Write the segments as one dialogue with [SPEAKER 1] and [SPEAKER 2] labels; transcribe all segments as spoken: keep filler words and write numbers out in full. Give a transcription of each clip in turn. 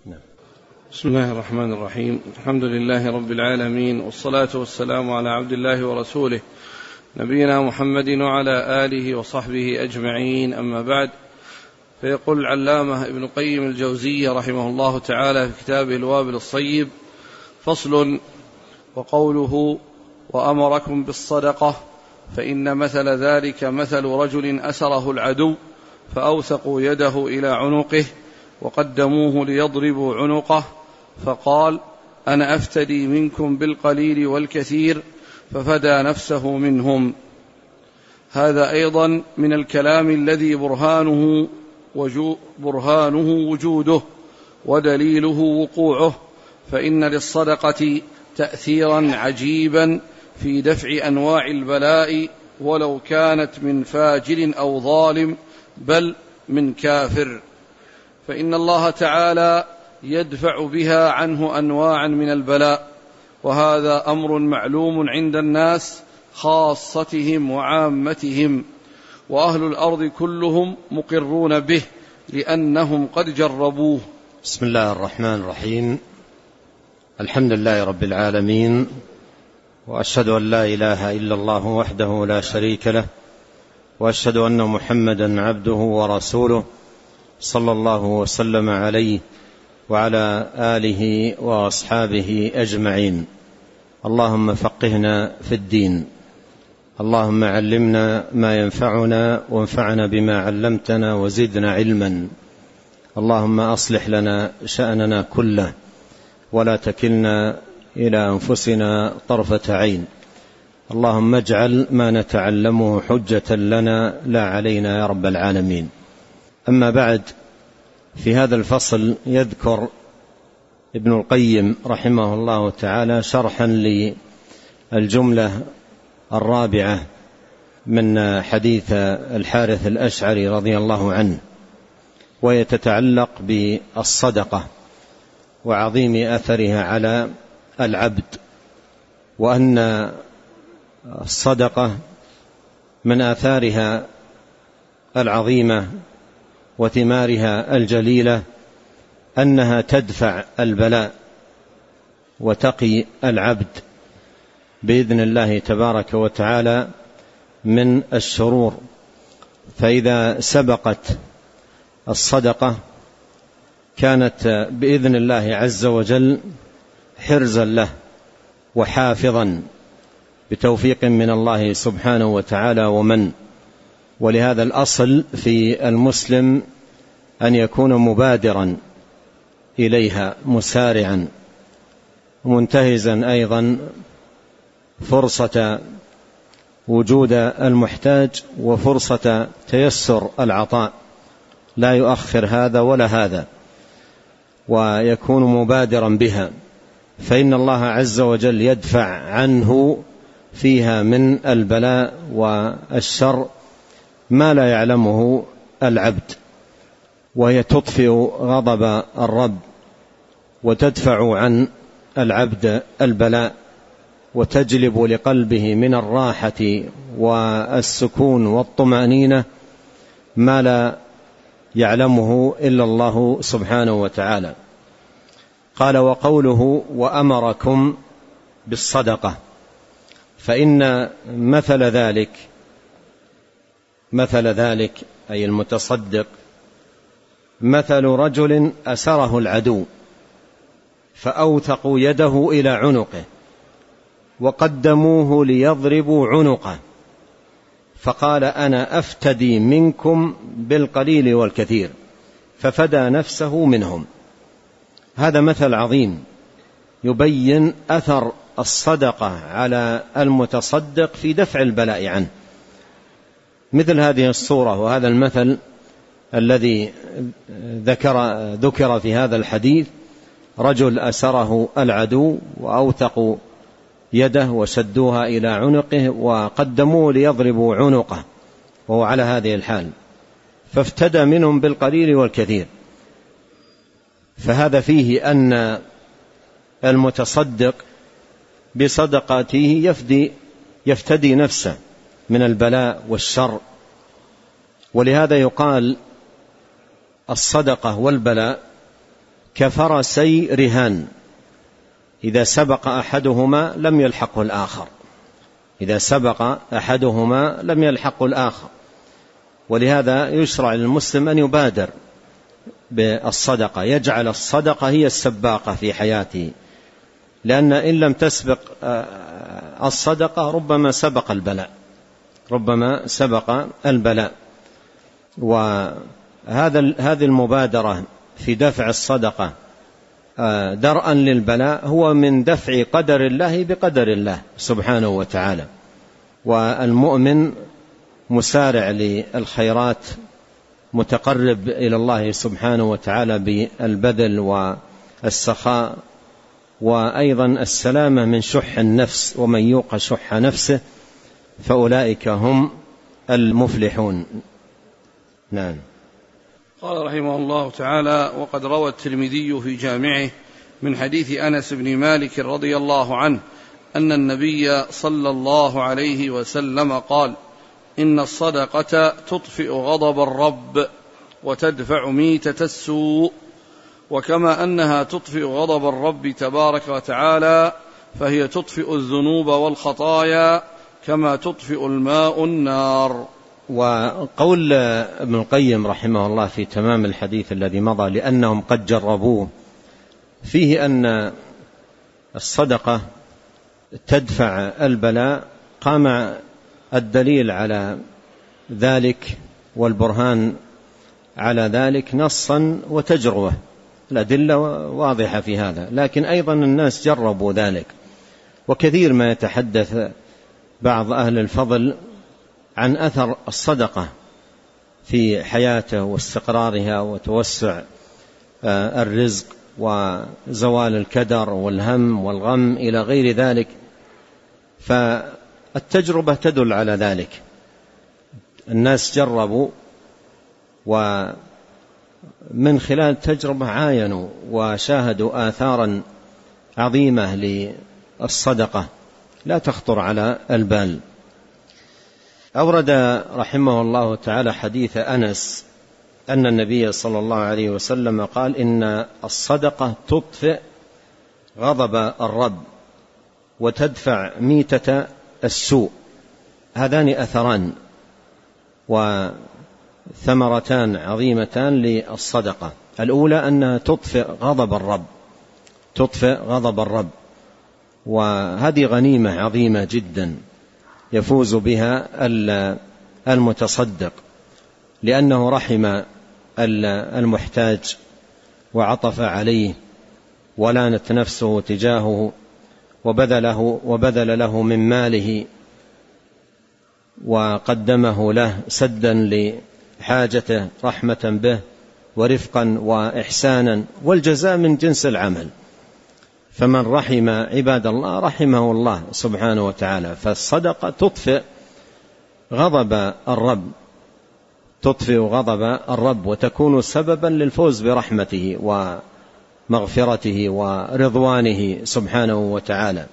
[SPEAKER 1] نعم.
[SPEAKER 2] بسم الله الرحمن الرحيم. الحمد لله رب العالمين، والصلاة والسلام على عبد الله ورسوله نبينا محمد وعلى آله وصحبه أجمعين، أما بعد. فيقول العلامة ابن قيم الجوزية رحمه الله تعالى في كتابه الوابل الصيب: فصل: وقوله وأمركم بالصدقة، فإن مثل ذلك مثل رجل أسره العدو فأوثقوا يده إلى عنقه وقدموه ليضربوا عنقه، فقال: أنا أفتدي منكم بالقليل والكثير، ففدى نفسه منهم. هذا أيضا من الكلام الذي برهانه, وجو برهانه وجوده ودليله وقوعه، فإن للصدقة تأثيرا عجيبا في دفع أنواع البلاء، ولو كانت من فاجر أو ظالم، بل من كافر، فإن الله تعالى يدفع بها عنه أنواعا من البلاء، وهذا أمر معلوم عند الناس خاصتهم وعامتهم، وأهل الأرض كلهم مقرون به لأنهم قد جربوه.
[SPEAKER 1] بسم الله الرحمن الرحيم. الحمد لله رب العالمين، وأشهد أن لا إله إلا الله وحده لا شريك له، وأشهد أن محمدا عبده ورسوله، صلى الله وسلم عليه وعلى آله وأصحابه أجمعين. اللهم فقهنا في الدين، اللهم علمنا ما ينفعنا وانفعنا بما علمتنا وزدنا علما. اللهم أصلح لنا شأننا كله، ولا تكلنا إلى أنفسنا طرفة عين. اللهم اجعل ما نتعلمه حجة لنا لا علينا يا رب العالمين. أما بعد، في هذا الفصل يذكر ابن القيم رحمه الله تعالى شرحا للجملة الرابعة من حديث الحارث الأشعري رضي الله عنه، وهي تتعلق بالصدقة وعظيم أثرها على العبد، وأن الصدقة من آثارها العظيمة وثمارها الجليلة أنها تدفع البلاء وتقي العبد بإذن الله تبارك وتعالى من الشرور. فإذا سبقت الصدقة كانت بإذن الله عز وجل حرزا له وحافظا بتوفيق من الله سبحانه وتعالى ومن. ولهذا الأصل في المسلم أن يكون مبادرا إليها مسارعا، منتهزا أيضا فرصة وجود المحتاج وفرصة تيسر العطاء، لا يؤخر هذا ولا هذا، ويكون مبادرا بها، فإن الله عز وجل يدفع عنه فيها من البلاء والشر ما لا يعلمه العبد، وهي تطفئ غضب الرب وتدفع عن العبد البلاء، وتجلب لقلبه من الراحة والسكون والطمأنينة ما لا يعلمه إلا الله سبحانه وتعالى. قال: وقوله وأمركم بالصدقة، فإن مثل ذلك مثل ذلك أي المتصدق مثل رجل أسره العدو فأوثقوا يده إلى عنقه وقدموه ليضربوا عنقه، فقال: أنا أفتدي منكم بالقليل والكثير، ففدى نفسه منهم. هذا مثل عظيم يبين أثر الصدقة على المتصدق في دفع البلاء عنه. مثل هذه الصورة وهذا المثل الذي ذكر ذكر في هذا الحديث: رجل أسره العدو وأوثقوا يده وشدوها إلى عنقه وقدموه ليضربوا عنقه وهو على هذه الحال، فافتدى منهم بالقليل والكثير. فهذا فيه أن المتصدق بصدقاته يفدي يفتدي نفسه من البلاء والشر. ولهذا يقال الصدقة والبلاء كفرسي رهان، إذا سبق أحدهما لم يلحقه الآخر، إذا سبق أحدهما لم يلحقه الآخر. ولهذا يشرع للمسلم أن يبادر بالصدقة، يجعل الصدقة هي السباقة في حياته، لأن إن لم تسبق الصدقة ربما سبق البلاء، ربما سبق البلاء. وهذا هذه المبادرة في دفع الصدقة درءا للبلاء هو من دفع قدر الله بقدر الله سبحانه وتعالى. والمؤمن مسارع للخيرات، متقرب إلى الله سبحانه وتعالى بالبذل والسخاء، وأيضا السلامة من شح النفس، ومن يوق شح نفسه فأولئك هم المفلحون. نعم.
[SPEAKER 2] قال رحمه الله تعالى: وقد روى الترمذي في جامعه من حديث أنس بن مالك رضي الله عنه أن النبي صلى الله عليه وسلم قال: إن الصدقة تطفئ غضب الرب وتدفع ميتة السوء، وكما أنها تطفئ غضب الرب تبارك وتعالى فهي تطفئ الذنوب والخطايا كما تطفئ الماء النار.
[SPEAKER 1] وقول ابن القيم رحمه الله في تمام الحديث الذي مضى: لأنهم قد جربوه، فيه أن الصدقة تدفع البلاء. قام الدليل على ذلك والبرهان على ذلك نصا وتجربة، الأدلة واضحة في هذا، لكن أيضا الناس جربوا ذلك. وكثير ما يتحدث بعض أهل الفضل عن أثر الصدقة في حياته واستقرارها وتوسع الرزق وزوال الكدر والهم والغم إلى غير ذلك، فالتجربة تدل على ذلك. الناس جربوا، ومن خلال التجربة عاينوا وشاهدوا آثارا عظيمة للصدقة لا تخطر على البال. أورد رحمه الله تعالى حديث أنس أن النبي صلى الله عليه وسلم قال: إن الصدقة تطفئ غضب الرب وتدفع ميتة السوء. هذان أثران وثمرتان عظيمتان للصدقة. الأولى أنها تطفئ غضب الرب، تطفئ غضب الرب، وهذه غنيمة عظيمة جدا يفوز بها المتصدق، لأنه رحم المحتاج وعطف عليه ولانت نفسه تجاهه وبذله, وبذل له من ماله وقدمه له سدا لحاجته رحمة به ورفقا وإحسانا، والجزاء من جنس العمل. فمن رحم عباد الله رحمه الله سبحانه وتعالى. فالصدقة تطفئ غضب الرب، تطفئ غضب الرب وتكون سببا للفوز برحمته ومغفرته ورضوانه سبحانه وتعالى.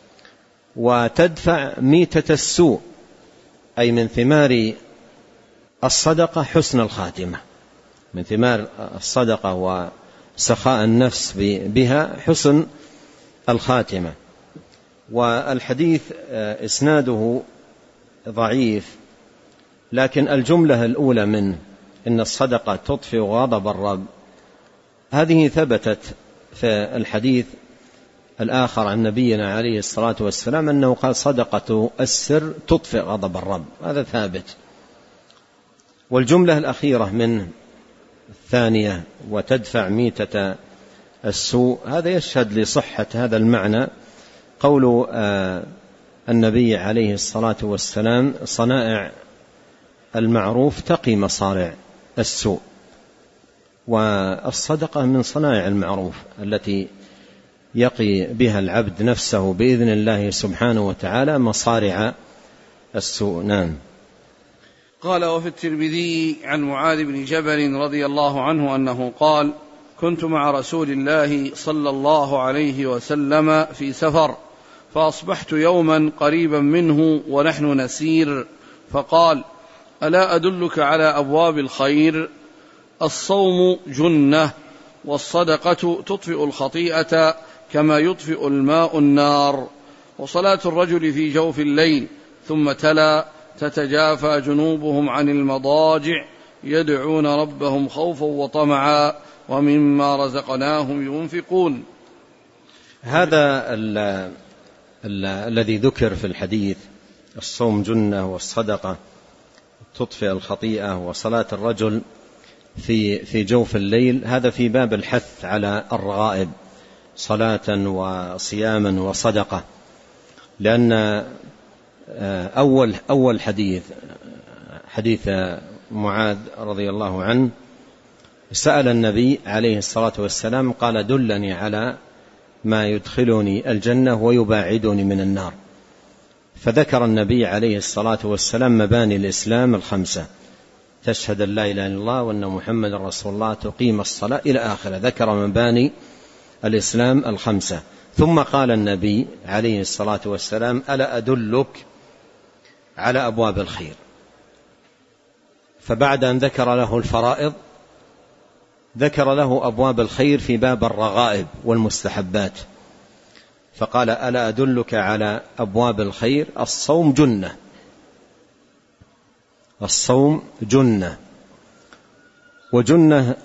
[SPEAKER 1] وتدفع ميتة السوء، أي من ثمار الصدقة حسن الخاتمة، من ثمار الصدقة وسخاء النفس بها حسن الخاتمة. والحديث إسناده ضعيف، لكن الجملة الأولى منه إن الصدقة تطفئ غضب الرب هذه ثبتت في الحديث الآخر عن نبينا عليه الصلاة والسلام أنه قال: صدقة السر تطفئ غضب الرب، هذا ثابت. والجملة الأخيرة من الثانية وتدفع ميتة السوء هذا يشهد لصحة هذا المعنى قول النبي عليه الصلاة والسلام: صنائع المعروف تقي مصارع السوء. والصدقة من صنائع المعروف التي يقي بها العبد نفسه بإذن الله سبحانه وتعالى مصارع السوء. نعم.
[SPEAKER 2] قال: وفي الترمذي عن معاذ بن جبل رضي الله عنه أنه قال: كنت مع رسول الله صلى الله عليه وسلم في سفر، فأصبحت يوما قريبا منه ونحن نسير، فقال: ألا أدلك على أبواب الخير؟ الصوم جنة، والصدقة تطفئ الخطيئة كما يطفئ الماء النار. وصلاة الرجل في جوف الليل. ثم تلا: تتجافى جنوبهم عن المضاجع يدعون ربهم خوفا وطمعا ومما رزقناهم ينفقون.
[SPEAKER 1] هذا ال ال الذي ذكر في الحديث: الصوم جنة، والصدقة تطفئ الخطيئة، وصلاة الرجل في في جوف الليل، هذا في باب الحث على الرغائب صلاة وصياما وصدقة. لأن أول أول حديث حديث معاذ رضي الله عنه سأل النبي عليه الصلاة والسلام قال: دلني على ما يدخلني الجنة ويباعدني من النار. فذكر النبي عليه الصلاة والسلام مباني الإسلام الخمسة: تشهد أن لا إله إلا الله وأن محمد رسول الله، تقيم الصلاة، إلى آخره. ذكر مباني الإسلام الخمسة. ثم قال النبي عليه الصلاة والسلام: ألا أدلك على أبواب الخير؟ فبعد أن ذكر له الفرائض ذكر له أبواب الخير في باب الرغائب والمستحبات، فقال: ألا أدلك على أبواب الخير؟ الصوم جنة، الصوم جنة. وجنة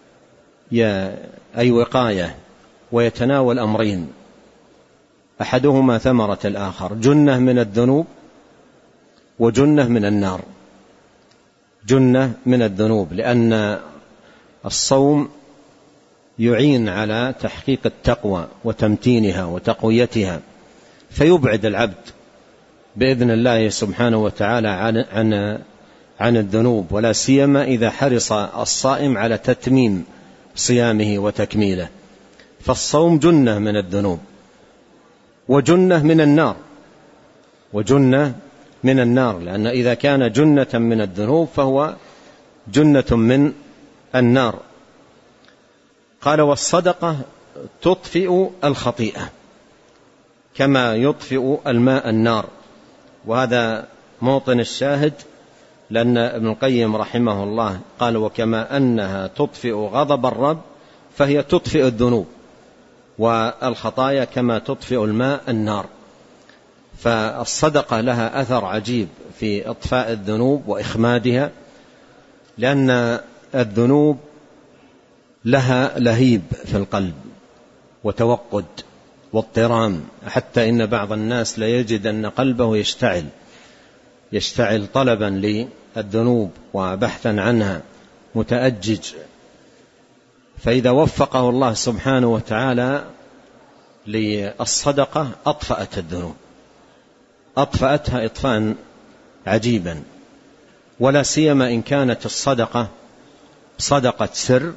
[SPEAKER 1] أي وقاية، ويتناول أمرين أحدهما ثمرة الآخر: جنة من الذنوب وجنة من النار. جنة من الذنوب لأن الصوم يعين على تحقيق التقوى وتمتينها وتقويتها، فيبعد العبد بإذن الله سبحانه وتعالى عن, عن, عن الذنوب، ولا سيما إذا حرص الصائم على تتميم صيامه وتكميله. فالصوم جنة من الذنوب وجنة من النار، وجنة من النار، لأن إذا كان جنة من الذنوب فهو جنة من النار. قال: والصدقة تطفئ الخطيئة كما يطفئ الماء النار. وهذا موطن الشاهد، لأن ابن القيم رحمه الله قال: وكما أنها تطفئ غضب الرب فهي تطفئ الذنوب والخطايا كما تطفئ الماء النار. فالصدقة لها أثر عجيب في إطفاء الذنوب وإخمادها، لأن الذنوب لها لهيب في القلب وتوقد واضطرام، حتى إن بعض الناس لا يجد أن قلبه يشتعل يشتعل طلبا للذنوب وبحثا عنها، متأجج. فإذا وفقه الله سبحانه وتعالى للصدقة أطفأت الذنوب، أطفأتها إطفاء عجيبا. ولا سيما إن كانت الصدقة صدقة سر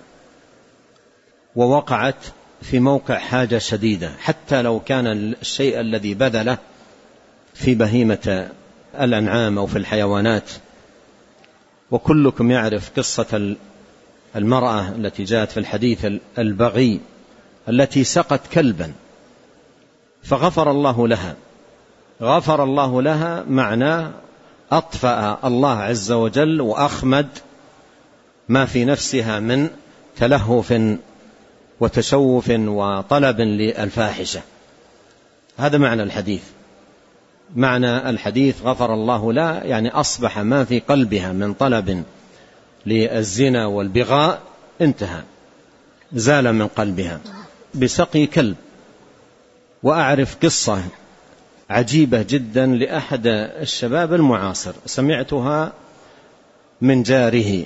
[SPEAKER 1] ووقعت في موقع حاجة شديدة، حتى لو كان الشيء الذي بذله في بهيمة الأنعام أو في الحيوانات. وكلكم يعرف قصة المرأة التي جاءت في الحديث البغي التي سقت كلبا فغفر الله لها. غفر الله لها معناه أطفأ الله عز وجل وأخمد ما في نفسها من تلهف وتشوف وطلب للفاحشة. هذا معنى الحديث. معنى الحديث غفر الله لها يعني أصبح ما في قلبها من طلب للزنا والبغاء انتهى، زال من قلبها بسقي كلب. وأعرف قصة عجيبة جدا لأحد الشباب المعاصر، سمعتها من جاره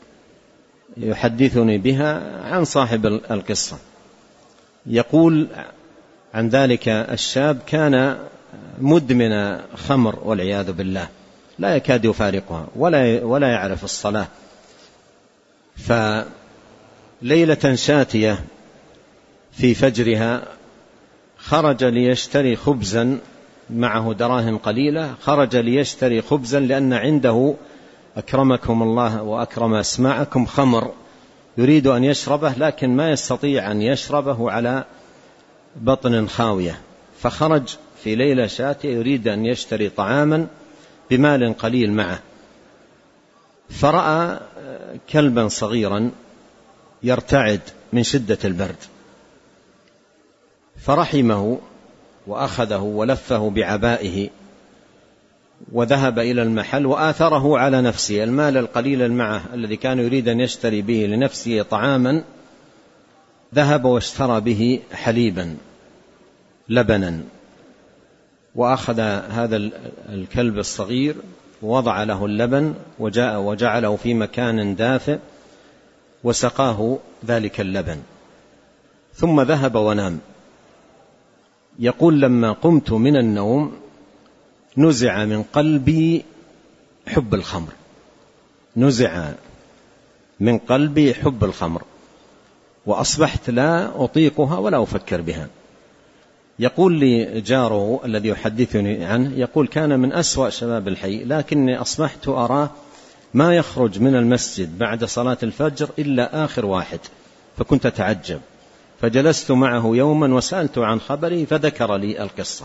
[SPEAKER 1] يحدثني بها عن صاحب القصة. يقول عن ذلك الشاب: كان مدمن خمر والعياذ بالله، لا يكاد يفارقها ولا ولا يعرف الصلاة. فليلة شاتية في فجرها خرج ليشتري خبزا، معه دراهم قليلة، خرج ليشتري خبزا لأن عنده أكرمكم الله وأكرم أسماعكم خمر يريد أن يشربه، لكن ما يستطيع أن يشربه على بطن خاوية. فخرج في ليلة شاتية يريد أن يشتري طعاما بمال قليل معه، فرأى كلبا صغيرا يرتعد من شدة البرد، فرحمه وأخذه ولفه بعبائه وذهب إلى المحل وآثره على نفسه. المال القليل معه الذي كان يريد أن يشتري به لنفسه طعاما ذهب واشترى به حليبا لبنا، وأخذ هذا الكلب الصغير ووضع له اللبن وجاء وجعله في مكان دافئ وسقاه ذلك اللبن، ثم ذهب ونام. يقول لما قمت من النوم نزع من قلبي حب الخمر، نزع من قلبي حب الخمر، وأصبحت لا أطيقها ولا أفكر بها. يقول لي جاره الذي يحدثني عنه، يقول كان من أسوأ شباب الحي، لكني أصبحت أراه ما يخرج من المسجد بعد صلاة الفجر إلا آخر واحد، فكنت أتعجب، فجلست معه يوما وسألت عن خبري فذكر لي القصة.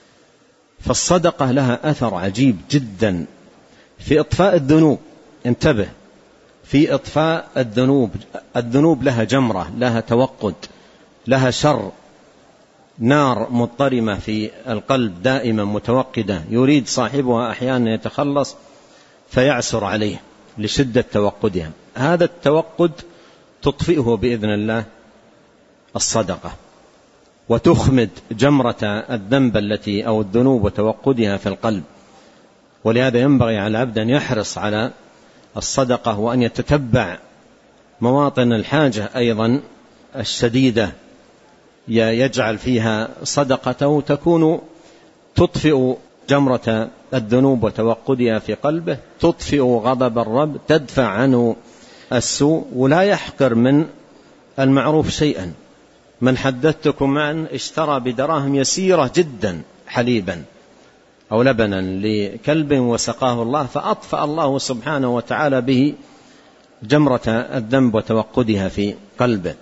[SPEAKER 1] فالصدقة لها أثر عجيب جدا في إطفاء الذنوب. انتبه، في إطفاء الذنوب. الذنوب لها جمرة، لها توقد، لها شر، نار مضطرمة في القلب دائما متوقدة، يريد صاحبها أحيانا يتخلص فيعسر عليه لشدة توقدها. هذا التوقد تطفئه بإذن الله الصدقة، وتخمد جمرة الذنب التي أو الذنوب وتوقدها في القلب. ولهذا ينبغي على العبد أن يحرص على الصدقة، وأن يتتبع مواطن الحاجة أيضا الشديدة يجعل فيها صدقته تكون تطفئ جمرة الذنوب وتوقدها في قلبه، تطفئ غضب الرب، تدفع عنه السوء، ولا يحقر من المعروف شيئا. من حدثتكم عن اشترى بدراهم يسيرة جدا حليبا أو لبنا لكلب وسقاه الله، فأطفأ الله سبحانه وتعالى به جمرة الذنب وتوقدها في قلبه.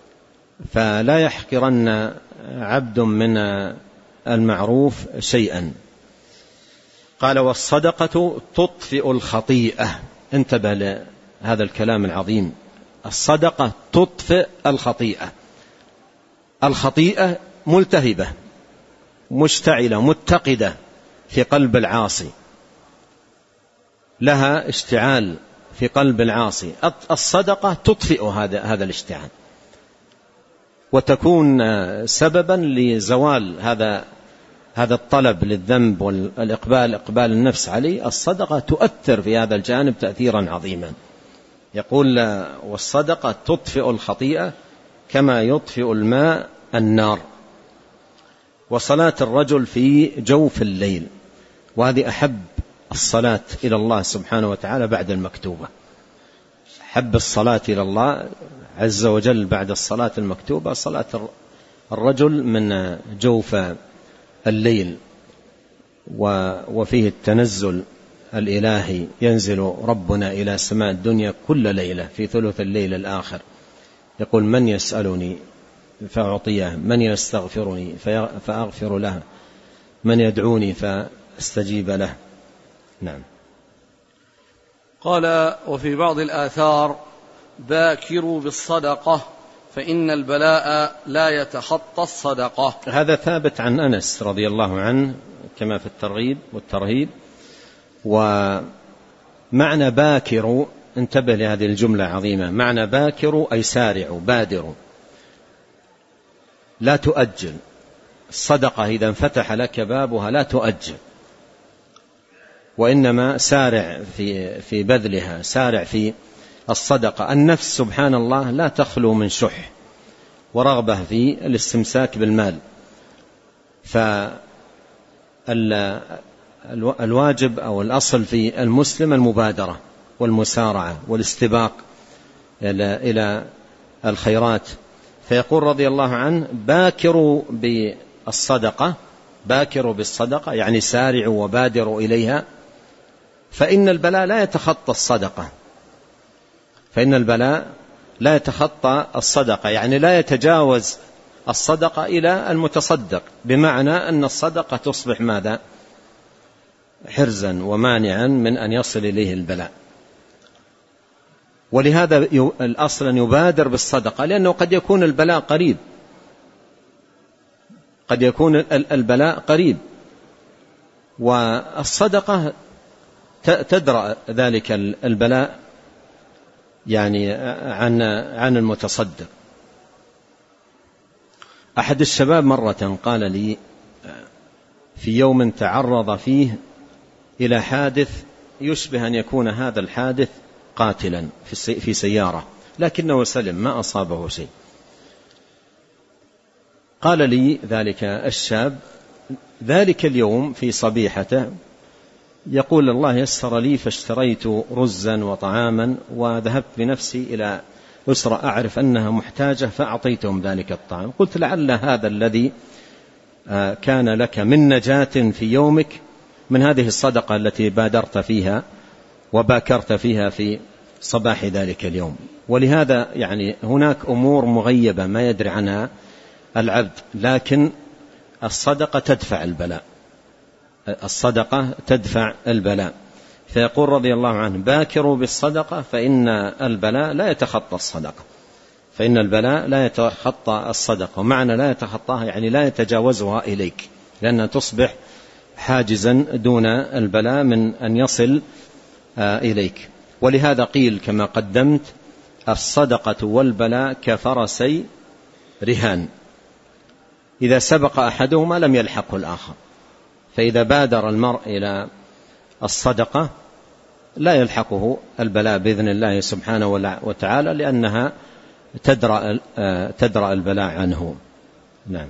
[SPEAKER 1] فلا يحقرن عبد من المعروف شيئا. قال والصدقة تطفئ الخطيئة. انتبه لهذا الكلام العظيم، الصدقة تطفئ الخطيئة. الخطيئة ملتهبة مشتعلة متقدة في قلب العاصي، لها اشتعال في قلب العاصي. الصدقة تطفئ هذا هذا الاشتعال وتكون سببا لزوال هذا هذا الطلب للذنب والإقبال إقبال النفس عليه. الصدقة تؤثر في هذا الجانب تأثيرا عظيما. يقول والصدقة تطفئ الخطيئة كما يطفئ الماء النار. وصلاة الرجل في جوف الليل، وهذه أحب الصلاة إلى الله سبحانه وتعالى بعد المكتوبة. أحب الصلاة إلى الله عز وجل بعد الصلاة المكتوبة صلاة الرجل من جوف الليل، وفيه التنزل الإلهي، ينزل ربنا إلى سماء الدنيا كل ليلة في ثلث الليل الآخر، يقول من يسألني فأعطيه، من يستغفرني فأغفر له، من يدعوني فاستجيب له. نعم.
[SPEAKER 2] قال وفي بعض الآثار باكروا بالصدقة فإن البلاء لا يتخطى الصدقة.
[SPEAKER 1] هذا ثابت عن أنس رضي الله عنه كما في الترغيب والترهيب. ومعنى باكروا، انتبه لهذه الجملة عظيمة، معنى باكروا أي سارعوا بادروا، لا تؤجل. الصدقة إذا انفتح لك بابها لا تؤجل، وإنما سارع في في بذلها، سارع في الصدقة. النفس سبحان الله لا تخلو من شح ورغبة في الاستمساك بالمال، فالواجب أو الأصل في المسلم المبادرة والمسارعة والاستباق إلى الخيرات. فيقول رضي الله عنه باكروا بالصدقة، باكروا بالصدقة يعني سارعوا وبادروا إليها، فإن البلاء لا يتخطى الصدقة، فإن البلاء لا يتخطى الصدقة، يعني لا يتجاوز الصدقة إلى المتصدق، بمعنى أن الصدقة تصبح ماذا؟ حرزا ومانعا من أن يصل إليه البلاء. ولهذا الأصل أن يبادر بالصدقة، لأنه قد يكون البلاء قريب، قد يكون البلاء قريب، والصدقة تدرأ ذلك البلاء يعني عن عن المتصدق. أحد الشباب مرة قال لي في يوم تعرض فيه إلى حادث يشبه أن يكون هذا الحادث قاتلا في سيارة، لكنه سلم ما أصابه شيء. قال لي ذلك الشاب ذلك اليوم في صبيحته يقول الله يسر لي فاشتريت رزا وطعاما وذهبت بنفسي إلى أسرة أعرف أنها محتاجة فأعطيتهم ذلك الطعام. قلت لعل هذا الذي كان لك من نجاة في يومك من هذه الصدقة التي بادرت فيها وباكرت فيها في صباح ذلك اليوم. ولهذا يعني هناك أمور مغيبة ما يدري عنها العبد، لكن الصدقة تدفع البلاء، الصدقة تدفع البلاء. فيقول رضي الله عنه باكروا بالصدقة فإن البلاء لا يتخطى الصدقة، فإن البلاء لا يتخطى الصدقة، ومعنى لا يتخطاها يعني لا يتجاوزها إليك، لأنها تصبح حاجزا دون البلاء من أن يصل إليك. ولهذا قيل كما قدمت الصدقة والبلاء كفرسي رهان، إذا سبق أحدهما لم يلحقه الآخر، فإذا بادر المرء إلى الصدقة لا يلحقه البلاء بإذن الله سبحانه وتعالى، لأنها تدرأ, تدرأ البلاء عنه. نعم.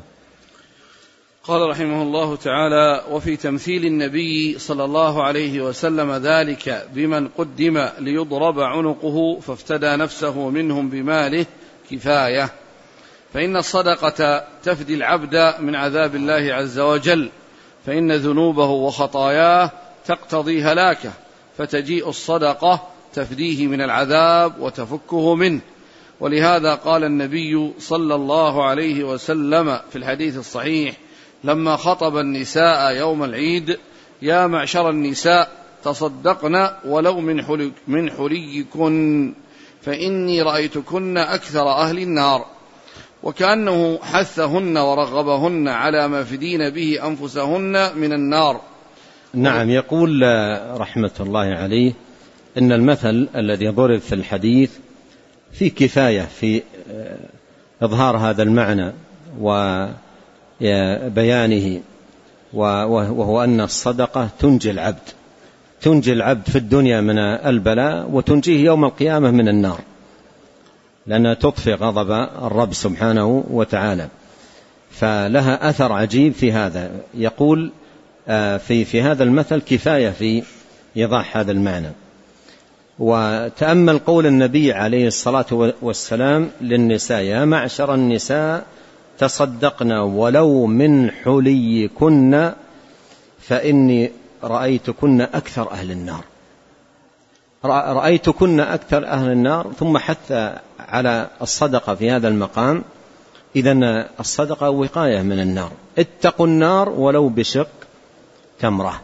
[SPEAKER 2] قال رحمه الله تعالى: وفي تمثيل النبي صلى الله عليه وسلم ذلك بمن قدم ليضرب عنقه فافتدى نفسه منهم بماله كفاية، فإن الصدقة تفدي العبد من عذاب الله عز وجل، فإن ذنوبه وخطاياه تقتضي هلاكه، فتجيء الصدقة تفديه من العذاب وتفكه منه. ولهذا قال النبي صلى الله عليه وسلم في الحديث الصحيح لما خطب النساء يوم العيد: يا معشر النساء تصدقن ولو من حلي من حليكن فإني رأيتكن أكثر أهل النار، وكأنه حثهن ورغبهن على ما فدين به أنفسهن من النار.
[SPEAKER 1] نعم. يقول رحمة الله عليه إن المثل الذي ضرب في الحديث في كفاية في إظهار هذا المعنى وبيانه، وهو أن الصدقة تنجي العبد تنجي العبد في الدنيا من البلاء وتنجيه يوم القيامة من النار، لأنها تطفئ غضب الرب سبحانه وتعالى، فلها أثر عجيب في هذا. يقول في في هذا المثل كفاية في إيضاح هذا المعنى. وتأمل قول النبي عليه الصلاة والسلام للنساء: يا معشر النساء تصدقن ولو من حليكن فإني رأيتكن أكثر أهل النار رأيتكن أكثر أهل النار ثم حث على الصدقة في هذا المقام. إذن الصدقة وقاية من النار، اتقوا النار ولو بشق تمرة.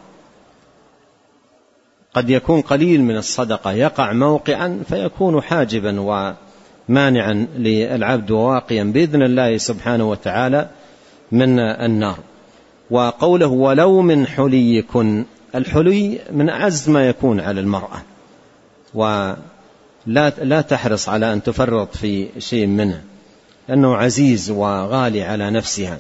[SPEAKER 1] قد يكون قليل من الصدقة يقع موقعا فيكون حاجبا ومانعا للعبد وواقيا بإذن الله سبحانه وتعالى من النار. وقوله ولو من حليكن، الحلي من أعز ما يكون على المرأة، ولا لا تحرص على أن تفرط في شيء منه لأنه عزيز وغالي على نفسها.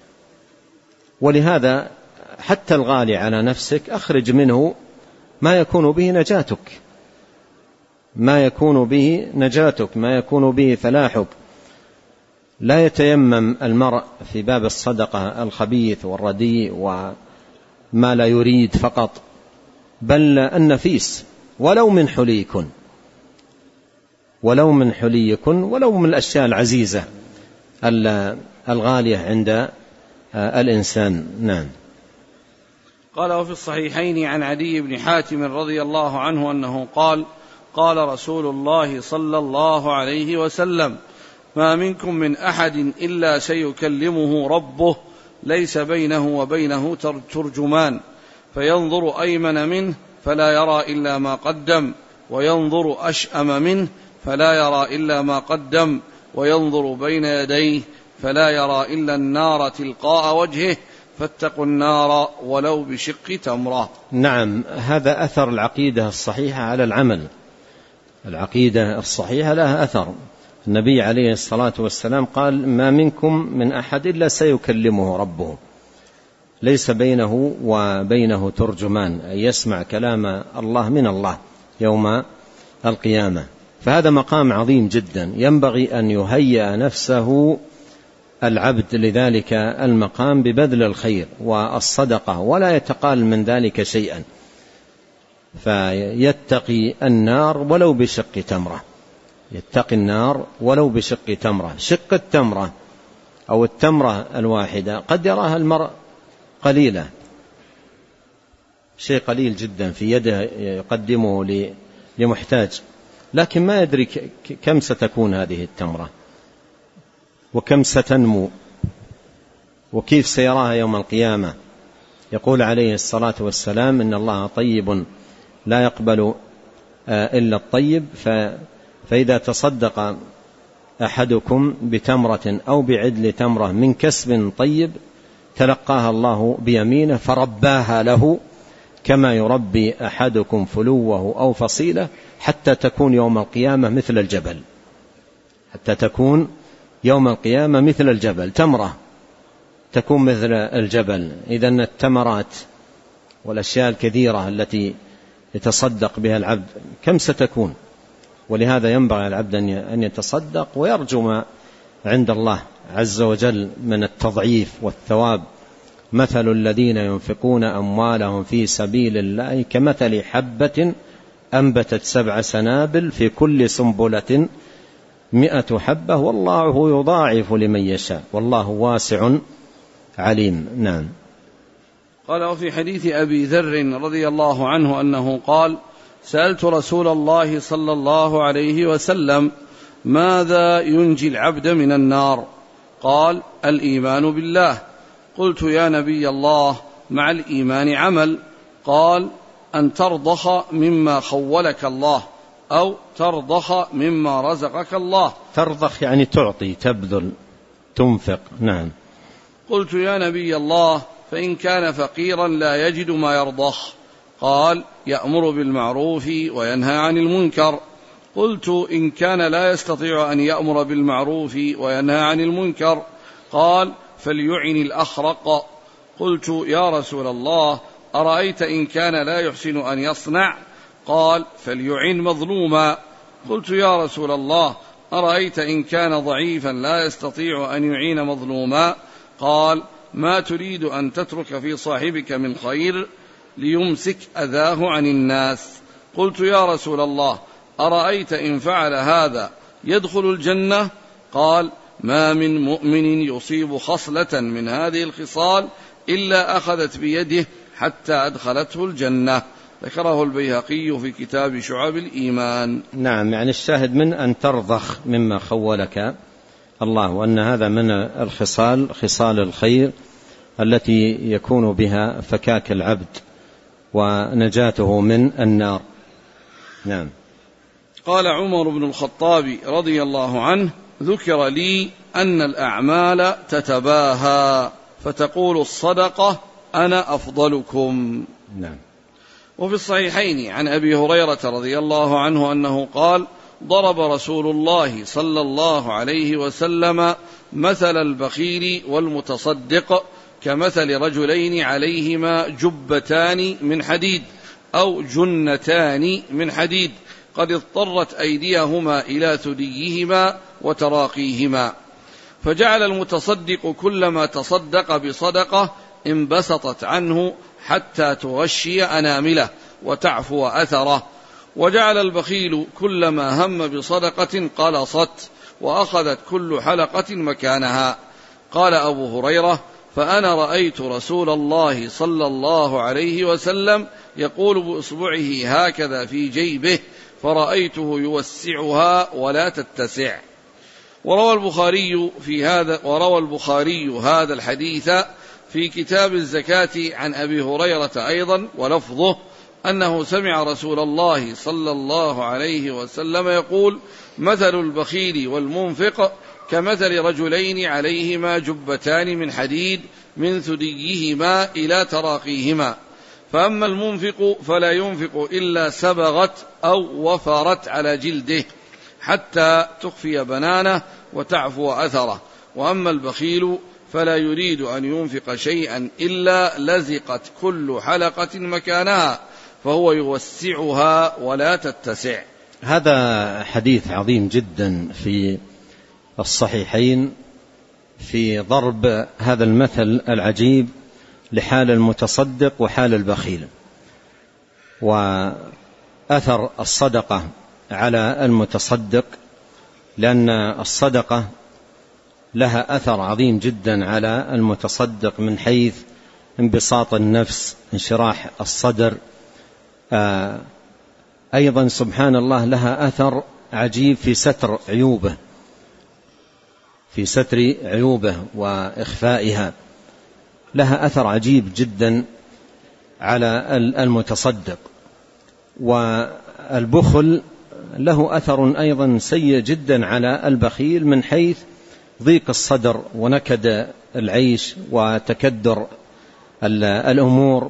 [SPEAKER 1] ولهذا حتى الغالي على نفسك أخرج منه ما يكون به نجاتك ما يكون به نجاتك ما يكون به فلاحك. لا يتيمم المرء في باب الصدقة الخبيث والرديء وما لا يريد فقط، بل النفيس. ولو من حليكن ولو من حليكن ولو من الأشياء العزيزة الغالية عند الإنسان. نعم.
[SPEAKER 2] قال: وفي الصحيحين عن عدي بن حاتم رضي الله عنه أنه قال: قال رسول الله صلى الله عليه وسلم: ما منكم من أحد إلا سيكلمه ربه ليس بينه وبينه ترجمان، فينظر أيمن منه فلا يرى إلا ما قدم، وينظر أشأم منه فلا يرى إلا ما قدم، وينظر بين يديه فلا يرى إلا النار تلقاء وجهه، فاتقوا النار ولو بشق تمرة.
[SPEAKER 1] نعم، هذا أثر العقيدة الصحيحة على العمل. العقيدة الصحيحة لها أثر. النبي عليه الصلاة والسلام قال: ما منكم من أحد إلا سيكلمه ربه، ليس بينه وبينه ترجمان، أي يسمع كلام الله من الله يوم القيامة. فهذا مقام عظيم جدا، ينبغي أن يهيئ نفسه العبد لذلك المقام ببذل الخير والصدقة، ولا يتقال من ذلك شيئا، فيتقي النار ولو بشق تمرة. يتقي النار ولو بشق تمرة. شق التمرة أو التمرة الواحدة قد يراها المرء قليلة، شيء قليل جدا في يده يقدمه لمحتاج، لكن ما يدري كم ستكون هذه التمرة وكم ستنمو وكيف سيراها يوم القيامة. يقول عليه الصلاة والسلام: إن الله طيب لا يقبل إلا الطيب، فإذا تصدق أحدكم بتمرة أو بعدل تمرة من كسب طيب تلقاها الله بيمينه فرباها له كما يربي أحدكم فلوه أو فصيلة، حتى تكون يوم القيامة مثل الجبل. حتى تكون يوم القيامة مثل الجبل، تمرة تكون مثل الجبل. إذن التمرات والأشياء الكثيرة التي يتصدق بها العبد كم ستكون؟ ولهذا ينبغي العبد أن يتصدق ويرجو ما عند الله عز وجل من التضعيف والثواب. مثل الذين ينفقون أموالهم في سبيل الله كمثل حبة أنبتت سبع سنابل في كل سنبلة مئة حبة والله يضاعف لمن يشاء والله واسع عليم. نعم.
[SPEAKER 2] قال: وفي حديث أبي ذر رضي الله عنه أنه قال: سألت رسول الله صلى الله عليه وسلم: ماذا ينجي العبد من النار؟ قال: الإيمان بالله. قلت: يا نبي الله، مع الإيمان عمل؟ قال: أن ترضخ مما خولك الله، أو ترضخ مما رزقك الله.
[SPEAKER 1] ترضخ يعني تعطي، تبذل، تنفق. نعم.
[SPEAKER 2] قلت: يا نبي الله، فإن كان فقيرا لا يجد ما يرضخ؟ قال: يأمر بالمعروف وينهى عن المنكر. قلت: إن كان لا يستطيع أن يأمر بالمعروف وينهى عن المنكر؟ قال: فليعن الأخرق. قلت: يا رسول الله، أرأيت إن كان لا يحسن أن يصنع؟ قال: فليعن مظلوما. قلت: يا رسول الله، أرأيت إن كان ضعيفا لا يستطيع أن يعين مظلوما؟ قال: ما تريد أن تترك في صاحبك من خير ليمسك أذاه عن الناس؟ قلت: يا رسول الله، أرأيت إن فعل هذا يدخل الجنة؟ قال: ما من مؤمن يصيب خصلة من هذه الخصال إلا أخذت بيده حتى أدخلته الجنة. ذكره البيهقي في كتاب شعب الإيمان.
[SPEAKER 1] نعم، يعني الشاهد من أن ترضخ مما خولك الله، وأن هذا من الخصال، خصال الخير التي يكون بها فكاك العبد ونجاته من النار. نعم.
[SPEAKER 2] قال عمر بن الخطاب رضي الله عنه: ذكر لي أن الأعمال تتباهى، فتقول الصدقة أنا أفضلكم.
[SPEAKER 1] نعم.
[SPEAKER 2] وفي الصحيحين عن أبي هريرة رضي الله عنه أنه قال: ضرب رسول الله صلى الله عليه وسلم مثل البخيل والمتصدق كمثل رجلين عليهما جبتان من حديد أو جنتان من حديد قد اضطرت أيديهما إلى ثديهما وتراقيهما، فجعل المتصدق كلما تصدق بصدقة انبسطت عنه حتى تغشي أنامله وتعفو أثره، وجعل البخيل كلما هم بصدقة قلصت وأخذت كل حلقة مكانها. قال أبو هريرة: فأنا رأيت رسول الله صلى الله عليه وسلم يقول بإصبعه هكذا في جيبه، فرأيته يوسعها ولا تتسع. وروى البخاري في هذا وروى البخاري هذا الحديث في كتاب الزكاة عن أبي هريرة أيضا، ولفظه: أنه سمع رسول الله صلى الله عليه وسلم يقول: مثل البخيل والمنفق كمثل رجلين عليهما جبتان من حديد من ثديهما إلى تراقيهما، فأما المنفق فلا ينفق إلا سبغت أو وفرت على جلده حتى تخفي بنانه وتعفو أثره، وأما البخيل فلا يريد أن ينفق شيئا إلا لزقت كل حلقة مكانها فهو يوسعها ولا تتسع.
[SPEAKER 1] هذا حديث عظيم جدا في الصحيحين في ضرب هذا المثل العجيب لحال المتصدق وحال البخيل، وأثر الصدقة على المتصدق، لأن الصدقة لها أثر عظيم جدا على المتصدق من حيث انبساط النفس، انشراح الصدر، آه أيضا سبحان الله لها أثر عجيب في ستر عيوبه في ستر عيوبه وإخفائها، لها أثر عجيب جدا على المتصدق. والبخل له أثر أيضا سيء جدا على البخيل من حيث ضيق الصدر ونكد العيش وتكدر الأمور،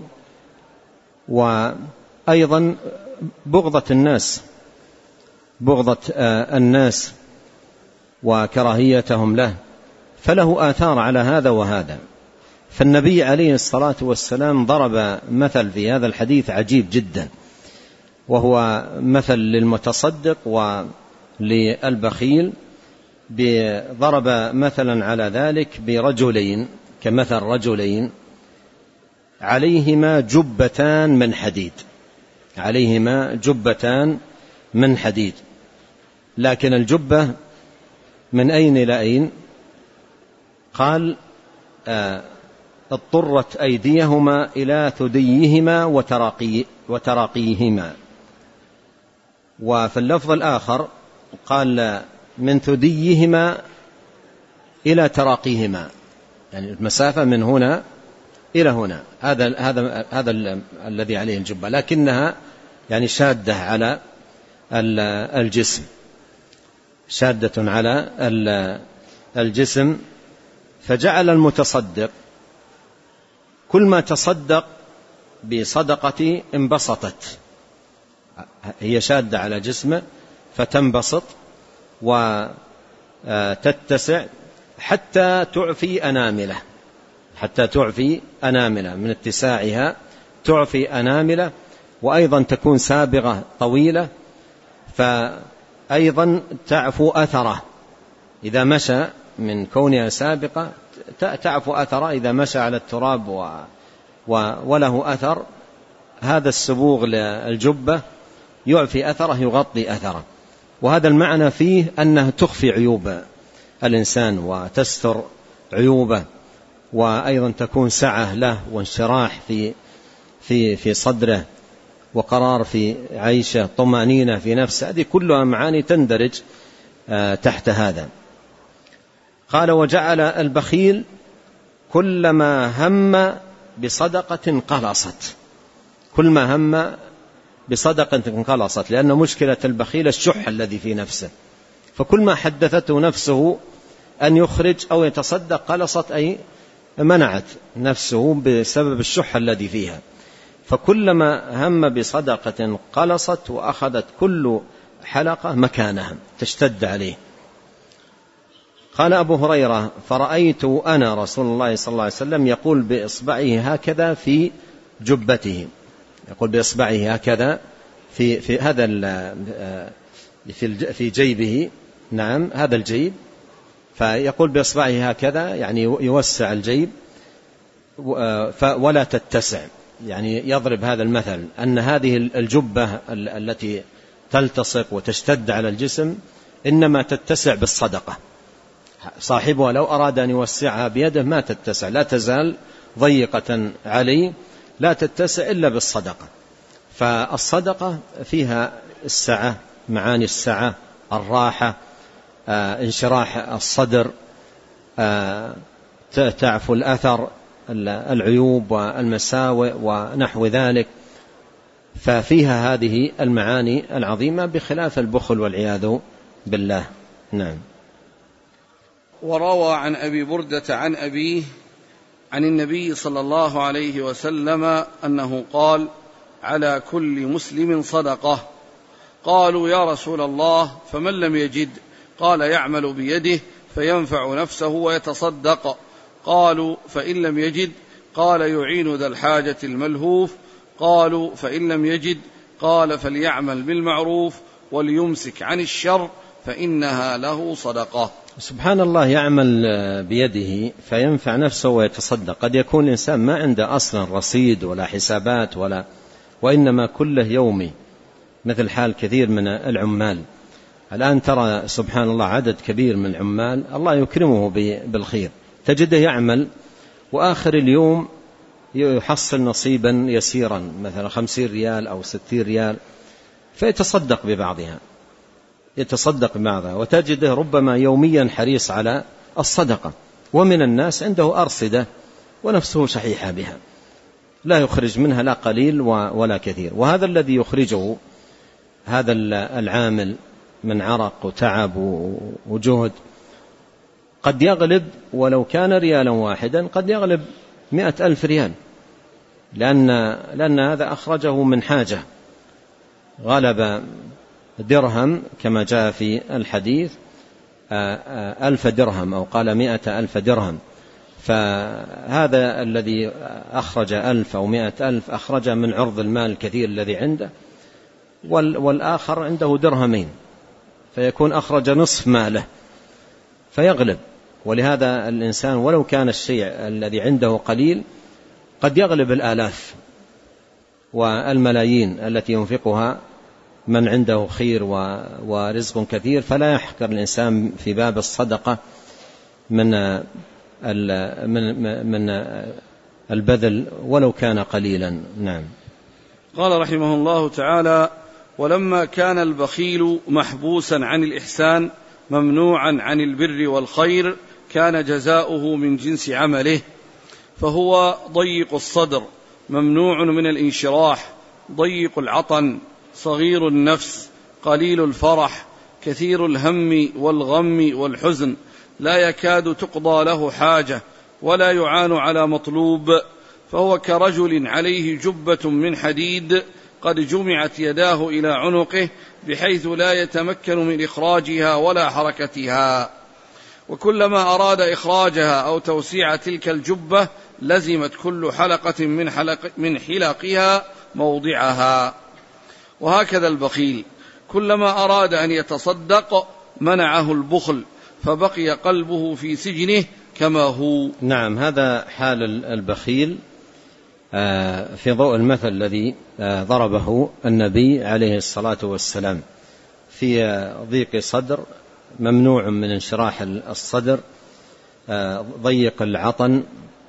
[SPEAKER 1] وأيضا بغضة الناس بغضة الناس وكراهيتهم له، فله آثار على هذا وهذا. فالنبي عليه الصلاة والسلام ضرب مثل في هذا الحديث عجيب جدا، وهو مثل للمتصدق وللبخيل، ضرب مثلا على ذلك برجلين كمثل رجلين عليهما جبتان من حديد عليهما جبتان من حديد لكن الجبة من أين إلى أين؟ قال آه اضطرت أيديهما إلى ثديهما وتراقي وتراقيهما. وفي اللفظ الآخر قال من ثديهما إلى تراقيهما، يعني المسافة من هنا إلى هنا، هذا هذا هذا الذي عليه الجبة، لكنها يعني شادة على الجسم شادة على الجسم. فجعل المتصدق كل ما تصدق بصدقة انبسطت، هي شادة على جسمه فتنبسط وتتسع حتى تعفي أنامله حتى تعفي أنامله من اتساعها تعفي أنامله، وأيضا تكون سابغة طويلة، فأيضا تعفو أثره إذا مشى، من كونها سابقة تعفو أثره إذا مشى على التراب و... و... وله أثر. هذا السبوغ للجبة يعفي أثره يغطي أثره، وهذا المعنى فيه أنها تخفي عيوب الإنسان وتستر عيوبه، وأيضا تكون سعة له وانشراح في في في صدره وقرار في عيشه، طمأنينة في نفسه، هذه كلها معاني تندرج تحت هذا. قال وجعل البخيل كلما هم بصدقة قلصت كل ما هم بصدقة قلصت لأن مشكلة البخيل الشح الذي في نفسه، فكل ما حدثته نفسه أن يخرج أو يتصدق قلصت، أي منعت نفسه بسبب الشح الذي فيها، فكلما هم بصدقة قلصت وأخذت كل حلقة مكانها تشتد عليه. قال أبو هريرة فرأيت أنا رسول الله صلى الله عليه وسلم يقول بإصبعه هكذا في جبته، يقول بإصبعه هكذا في في هذا في في جيبه، نعم هذا الجيب، فيقول بإصبعه هكذا يعني يوسع الجيب ولا تتسع، يعني يضرب هذا المثل أن هذه الجبة التي تلتصق وتشتد على الجسم إنما تتسع بالصدقة، صاحبها لو أراد أن يوسعها بيده ما تتسع، لا تزال ضيقة عليه، لا تتسع إلا بالصدقة. فالصدقة فيها السعة، معاني السعة، الراحة، آه، انشراح الصدر، آه، تعفو الأثر، العيوب والمساوئ ونحو ذلك. ففيها هذه المعاني العظيمة بخلاف البخل والعياذ بالله. نعم.
[SPEAKER 2] وروى عن أبي بردة عن أبيه عن النبي صلى الله عليه وسلم أنه قال: على كل مسلم صدقة. قالوا: يا رسول الله فمن لم يجد؟ قال: يعمل بيده فينفع نفسه ويتصدق. قالوا: فإن لم يجد؟ قال: يعين ذا الحاجة الملهوف. قالوا: فإن لم يجد؟ قال: فليعمل بالمعروف وليمسك عن الشر فإنها له صدقة.
[SPEAKER 1] سبحان الله، يعمل بيده فينفع نفسه ويتصدق. قد يكون الإنسان ما عنده أصلا رصيد ولا حسابات ولا، وإنما كله يومي، مثل حال كثير من العمال. الآن ترى سبحان الله عدد كبير من العمال الله يكرمه بالخير، تجده يعمل وآخر اليوم يحصل نصيبا يسيرا، مثلا خمسين ريال أو ستين ريال، فيتصدق ببعضها يتصدق ببعضها وتجده ربما يوميا حريص على الصدقة. ومن الناس عنده أرصدة ونفسه شحيحة بها، لا يخرج منها لا قليل ولا كثير. وهذا الذي يخرجه هذا العامل من عرق وتعب وجهد قد يغلب، ولو كان ريالا واحدا قد يغلب مئة ألف ريال، لأن, لأن هذا أخرجه من حاجة. غلب درهم كما جاء في الحديث ألف درهم، أو قال مئة ألف درهم. فهذا الذي أخرج ألف أو مئة ألف أخرج من عرض المال الكثير الذي عنده، والآخر عنده درهمين، فيكون أخرج نصف ماله فيغلب. ولهذا الإنسان ولو كان الشيء الذي عنده قليل قد يغلب الآلاف والملايين التي ينفقها من عنده خير ورزق كثير. فلا يحقر الإنسان في باب الصدقة من من البذل ولو كان قليلا. نعم.
[SPEAKER 2] قال رحمه الله تعالى: ولما كان البخيل محبوسا عن الإحسان ممنوعا عن البر والخير كان جزاؤه من جنس عمله، فهو ضيق الصدر ممنوع من الانشراح، ضيق العطن، صغير النفس، قليل الفرح، كثير الهم والغم والحزن، لا يكاد تقضى له حاجة ولا يعان على مطلوب، فهو كرجل عليه جبة من حديد قد جمعت يداه إلى عنقه بحيث لا يتمكن من إخراجها ولا حركتها، وكلما أراد إخراجها أو توسيع تلك الجبة لزمت كل حلقة من, حلق من حلقها موضعها. وهكذا البخيل كلما أراد أن يتصدق منعه البخل فبقي قلبه في سجنه كما هو.
[SPEAKER 1] نعم، هذا حال البخيل في ضوء المثل الذي ضربه النبي عليه الصلاة والسلام، في ضيق صدر، ممنوع من انشراح الصدر، ضيق العطن،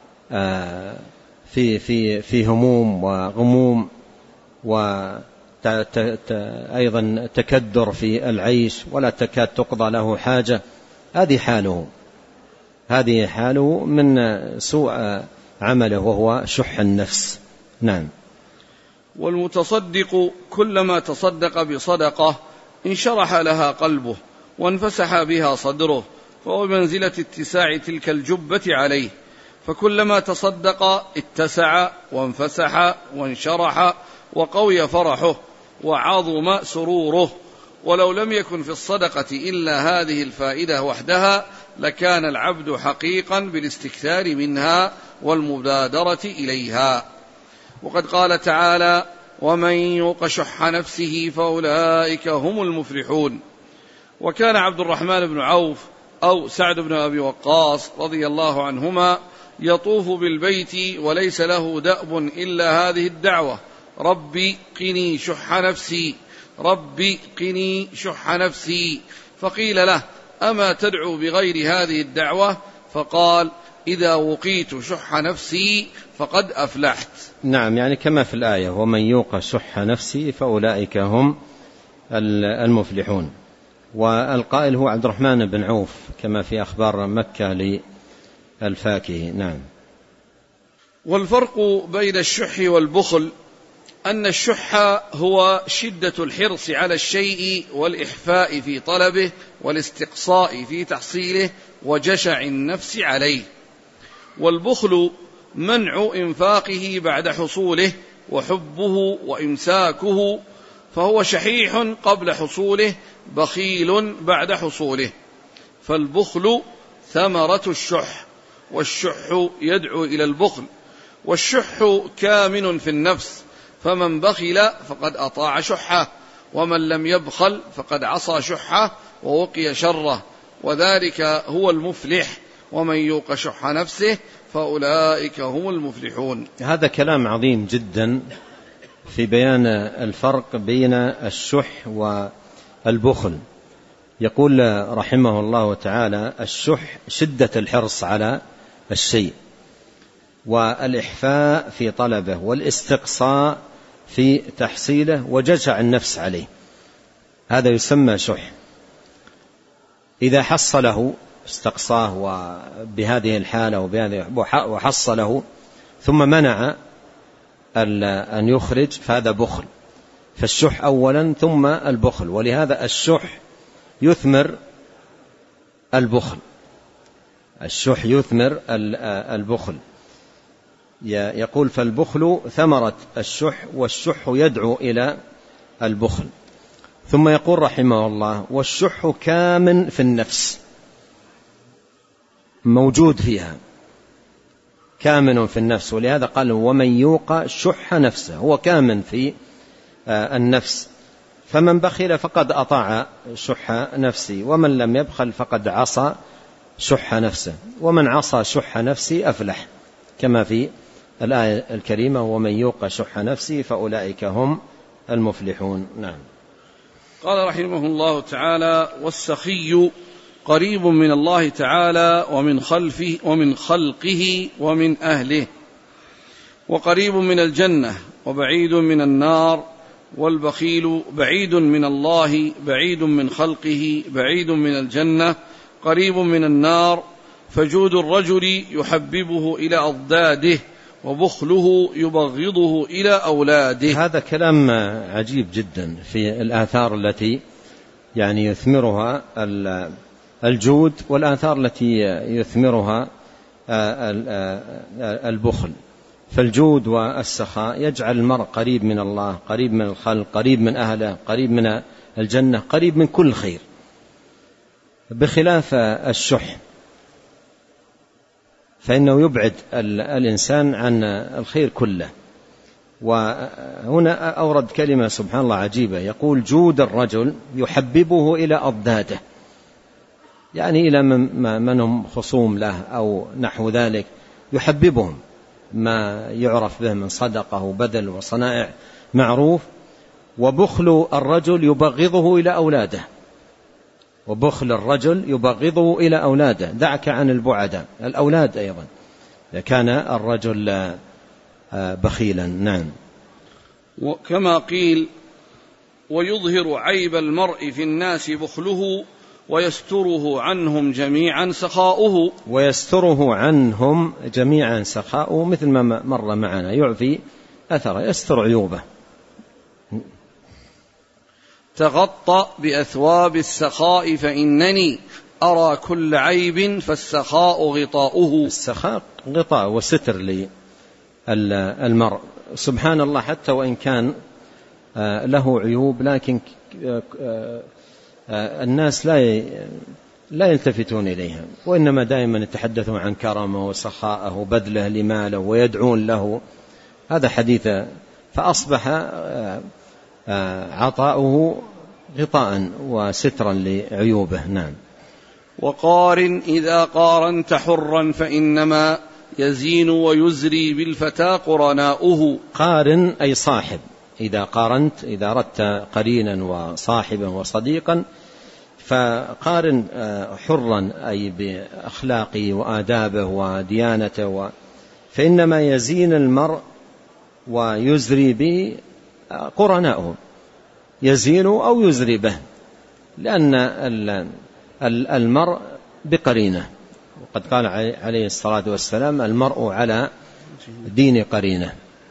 [SPEAKER 1] في في في هموم وغموم، وأيضا تكدر في العيش ولا تكاد تقضى له حاجة. هذه حاله هذه حاله من سوء عمله وهو شح النفس. نعم.
[SPEAKER 2] والمتصدق كلما تصدق بصدقة انشرح لها قلبه وانفسح بها صدره، فهو بمنزلة اتساع تلك الجبة عليه، فكلما تصدق اتسع وانفسح وانشرح وقوي فرحه وعظم سروره. ولو لم يكن في الصدقة إلا هذه الفائدة وحدها لكان العبد حقيقا بالاستكثار منها والمبادرة إليها. وقد قال تعالى: ومن يوق شح نفسه فأولئك هم المفلحون. وكان عبد الرحمن بن عوف أو سعد بن أبي وقاص رضي الله عنهما يطوف بالبيت وليس له دأب إلا هذه الدعوة: ربي قني شح نفسي، ربي قني شح نفسي. فقيل له: أما تدعو بغير هذه الدعوة؟ فقال: إذا وقيت شح نفسي فقد أفلحت.
[SPEAKER 1] نعم، يعني كما في الآية: ومن يوق شح نفسي فأولئك هم المفلحون. والقائل هو عبد الرحمن بن عوف كما في أخبار مكة للفاكهي. نعم.
[SPEAKER 2] والفرق بين الشح والبخل أن الشح هو شدة الحرص على الشيء والإحفاء في طلبه والاستقصاء في تحصيله وجشع النفس عليه. والبخل منع إنفاقه بعد حصوله وحبه وإمساكه، فهو شحيح قبل حصوله بخيل بعد حصوله. فالبخل ثمرة الشح، والشح يدعو إلى البخل، والشح كامن في النفس، فمن بخل فقد أطاع شحه، ومن لم يبخل فقد عصى شحه ووقي شره، وذلك هو المفلح، ومن يوق شح نفسه فأولئك هم المفلحون.
[SPEAKER 1] هذا كلام عظيم جدا في بيان الفرق بين الشح والبخل. يقول رحمه الله تعالى: الشح شدة الحرص على الشيء، والإحفاء في طلبه، والاستقصاء في تحصيله، وجشع النفس عليه، هذا يسمى شح. إذا حصله استقصاه بهذه الحالة وحصله ثم منع أن يخرج فهذا بخل. فالشح أولا ثم البخل، ولهذا الشح يثمر البخل، الشح يثمر البخل. يقول: فالبخل ثمرة الشح، والشح يدعو إلى البخل. ثم يقول رحمه الله: والشح كامن في النفس، موجود فيها، كامن في النفس، ولهذا قال: ومن يوق شح نفسه، هو كامن في النفس. فمن بخل فقد أطاع شح نفسه، ومن لم يبخل فقد عصى شح نفسه، ومن عصى شح نفسه أفلح، كما في الآية الكريمة: ومن يوق شح نفسه فأولئك هم المفلحون. نعم.
[SPEAKER 2] قال رحمه الله تعالى: والسخي قريب من الله تعالى ومن خلفه ومن خلقه ومن أهله، وقريب من الجنة وبعيد من النار. والبخيل بعيد من الله، بعيد من خلقه، بعيد من الجنة، قريب من النار. فجود الرجل يحببه إلى أضداده، وبخله يبغضه إلى أولاده.
[SPEAKER 1] هذا كلام عجيب جدا في الآثار التي يعني يثمرها الجود، والآثار التي يثمرها البخل. فالجود والسخاء يجعل المرء قريب من الله، قريب من الخلق، قريب من أهله، قريب من الجنة، قريب من كل خير، بخلاف الشح فإنه يبعد الإنسان عن الخير كله. وهنا أورد كلمة سبحان الله عجيبة، يقول: جود الرجل يحببه إلى أضداده، يعني إلى من هم خصوم له أو نحو ذلك، يحببهم ما يعرف به من صدقة وبذل وصنائع معروف. وبخل الرجل يبغضه إلى أولاده، وبخل الرجل يبغضه إلى أولاده، دعك عن البعداء، الأولاد أيضا إذا كان الرجل بخيلا. نعم.
[SPEAKER 2] وكما قيل: ويظهر عيب المرء في الناس بخله، ويستره عنهم جميعا سخاؤه.
[SPEAKER 1] ويستره عنهم جميعا سخاؤه، مثل ما مر معنا، يعفي أثره، يستر عيوبه.
[SPEAKER 2] تغطى بأثواب السخاء فإنني أرى كل عيب، فالسخاء غطاؤه.
[SPEAKER 1] السخاء غطاء وستر للمرء. سبحان الله، حتى وإن كان له عيوب، لكن الناس لا لا يلتفتون إليها، وإنما دائما يتحدثون عن كرمه وسخاءه وبذله لماله ويدعون له. هذا حديث، فأصبح عطاؤه غطاء وسترا لعيوبه. نعم.
[SPEAKER 2] وقارن إذا قارنت حرا فإنما يزين ويزري بالفتى قرناؤه.
[SPEAKER 1] قارن أي صاحب، إذا قارنت، إذا أردت قرينا وصاحبا وصديقا، فقارن حرا أي بأخلاقه وآدابه وديانته و... فإنما يزين المرء ويزري به قرناؤه، يزين أو يزري به، لأن المرء بقرينه، وقد قال عليه الصلاة والسلام: المرء على دين قرينه.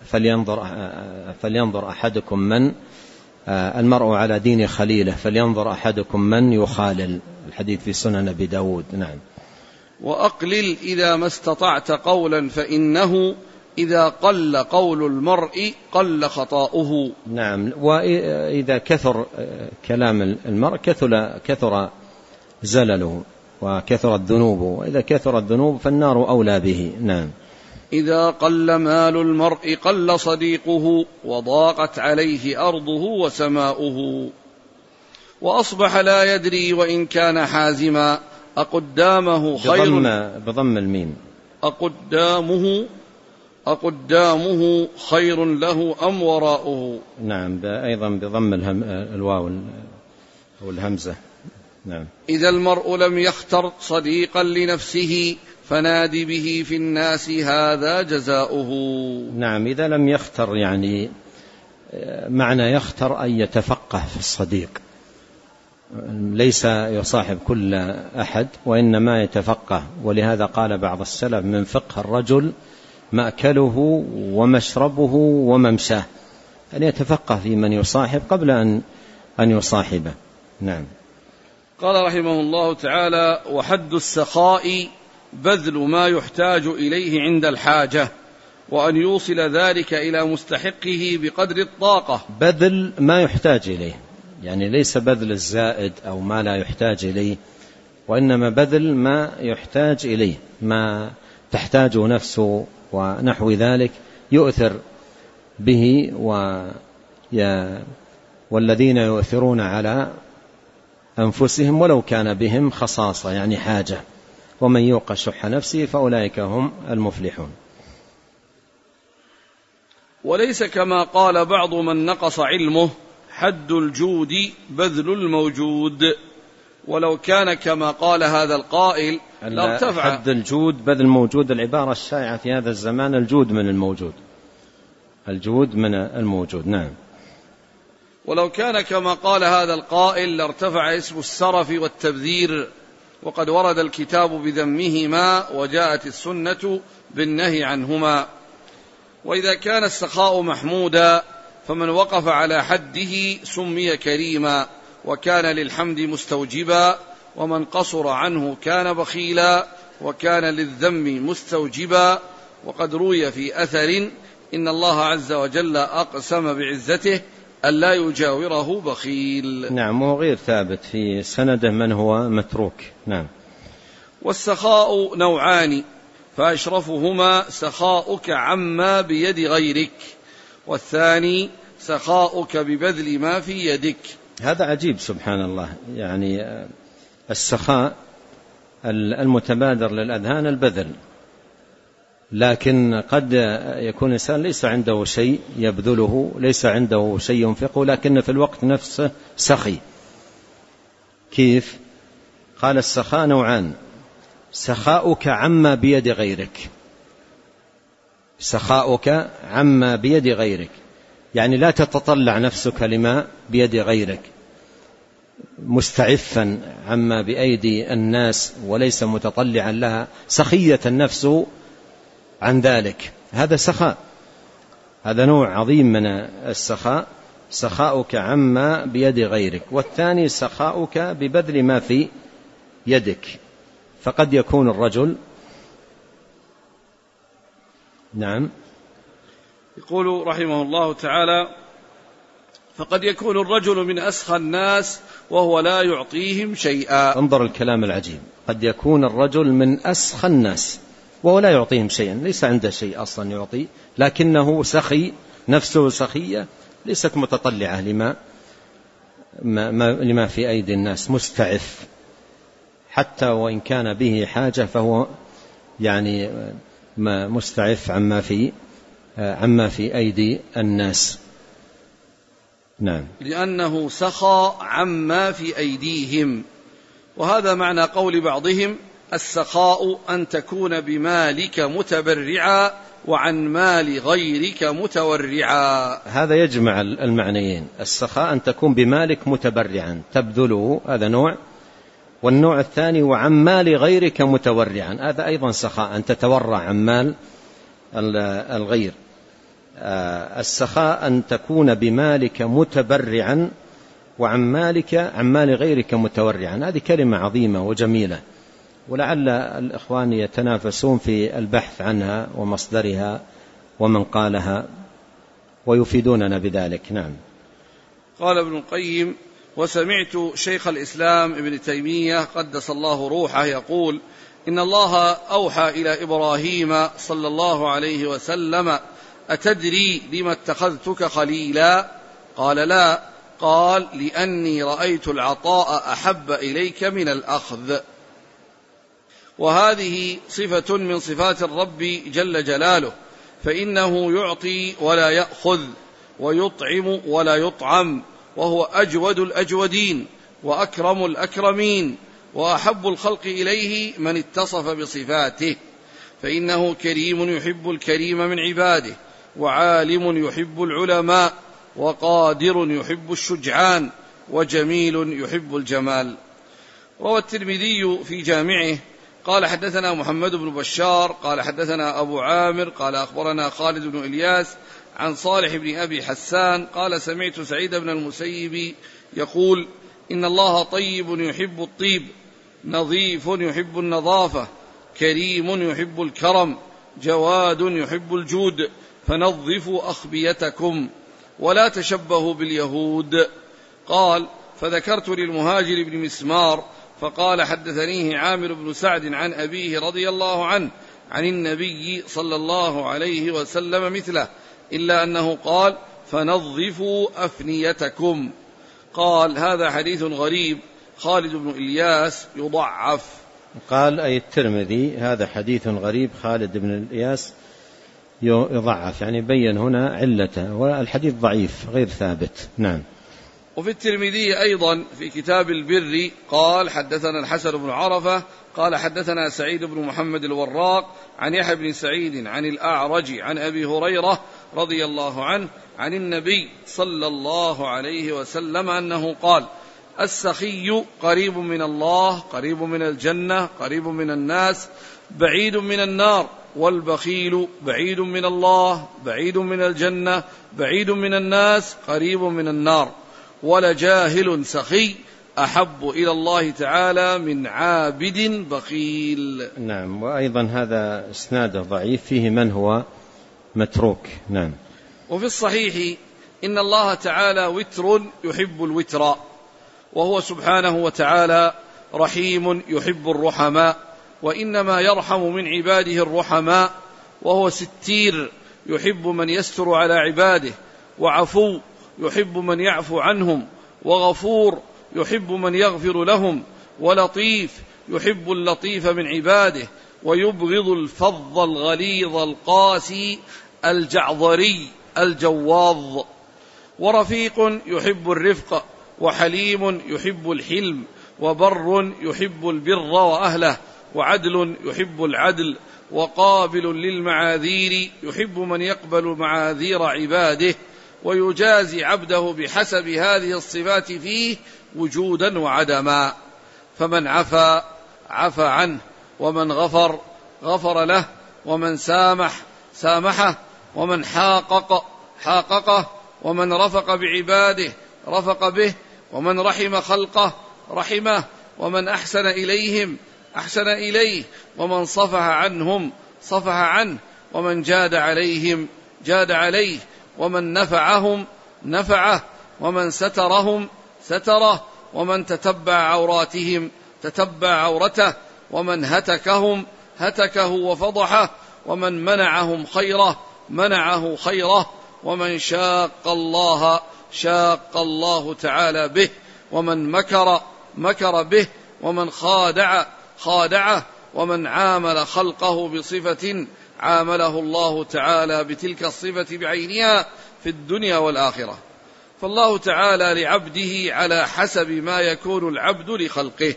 [SPEAKER 1] فلينظر, فلينظر أحدكم من المرء على دين خليله فلينظر أحدكم من يخالل. الحديث في سنن أبي داود. نعم.
[SPEAKER 2] وأقلل إذا ما استطعت قولا فإنه إذا قل قول المرء قل خطاؤه.
[SPEAKER 1] نعم. وإذا كثر كلام المرء كثر, كثر زلله وكثرت ذنوبه، وإذا كثرت ذنوبه فالنار أولى به. نعم.
[SPEAKER 2] إذا قل مال المرء قل صديقه وضاقت عليه أرضه وسماؤه. وأصبح لا يدري وإن كان حازما أقدامه خير
[SPEAKER 1] بضم, بضم الميم
[SPEAKER 2] أقدامه أقدامه خير له أم وراؤه.
[SPEAKER 1] نعم. أيضا بضم الهم الواو أو الهمزة. نعم.
[SPEAKER 2] إذا المرء لم يختر صديقا لنفسه فنادي به في الناس هذا جزاؤه.
[SPEAKER 1] نعم. إذا لم يختر يعني معنى يختر أن يتفقه في الصديق، ليس يصاحب كل أحد وإنما يتفقه. ولهذا قال بعض السلف من فقه الرجل مأكله ومشربه وممشاه، أن يتفقه في من يصاحب قبل أن أن يصاحبه. نعم.
[SPEAKER 2] قال رحمه الله تعالى: وحد السخاء بذل ما يحتاج إليه عند الحاجة، وأن يوصل ذلك إلى مستحقه بقدر الطاقة.
[SPEAKER 1] بذل ما يحتاج إليه، يعني ليس بذل الزائد أو ما لا يحتاج إليه، وإنما بذل ما يحتاج إليه، ما تحتاجه نفسه ونحو ذلك يؤثر به. والذين يؤثرون على أنفسهم ولو كان بهم خصاصة، يعني حاجة، ومن يوق شح نفسه فأولئك هم المفلحون.
[SPEAKER 2] وليس كما قال بعض من نقص علمه حد الجود بذل الموجود، ولو كان كما قال هذا القائل لارتفع.
[SPEAKER 1] حد الجود بذل الموجود، العبارة الشائعة في هذا الزمان الجود من الموجود، الجود من الموجود. نعم.
[SPEAKER 2] ولو كان كما قال هذا القائل لارتفع اسم السرف والتبذير، وقد ورد الكتاب بذمهما وجاءت السنة بالنهي عنهما. وإذا كان السخاء محمودا فمن وقف على حده سمي كريما وكان للحمد مستوجبا، ومن قصر عنه كان بخيلا وكان للذم مستوجبا. وقد روي في أثر إن الله عز وجل أقسم بعزته ألا يجاوره بخيل.
[SPEAKER 1] نعم. وغير ثابت في سنده من هو متروك. نعم.
[SPEAKER 2] والسخاء نوعان، فأشرفهما سخاؤك عما بيد غيرك، والثاني سخاؤك ببذل ما في يدك.
[SPEAKER 1] هذا عجيب سبحان الله، يعني السخاء المتبادر للأذهان البذل، لكن قد يكون إنسان ليس عنده شيء يبذله، ليس عنده شيء ينفقه، لكن في الوقت نفسه سخي. كيف؟ قال السخاء نوعان، سخاؤك عما بيد غيرك، سخاؤك عما بيد غيرك، يعني لا تتطلع نفسك لما بيد غيرك، مستعفا عما بأيدي الناس وليس متطلعا لها، سخية النفس عن ذلك. هذا سخاء، هذا نوع عظيم من السخاء، سخاؤك عما بيد غيرك. والثاني سخاؤك ببذل ما في يدك. فقد يكون الرجل نعم
[SPEAKER 2] يقول رحمه الله تعالى: فقد يكون الرجل من أسخى الناس وهو لا يعطيهم شيئا.
[SPEAKER 1] انظر الكلام العجيب، قد يكون الرجل من أسخى الناس وهو لا يعطيهم شيئا، ليس عنده شيء أصلا يعطي، لكنه سخي، نفسه سخية، ليست متطلعة لما ما لما في أيدي الناس، مستعف، حتى وإن كان به حاجة فهو يعني مستعف عما في عما في أيدي الناس. نعم.
[SPEAKER 2] لأنه سخى عما في أيديهم. وهذا معنى قول بعضهم: السخاء أن تكون بمالك متبرعا وعن مال غيرك متورعا.
[SPEAKER 1] هذا يجمع المعنيين، السخاء أن تكون بمالك متبرعا تبذله، هذا نوع، والنوع الثاني وعن مال غيرك متورعا، هذا أيضا سخاء، أن تتورع عن مال الغير. السخاء أن تكون بمالك متبرعا وعن مالك عن مال غيرك متورعا. هذه كلمة عظيمة وجميلة، ولعل الإخوان يتنافسون في البحث عنها ومصدرها ومن قالها ويفيدوننا بذلك. نعم.
[SPEAKER 2] قال ابن القيم: وسمعت شيخ الإسلام ابن تيمية قدس الله روحه يقول: إن الله أوحى إلى إبراهيم صلى الله عليه وسلم: أتدري لما اتخذتك خليلا؟ قال: لا. قال: لأني رأيت العطاء أحب إليك من الأخذ. وهذه صفة من صفات الرب جل جلاله، فإنه يعطي ولا يأخذ، ويطعم ولا يطعم، وهو أجود الأجودين وأكرم الأكرمين، وأحب الخلق إليه من اتصف بصفاته، فإنه كريم يحب الكريم من عباده، وعالم يحب العلماء، وقادر يحب الشجعان، وجميل يحب الجمال. روى الترمذي في جامعه قال: حدثنا محمد بن بشار قال حدثنا أبو عامر قال أخبرنا خالد بن إلياس عن صالح بن أبي حسان قال: سمعت سعيد بن المسيب يقول: إن الله طيب يحب الطيب، نظيف يحب النظافة، كريم يحب الكرم، جواد يحب الجود، فنظفوا أخبيتكم ولا تشبهوا باليهود. قال: فذكرت للمهاجر بن مسمار فقال: حدثنيه عامر بن سعد عن أبيه رضي الله عنه عن النبي صلى الله عليه وسلم مثله، إلا أنه قال: فنظفوا أفنيتكم. قال: هذا حديث غريب. خالد بن إلياس يضعف.
[SPEAKER 1] قال أي الترمذي: هذا حديث غريب، خالد بن إلياس يضعف، يعني بين هنا علته، والحديث ضعيف غير ثابت. نعم.
[SPEAKER 2] وفي الترمذي أيضا في كتاب البر قال: حدثنا الحسن بن عرفة قال حدثنا سعيد بن محمد الوراق عن يحيى بن سعيد عن الأعرج عن أبي هريرة رضي الله عنه عن النبي صلى الله عليه وسلم أنه قال: السخي قريب من الله، قريب من الجنة، قريب من الناس، بعيد من النار، والبخيل بعيد من الله، بعيد من الجنة، بعيد من الناس، قريب من النار. ولجاهل سخي أحب إلى الله تعالى من عابد بخيل.
[SPEAKER 1] نعم. وأيضا هذا إسناده ضعيف، فيه من هو متروك. نعم.
[SPEAKER 2] وفي الصحيح: إن الله تعالى وتر يحب الوتر، وهو سبحانه وتعالى رحيم يحب الرحماء، وإنما يرحم من عباده الرحماء، وهو ستير يحب من يستر على عباده، وعفو يحب من يعفو عنهم، وغفور يحب من يغفر لهم، ولطيف يحب اللطيف من عباده، ويبغض الفظ الغليظ القاسي الجعظري الجواظ. ورفيق يحب الرفق، وحليم يحب الحلم، وبر يحب البر وأهله، وعدل يحب العدل، وقابل للمعاذير يحب من يقبل معاذير عباده، ويجازي عبده بحسب هذه الصفات فيه وجودا وعدما. فمن عفا عفى عنه، ومن غفر غفر له، ومن سامح سامحه، ومن حاقق حاققه، ومن رفق بعباده رفق به، ومن رحم خلقه رحمه، ومن أحسن إليهم أحسن إليه، ومن صفح عنهم صفح عنه، ومن جاد عليهم جاد عليه، ومن نفعهم نفعه، ومن سترهم ستره، ومن تتبع عوراتهم تتبع عورته، ومن هتكهم هتكه وفضحه، ومن منعهم خيره منعه خيره، ومن شاق الله شاق الله تعالى به، ومن مكر مكر به، ومن خادع خادعه، ومن عامل خلقه بصفة عامله الله تعالى بتلك الصفة بعينها في الدنيا والآخرة. فالله تعالى لعبده على حسب ما يكون العبد لخلقه.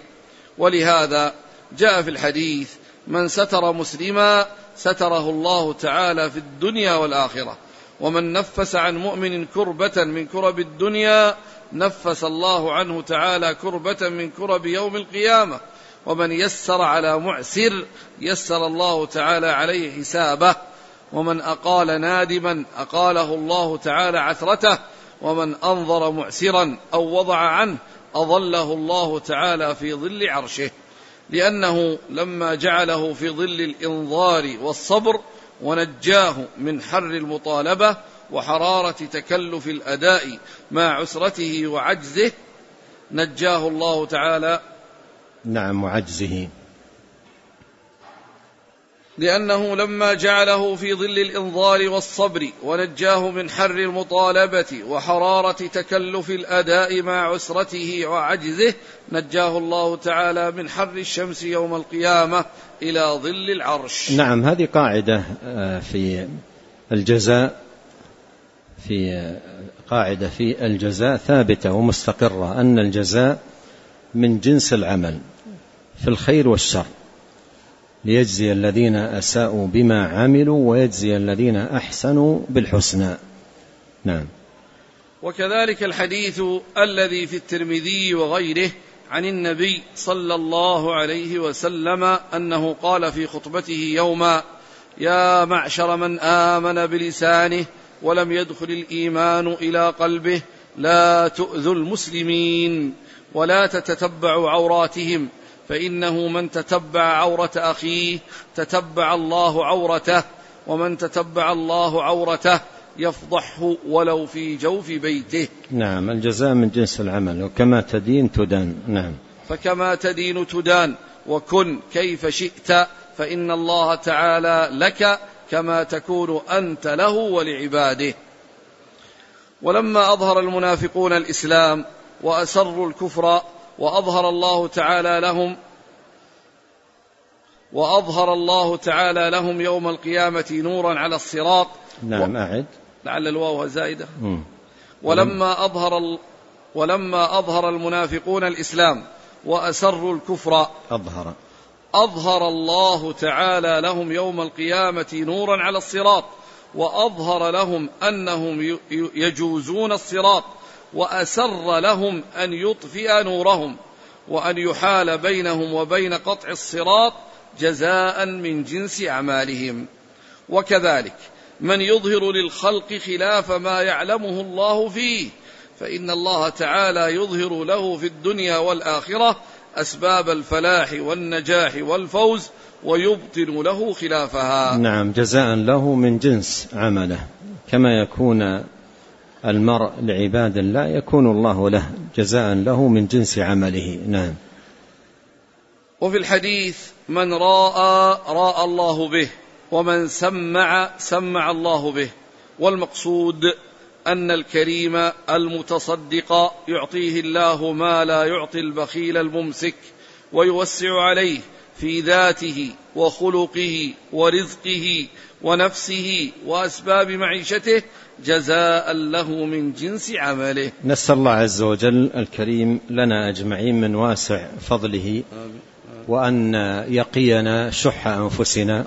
[SPEAKER 2] ولهذا جاء في الحديث: من ستر مسلما ستره الله تعالى في الدنيا والآخرة، ومن نفس عن مؤمن كربة من كرب الدنيا نفس الله عنه تعالى كربة من كرب يوم القيامة، ومن يسر على معسر يسر الله تعالى عليه حسابه. ومن أقال نادما أقاله الله تعالى عثرته، ومن أنظر معسرا أو وضع عنه أظله الله تعالى في ظل عرشه، لأنه لما جعله في ظل الإنظار والصبر ونجاه من حر المطالبة وحرارة تكلف الأداء مع عسرته وعجزه، نجاه الله تعالى
[SPEAKER 1] نعم وعجزه
[SPEAKER 2] لأنه لما جعله في ظل الإنظار والصبر ونجاه من حر المطالبة وحرارة تكلف الأداء مع عسرته وعجزه، نجاه الله تعالى من حر الشمس يوم القيامة إلى ظل العرش.
[SPEAKER 1] نعم، هذه قاعدة في الجزاء في قاعدة في الجزاء ثابتة ومستقرة، أن الجزاء من جنس العمل في الخير والشر، ليجزي الذين أساءوا بما عملوا ويجزي الذين أحسنوا بالحسنى. نعم.
[SPEAKER 2] وكذلك الحديث الذي في الترمذي وغيره عن النبي صلى الله عليه وسلم أنه قال في خطبته يوما: يا معشر من آمن بلسانه ولم يدخل الإيمان إلى قلبه، لا تؤذوا المسلمين ولا تتتبعوا عوراتهم، فإنه من تتبع عورة أخيه تتبع الله عورته، ومن تتبع الله عورته يفضحه ولو في جوف بيته.
[SPEAKER 1] نعم، الجزاء من جنس العمل، وكما تدين تدان. نعم.
[SPEAKER 2] فكما تدين تدان، وكن كيف شئت، فإن الله تعالى لك كما تكون أنت له ولعباده. ولما أظهر المنافقون الإسلام وأسروا الكفر وأظهر الله تعالى لهم وأظهر الله تعالى لهم يوم القيامة نورا على الصراط.
[SPEAKER 1] نعم، أعد
[SPEAKER 2] لعل الواو زائدة. ولما أظهر ولما أظهر المنافقون الإسلام وأسروا الكفر
[SPEAKER 1] أظهر
[SPEAKER 2] أظهر الله تعالى لهم يوم القيامة نورا على الصراط، وأظهر لهم أنهم يجوزون الصراط، وأسر لهم أن يطفئ نورهم وأن يحال بينهم وبين قطع الصراط جزاء من جنس أعمالهم. وكذلك من يظهر للخلق خلاف ما يعلمه الله فيه، فإن الله تعالى يظهر له في الدنيا والآخرة أسباب الفلاح والنجاح والفوز، ويبطن له خلافها.
[SPEAKER 1] نعم، جزاء له من جنس عمله، كما يكون المرء لعباد الله يكون الله له جزاء له من جنس عمله. نعم.
[SPEAKER 2] وفي الحديث: من راى راى الله به، ومن سمع سمع الله به. والمقصود أن الكريم المتصدق يعطيه الله ما لا يعطي البخيل الممسك، ويوسع عليه في ذاته وخلقه ورزقه ونفسه وأسباب معيشته جزاء له من جنس عمله.
[SPEAKER 1] نسأل الله عز وجل الكريم لنا أجمعين من واسع فضله، وأن يقينا شح أنفسنا،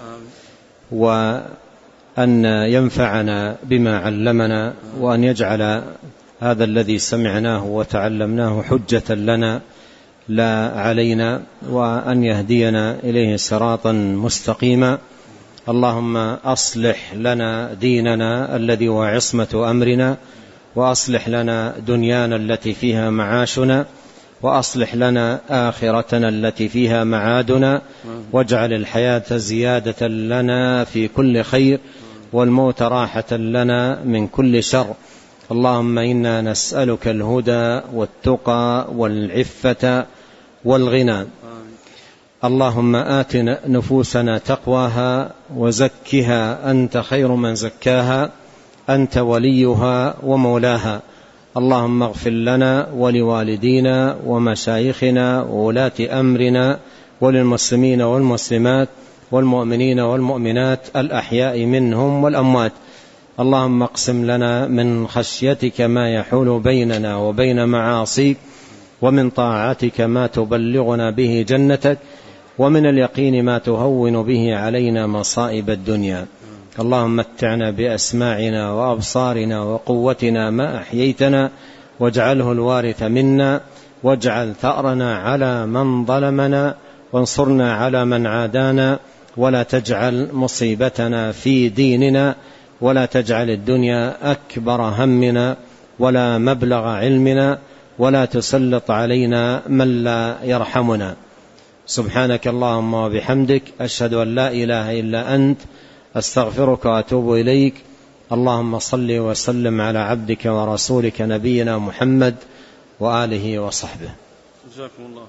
[SPEAKER 1] وأن ينفعنا بما علمنا، وأن يجعل هذا الذي سمعناه وتعلمناه حجة لنا لا علينا، وأن يهدينا إليه صراطا مستقيما. اللهم أصلح لنا ديننا الذي هو عصمة أمرنا، وأصلح لنا دنيانا التي فيها معاشنا، وأصلح لنا آخرتنا التي فيها معادنا، واجعل الحياة زيادة لنا في كل خير، والموت راحة لنا من كل شر. اللهم إنا نسألك الهدى والتقى والعفة والغنى. اللهم آت نفوسنا تقواها وزكها أنت خير من زكاها، أنت وليها ومولاها. اللهم اغفر لنا ولوالدينا ومشايخنا وولاة أمرنا وللمسلمين والمسلمات والمؤمنين والمؤمنات الأحياء منهم والأموات. اللهم اقسم لنا من خشيتك ما يحول بيننا وبين معاصيك، ومن طاعتك ما تبلغنا به جنتك، ومن اليقين ما تهون به علينا مصائب الدنيا. اللهم متعنا بأسماعنا وأبصارنا وقوتنا ما أحييتنا، واجعله الوارث منا، واجعل ثأرنا على من ظلمنا، وانصرنا على من عادانا، ولا تجعل مصيبتنا في ديننا، ولا تجعل الدنيا أكبر همنا ولا مبلغ علمنا، ولا تسلط علينا من لا يرحمنا. سبحانك اللهم وبحمدك، أشهد أن لا إله إلا أنت، أستغفرك وأتوب إليك. اللهم صل وسلم على عبدك ورسولك نبينا محمد وآله وصحبه.
[SPEAKER 2] جزاكم الله.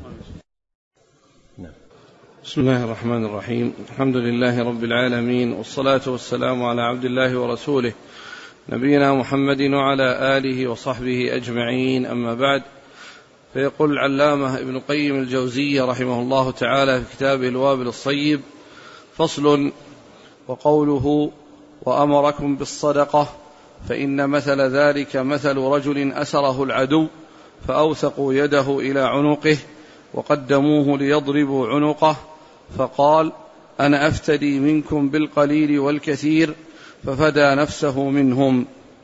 [SPEAKER 2] بسم الله الرحمن الرحيم. الحمد لله رب العالمين، والصلاة والسلام على عبد الله ورسوله نبينا محمد وعلى آله وصحبه أجمعين، أما بعد. فيقول العلامة ابن قيم الجوزية رحمه الله تعالى في كتابه الوابل الصيب: فصل. وقوله وأمركم بالصدقة، فإن مثل ذلك مثل رجل أسره العدو فأوثقوا يده إلى عنقه وقدموه ليضربوا عنقه، فقال: أنا أفتدي منكم بالقليل والكثير، ففدى نفسه منهم.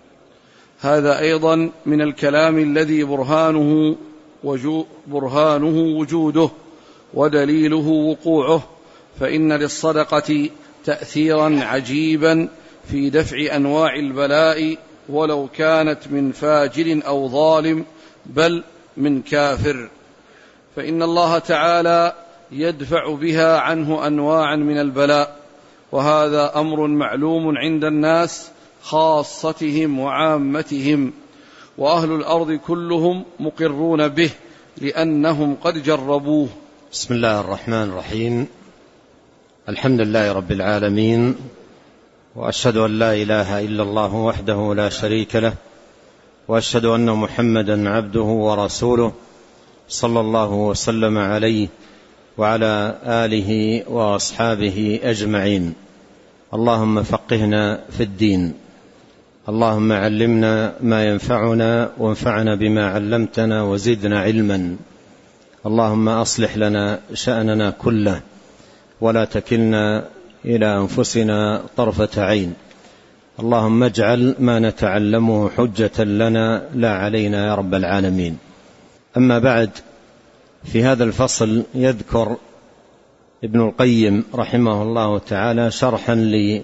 [SPEAKER 2] هذا أيضا من الكلام الذي برهانه, وجو برهانه وجوده ودليله وقوعه، فإن للصدقة تأثيرا عجيبا في دفع أنواع البلاء، ولو كانت من فاجر أو ظالم، بل من كافر، فإن الله تعالى يدفع بها عنه أنواعا من البلاء، وهذا أمر معلوم عند الناس خاصتهم وعامتهم، وأهل الأرض كلهم مقرون به لأنهم قد جربوه.
[SPEAKER 1] بسم الله الرحمن الرحيم. الحمد لله رب العالمين، وأشهد أن لا إله إلا الله وحده لا شريك له، وأشهد أن محمدا عبده ورسوله، صلى الله وسلم عليه وعلى آله وأصحابه أجمعين. اللهم فقهنا في الدين، اللهم علمنا ما ينفعنا وانفعنا بما علمتنا وزدنا علما. اللهم أصلح لنا شأننا كله، ولا تكلنا إلى أنفسنا طرفة عين. اللهم اجعل ما نتعلمه حجة لنا لا علينا يا رب العالمين. أما بعد، في هذا الفصل يذكر ابن القيم رحمه الله تعالى شرحا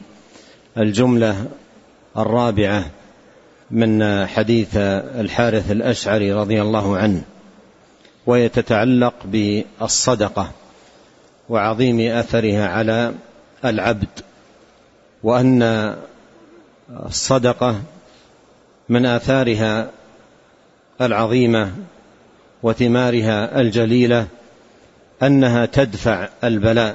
[SPEAKER 1] للجملة الرابعة من حديث الحارث الأشعري رضي الله عنه، وهي تتعلق بالصدقة وعظيم أثرها على العبد، وأن الصدقة من آثارها العظيمة وثمارها الجليلة أنها تدفع البلاء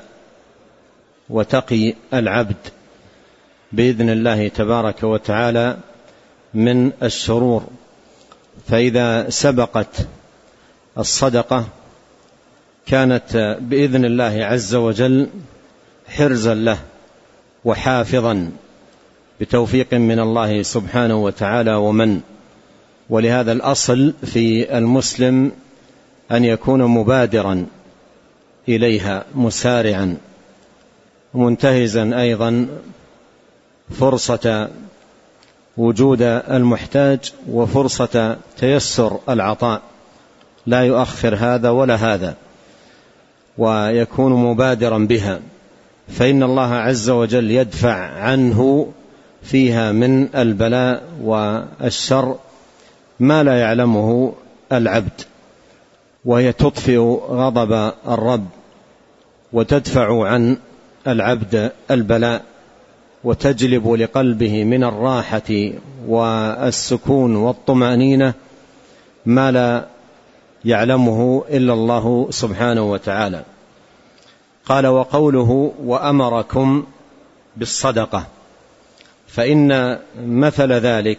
[SPEAKER 1] وتقي العبد بإذن الله تبارك وتعالى من الشرور. فإذا سبقت الصدقة كانت بإذن الله عز وجل حرزا له وحافظا بتوفيق من الله سبحانه وتعالى ومن. ولهذا الأصل في المسلم أن يكون مبادرا إليها مسارعا، منتهزا أيضا فرصة وجود المحتاج وفرصة تيسر العطاء، لا يؤخر هذا ولا هذا، ويكون مبادرا بها، فإن الله عز وجل يدفع عنه فيها من البلاء والشر ما لا يعلمه العبد، وهي تطفئ غضب الرب وتدفع عن العبد البلاء، وتجلب لقلبه من الراحة والسكون والطمأنينة ما لا يعلمه إلا الله سبحانه وتعالى. قال: وقوله وأمركم بالصدقة، فإن مثل ذلك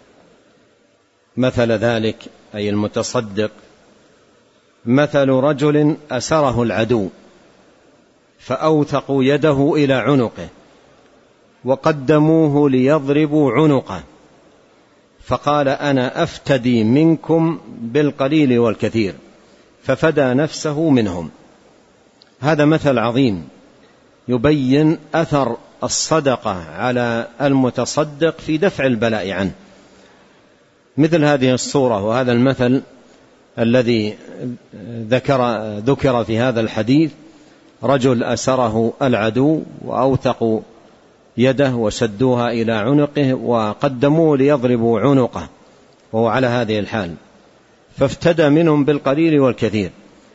[SPEAKER 1] مثل ذلك أي المتصدق مثل رجل أسره العدو فأوثقوا يده إلى عنقه وقدموه ليضربوا عنقه، فقال: أنا أفتدي منكم بالقليل والكثير، ففدى نفسه منهم. هذا مثل عظيم يبين أثر الصدقة على المتصدق في دفع البلاء عنه. مثل هذه الصورة وهذا المثل الذي ذكر ذكر في هذا الحديث رجل أسره العدو وأوثقوا يده وشدوها إلى عنقه وقدموه ليضربوا عنقه وهو على هذه الحال، فافتدى منهم بالقليل والكثير.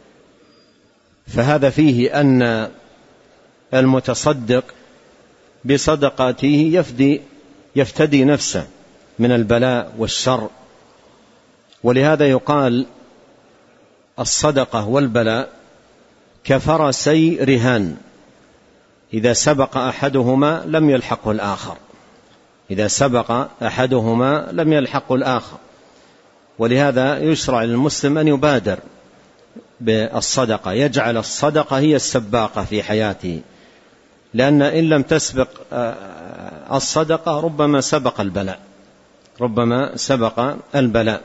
[SPEAKER 1] فهذا فيه أن المتصدق بصدقاته يفدي يفتدي نفسه من البلاء والشر. ولهذا يقال الصدقة والبلاء كفرسي رهان، إذا سبق أحدهما لم يلحقه الآخر، إذا سبق أحدهما لم يلحقه الآخر. ولهذا يشرع للمسلم أن يبادر بالصدقة، يجعل الصدقة هي السباقة في حياته، لأن إن لم تسبق الصدقة ربما سبق البلاء، ربما سبق البلاء.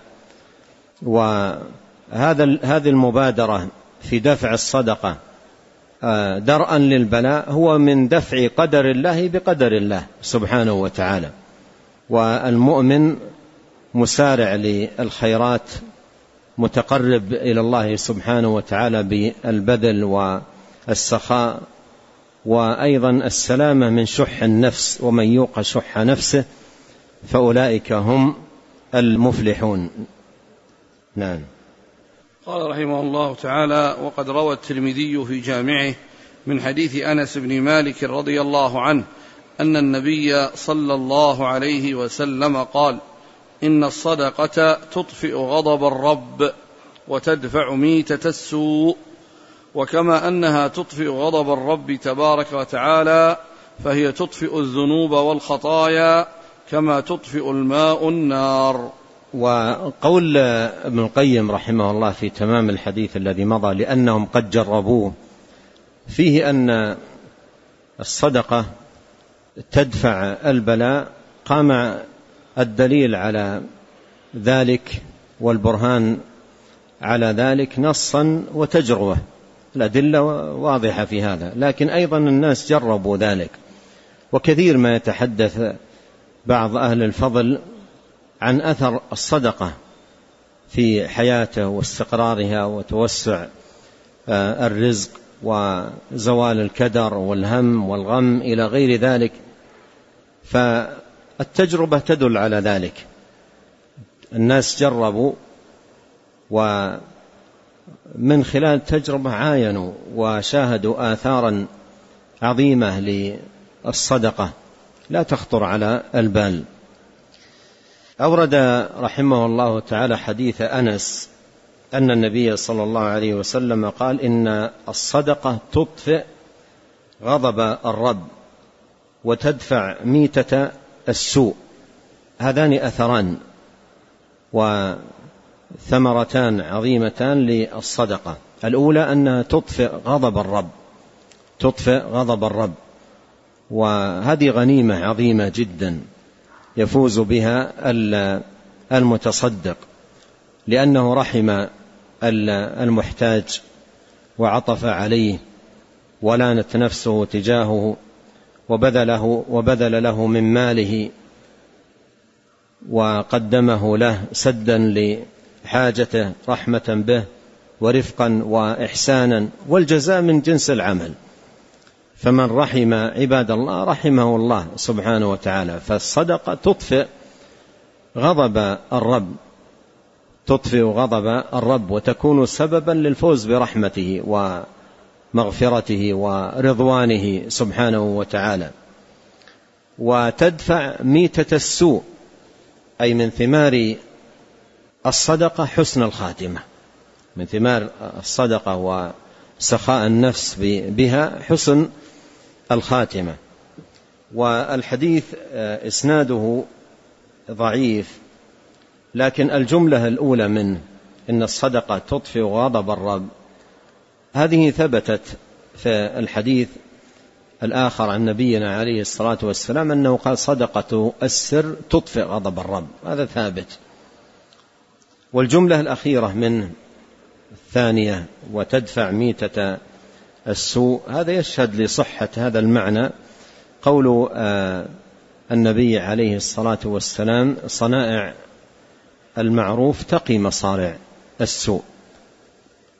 [SPEAKER 1] وهذا هذه المبادرة في دفع الصدقة درءا للبلاء هو من دفع قدر الله بقدر الله سبحانه وتعالى. والمؤمن مسارع للخيرات، متقرب إلى الله سبحانه وتعالى بالبذل والسخاء، وأيضا السلامة من شح النفس، ومن يوق شح نفسه فأولئك هم المفلحون. نعم.
[SPEAKER 2] قال رحمه الله تعالى: وقد روى الترمذي في جامعه من حديث أنس بن مالك رضي الله عنه أن النبي صلى الله عليه وسلم قال: إن الصدقة تطفئ غضب الرب وتدفع ميتة السوء، وكما أنها تطفئ غضب الرب تبارك وتعالى فهي تطفئ الذنوب والخطايا كما تطفئ الماء النار.
[SPEAKER 1] وقول ابن القيم رحمه الله في تمام الحديث الذي مضى: لأنهم قد جربوه، فيه أن الصدقة تدفع البلاء. قام الدليل على ذلك والبرهان على ذلك نصا وتجربة، الأدلة واضحة في هذا، لكن أيضا الناس جربوا ذلك. وكثير ما يتحدث بعض أهل الفضل عن أثر الصدقة في حياته واستقرارها وتوسع الرزق وزوال الكدر والهم والغم إلى غير ذلك، فالتجربة تدل على ذلك. الناس جربوا، ومن خلال التجربة عاينوا وشاهدوا آثارا عظيمة للصدقة لا تخطر على البال. أورد رحمه الله تعالى حديث أنس أن النبي صلى الله عليه وسلم قال: إن الصدقة تطفئ غضب الرب وتدفع ميتة السوء. هذان أثران وثمرتان عظيمتان للصدقة. الأولى أنها تطفئ غضب الرب، تطفئ غضب الرب، وهذه غنيمة عظيمة جدا يفوز بها المتصدق، لأنه رحم المحتاج وعطف عليه ولانت نفسه تجاهه وبذله, وبذل له من ماله وقدمه له سدا لحاجته رحمة به ورفقا وإحسانا، والجزاء من جنس العمل. فمن رحم عباد الله رحمه الله سبحانه وتعالى. فالصدقة تطفئ غضب الرب، تطفئ غضب الرب وتكون سببا للفوز برحمته ومغفرته ورضوانه سبحانه وتعالى. وتدفع ميتة السوء، أي من ثمار الصدقة حسن الخاتمة، من ثمار الصدقة وسخاء النفس بها حسن الخاتمة. والحديث إسناده ضعيف، لكن الجملة الأولى منه إن الصدقة تطفئ غضب الرب هذه ثبتت في الحديث الآخر عن نبينا عليه الصلاة والسلام أنه قال: صدقة السر تطفئ غضب الرب، هذا ثابت. والجملة الأخيرة منه الثانية وتدفع ميتة السوء، هذا يشهد لصحة هذا المعنى قول النبي عليه الصلاة والسلام: صنائع المعروف تقي مصارع السوء.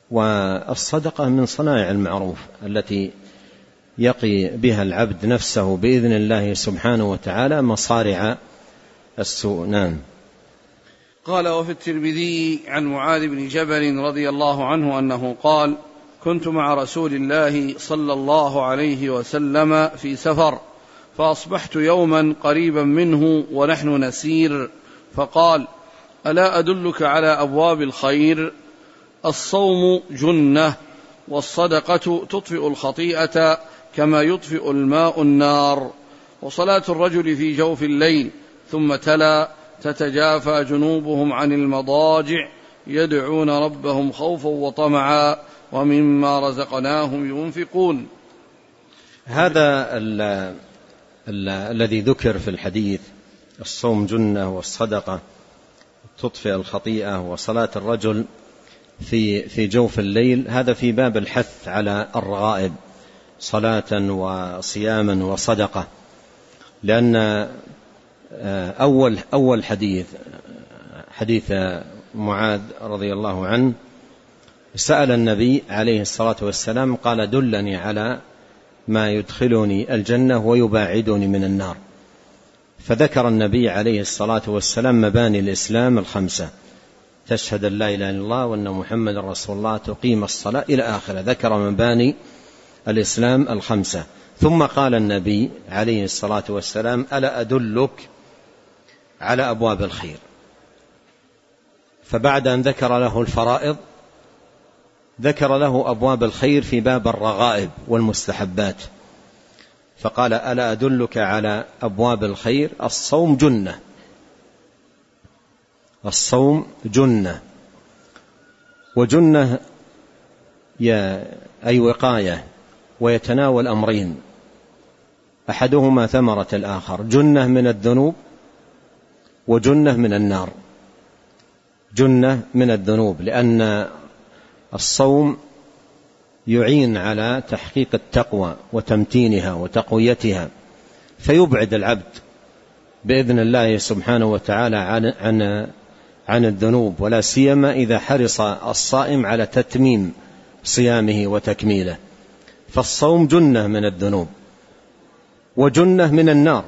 [SPEAKER 1] والصدقة من صنائع المعروف التي يقي بها العبد نفسه بإذن الله سبحانه وتعالى مصارع السوء. نعم.
[SPEAKER 2] قال: وفي الترمذي عن معاذ بن جبل رضي الله عنه أنه قال: كنت مع رسول الله صلى الله عليه وسلم في سفر، فأصبحت يوما قريبا منه ونحن نسير، فقال: ألا أدلك على أبواب الخير؟ الصوم جنة، والصدقة تطفئ الخطيئة كما يطفئ الماء النار، وصلاة الرجل في جوف الليل. ثم تلا: تتجافى جنوبهم عن المضاجع يدعون ربهم خوفا وطمعا ومما رزقناهم ينفقون.
[SPEAKER 1] هذا ال ال الذي ذكر في الحديث الصوم جنة والصدقة تطفئ الخطيئة وصلاة الرجل في في جوف الليل، هذا في باب الحث على الرغائب صلاة وصياما وصدقة، لأن أول أول حديث حديث معاذ رضي الله عنه سأل النبي عليه الصلاة والسلام قال: دلني على ما يدخلني الجنة ويباعدني من النار، فذكر النبي عليه الصلاة والسلام مباني الإسلام الخمسة: تشهد أن لا إله إلا الله وأن محمد رسول الله، تقيم الصلاة، إلى آخره، ذكر مباني الإسلام الخمسة. ثم قال النبي عليه الصلاة والسلام: ألا أدلك على أبواب الخير؟ فبعد أن ذكر له الفرائض ذكر له أبواب الخير في باب الرغائب والمستحبات، فقال: ألا أدلك على أبواب الخير؟ الصوم جنة، الصوم جنة، وجنة أي وقاية، ويتناول أمرين أحدهما ثمرة الآخر: جنة من الذنوب وجنة من النار. جنة من الذنوب لأن الصوم يعين على تحقيق التقوى وتمتينها وتقويتها، فيبعد العبد بإذن الله سبحانه وتعالى عن, عن, عن الذنوب، ولا سيما إذا حرص الصائم على تتميم صيامه وتكميله. فالصوم جنة من الذنوب وجنة من النار،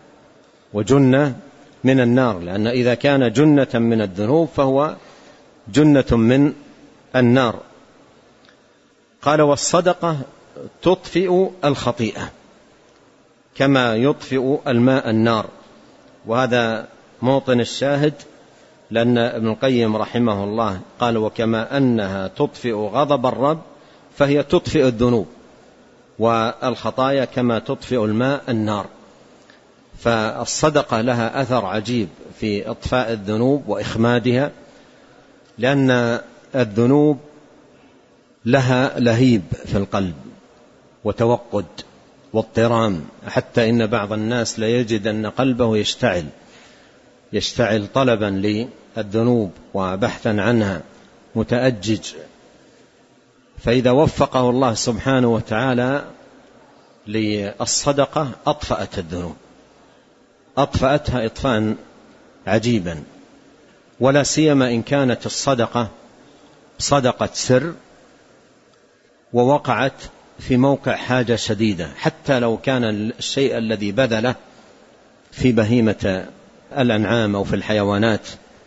[SPEAKER 1] وجنة من النار، لأن إذا كان جنة من الذنوب فهو جنة من النار. قال: والصدقة تطفئ الخطيئة كما يطفئ الماء النار. وهذا موطن الشاهد، لأن ابن القيم رحمه الله قال: وكما أنها تطفئ غضب الرب فهي تطفئ الذنوب والخطايا كما تطفئ الماء النار. فالصدقة لها أثر عجيب في إطفاء الذنوب وإخمادها، لأن الذنوب لها لهيب في القلب وتوقد واضطرام، حتى إن بعض الناس لا يجد أن قلبه يشتعل يشتعل طلبا للذنوب وبحثا عنها، متأجج. فإذا وفقه الله سبحانه وتعالى للصدقة أطفأت الذنوب، أطفأتها إطفاء عجيبا، ولا سيما إن كانت الصدقة صدقة سر ووقعت في موقع حاجة شديدة، حتى لو كان الشيء الذي بذله في بهيمة الأنعام أو في الحيوانات.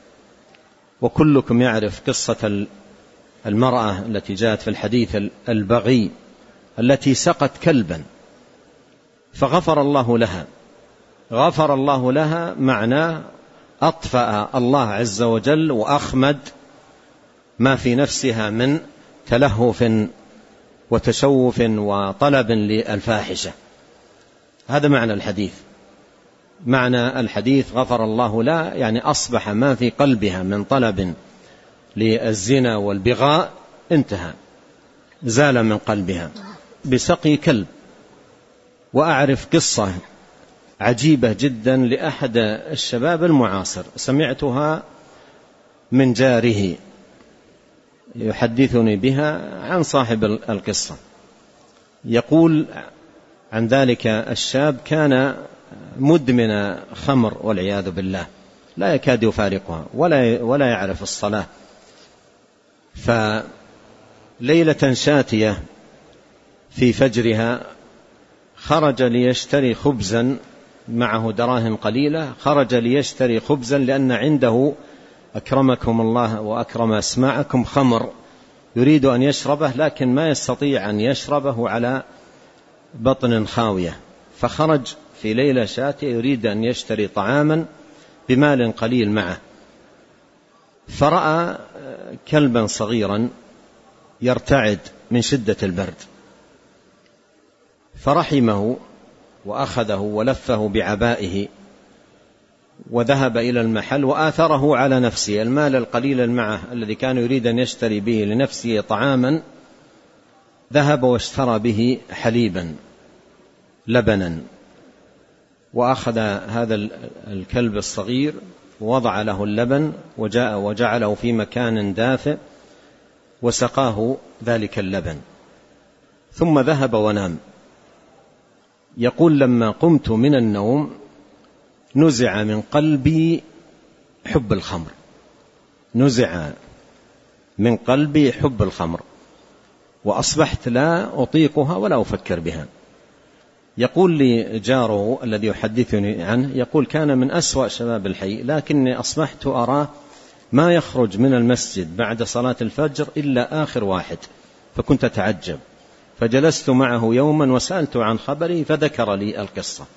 [SPEAKER 1] وكلكم يعرف قصة المرأة التي جاءت في الحديث البغي التي سقت كلبا فغفر الله لها. غفر الله لها معناه أطفأ الله عز وجل وأخمد ما في نفسها من تلهف وتشوف وطلب للفاحشة. هذا معنى الحديث. معنى الحديث غفر الله لها يعني أصبح ما في قلبها من طلب للزنا والبغاء انتهى، زال من قلبها بسقي كلب. وأعرف قصة عجيبة جدا لأحد الشباب المعاصر، سمعتها من جاره يحدثني بها عن صاحب القصة. يقول عن ذلك الشاب: كان مدمن خمر والعياذ بالله، لا يكاد يفارقها ولا ولا يعرف الصلاة. ليلة شاتية في فجرها خرج ليشتري خبزا، معه دراهم قليلة، خرج ليشتري خبزا لأن عنده أكرمكم الله وأكرم أسماعكم خمر يريد أن يشربه، لكن ما يستطيع أن يشربه على بطن خاوية، فخرج في ليلة شاتية يريد أن يشتري طعاما بمال قليل معه، فرأى كلبا صغيرا يرتعد من شدة البرد، فرحمه وأخذه ولفه بعبائه وذهب إلى المحل وآثره على نفسه. المال القليل معه الذي كان يريد أن يشتري به لنفسه طعاما ذهب واشترى به حليبا لبنا، وأخذ هذا الكلب الصغير ووضع له اللبن وجاء وجعله في مكان دافئ وسقاه ذلك اللبن، ثم ذهب ونام. يقول لما قمت من النوم نزع من قلبي حب الخمر، نزع من قلبي حب الخمر، وأصبحت لا أطيقها ولا أفكر بها. يقول لي جاره الذي يحدثني عنه، يقول كان من أسوأ شباب الحي، لكني أصبحت أراه ما يخرج من المسجد بعد صلاة الفجر إلا آخر واحد، فكنت أتعجب، فجلست معه يوما وسألت عن خبري فذكر لي القصة.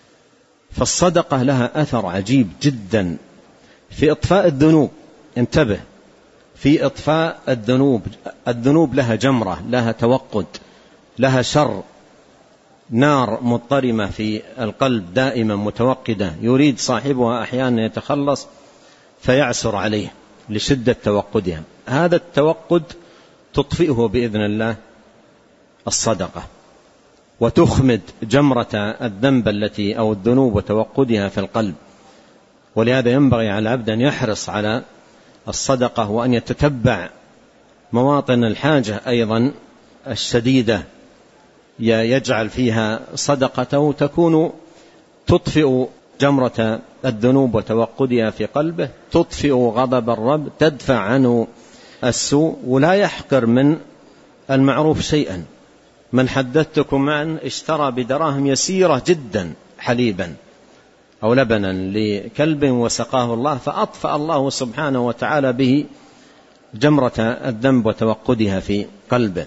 [SPEAKER 1] فالصدقة لها أثر عجيب جدا في إطفاء الذنوب. انتبه، في إطفاء الذنوب. الذنوب لها جمرة، لها توقد، لها شر، نار مضطرمة في القلب دائما متوقدة، يريد صاحبها أحيانا يتخلص فيعسر عليه لشدة توقدها. هذا التوقد تطفئه بإذن الله الصدقة، وتخمد جمرة الذنب التي أو الذنوب وتوقدها في القلب. ولهذا ينبغي على العبد أن يحرص على الصدقة، وأن يتتبع مواطن الحاجة أيضا الشديدة يجعل فيها صدقته تكون تطفئ جمرة الذنوب وتوقدها في قلبه، تطفئ غضب الرب، تدفع عنه السوء، ولا يحقر من المعروف شيئا. من حدثتكم عن اشترى بدراهم يسيرة جدا حليبا أو لبنا لكلب وسقاه الله، فأطفأ الله سبحانه وتعالى به جمرة الذنب وتوقدها في قلبه.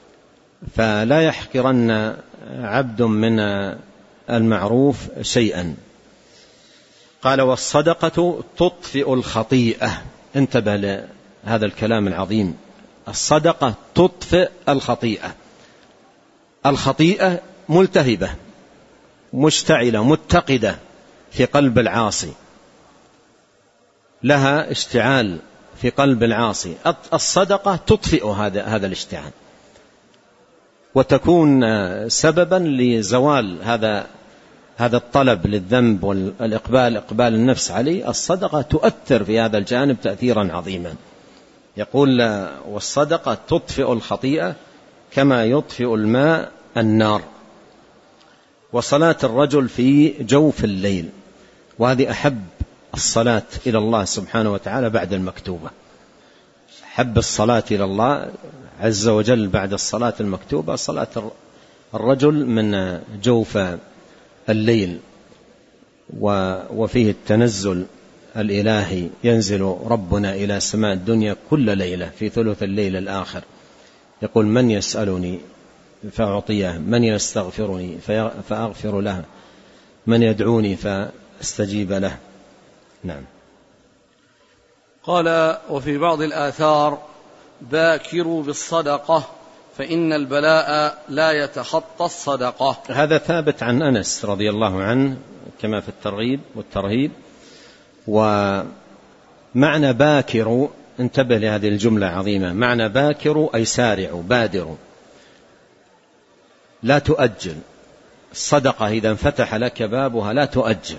[SPEAKER 1] فلا يحقرن عبد من المعروف شيئا. قال والصدقة تطفئ الخطيئة. انتبه لهذا الكلام العظيم، الصدقة تطفئ الخطيئة. الخطيئة ملتهبة مشتعلة متقدة في قلب العاصي، لها اشتعال في قلب العاصي. الصدقة تطفئ هذا هذا الاشتعال وتكون سببا لزوال هذا هذا الطلب للذنب والإقبال إقبال النفس عليه. الصدقة تؤثر في هذا الجانب تأثيرا عظيما. يقول والصدقة تطفئ الخطيئة كما يطفئ الماء النار. وصلاة الرجل في جوف الليل، وهذه أحب الصلاة إلى الله سبحانه وتعالى بعد المكتوبة. حب الصلاة إلى الله عز وجل بعد الصلاة المكتوبة صلاة الرجل من جوف الليل، وفيه التنزل الإلهي، ينزل ربنا إلى سماء الدنيا كل ليلة في ثلث الليل الآخر، يقول من يسألني فأعطيه، من يستغفرني فأغفر له، من يدعوني فاستجيب له. نعم.
[SPEAKER 2] قال وفي بعض الآثار باكروا بالصدقة فإن البلاء لا يتخطى الصدقة.
[SPEAKER 1] هذا ثابت عن أنس رضي الله عنه كما في الترغيب والترهيب. ومعنى باكروا، انتبه لهذه الجملة عظيمة، معنى باكروا أي سارعوا بادروا، لا تؤجل. الصدقة إذا انفتح لك بابها لا تؤجل،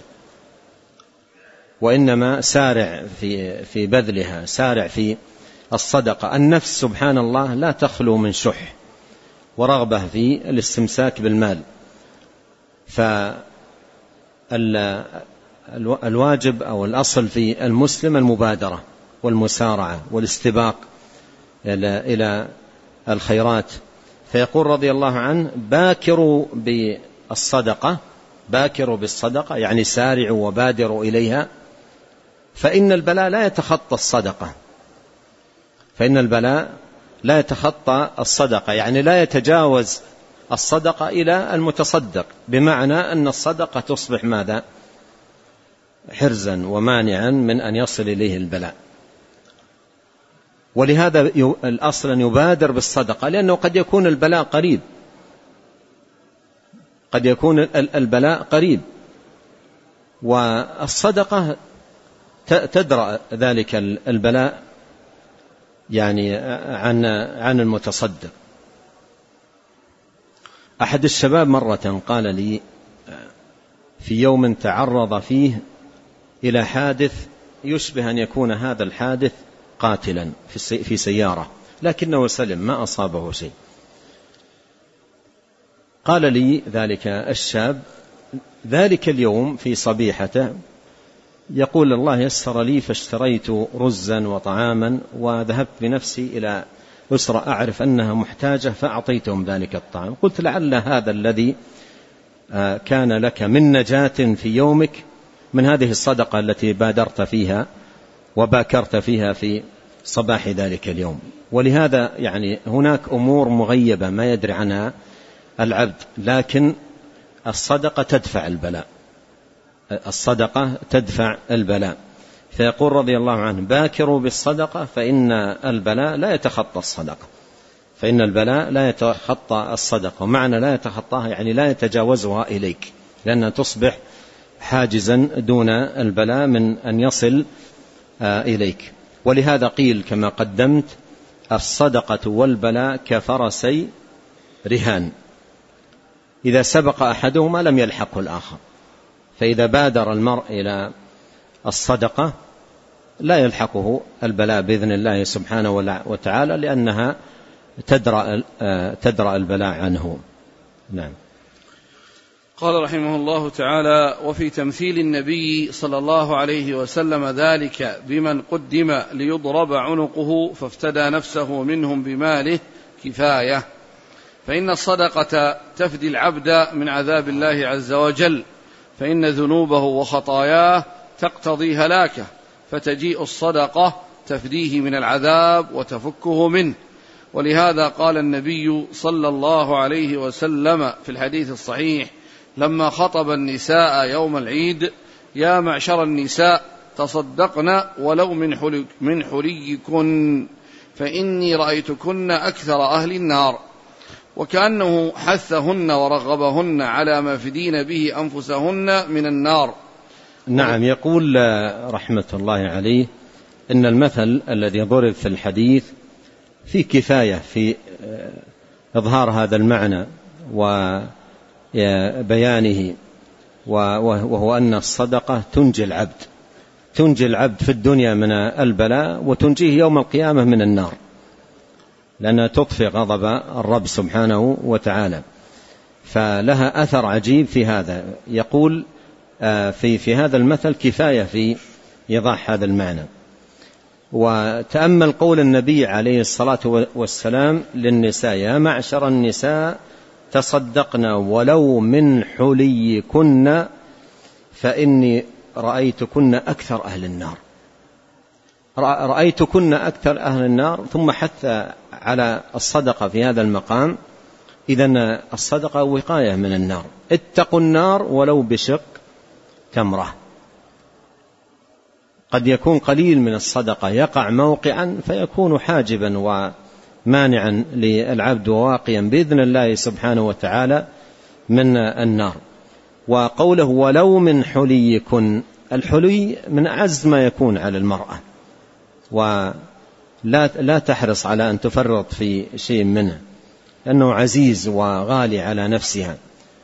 [SPEAKER 1] وإنما سارع في في بذلها، سارع في الصدقة. النفس سبحان الله لا تخلو من شح ورغبة في الاستمساك بالمال، فالواجب أو الأصل في المسلم المبادرة والمسارعة والاستباق إلى الخيرات. فيقول رضي الله عنه: باكروا بالصدقة، باكروا بالصدقة يعني سارعوا وبادروا إليها، فإن البلاء لا يتخطى الصدقة، فإن البلاء لا يتخطى الصدقة يعني لا يتجاوز الصدقة إلى المتصدق، بمعنى أن الصدقة تصبح ماذا؟ حرزا ومانعا من أن يصل إليه البلاء. ولهذا الأصل أن يبادر بالصدقة، لأنه قد يكون البلاء قريب، قد يكون البلاء قريب، والصدقة تدرأ ذلك البلاء يعني عن عن المتصدق. أحد الشباب مرة قال لي في يوم تعرض فيه إلى حادث يشبه أن يكون هذا الحادث قاتلا في سيارة، لكنه سلم ما أصابه شيء. قال لي ذلك الشاب ذلك اليوم في صبيحته يقول: الله يسر لي فاشتريت رزا وطعاما وذهبت بنفسي إلى أسرة أعرف أنها محتاجة فأعطيتهم ذلك الطعام. قلت: لعل هذا الذي كان لك من نجاة في يومك من هذه الصدقة التي بادرت فيها وباكرت فيها في صباح ذلك اليوم. ولهذا يعني هناك أمور مغيبة ما يدري عنها العبد، لكن الصدقة تدفع البلاء، الصدقة تدفع البلاء. فيقول رضي الله عنه: باكروا بالصدقة فإن البلاء لا يتخطى الصدقة، فإن البلاء لا يتخطى الصدقة، ومعنى لا يتخطاها يعني لا يتجاوزها إليك، لأنها تصبح حاجزا دون البلاء من أن يصل إليك. ولهذا قيل كما قدمت: الصدقة والبلاء كفرسي رهان، إذا سبق أحدهما لم يلحقه الآخر. فإذا بادر المرء إلى الصدقة لا يلحقه البلاء بإذن الله سبحانه وتعالى، لأنها تدرأ, تدرأ البلاء عنه. نعم.
[SPEAKER 2] قال رحمه الله تعالى: وفي تمثيل النبي صلى الله عليه وسلم ذلك بمن قدم ليضرب عنقه فافتدى نفسه منهم بماله كفاية، فإن الصدقة تفدي العبد من عذاب الله عز وجل، فإن ذنوبه وخطاياه تقتضي هلاكه، فتجيء الصدقة تفديه من العذاب وتفكه منه. ولهذا قال النبي صلى الله عليه وسلم في الحديث الصحيح لما خطب النساء يوم العيد: يا معشر النساء تصدقن ولو من حلي من حليكن فإني رأيتكن أكثر أهل النار، وكأنه حثهن ورغبهن على ما فدين به أنفسهن من النار.
[SPEAKER 1] نعم. يقول رحمة الله عليه: إن المثل الذي ضرب في الحديث في كفاية في إظهار هذا المعنى وبيانه، وهو أن الصدقة تنجي العبد، تنجي العبد في الدنيا من البلاء وتنجيه يوم القيامة من النار، لأنها تطفئ غضب الرب سبحانه وتعالى. فلها أثر عجيب في هذا. يقول في في هذا المثل كفاية في إيضاح هذا المعنى. وتأمل قول النبي عليه الصلاة والسلام للنساء: يا معشر النساء تصدقن ولو من حليكن فإني رأيتكن أكثر أهل النار، رأيتكن أكثر أهل النار، ثم حث على الصدقة في هذا المقام. إذن الصدقة وقاية من النار، اتقوا النار ولو بشق تمرة. قد يكون قليل من الصدقة يقع موقعا فيكون حاجبا ومانعا للعبد وواقيا بإذن الله سبحانه وتعالى من النار. وقوله ولو من حليكن، الحلي من أعز ما يكون على المرأة، ولا لا تحرص على أن تفرط في شيء منه لأنه عزيز وغالي على نفسها.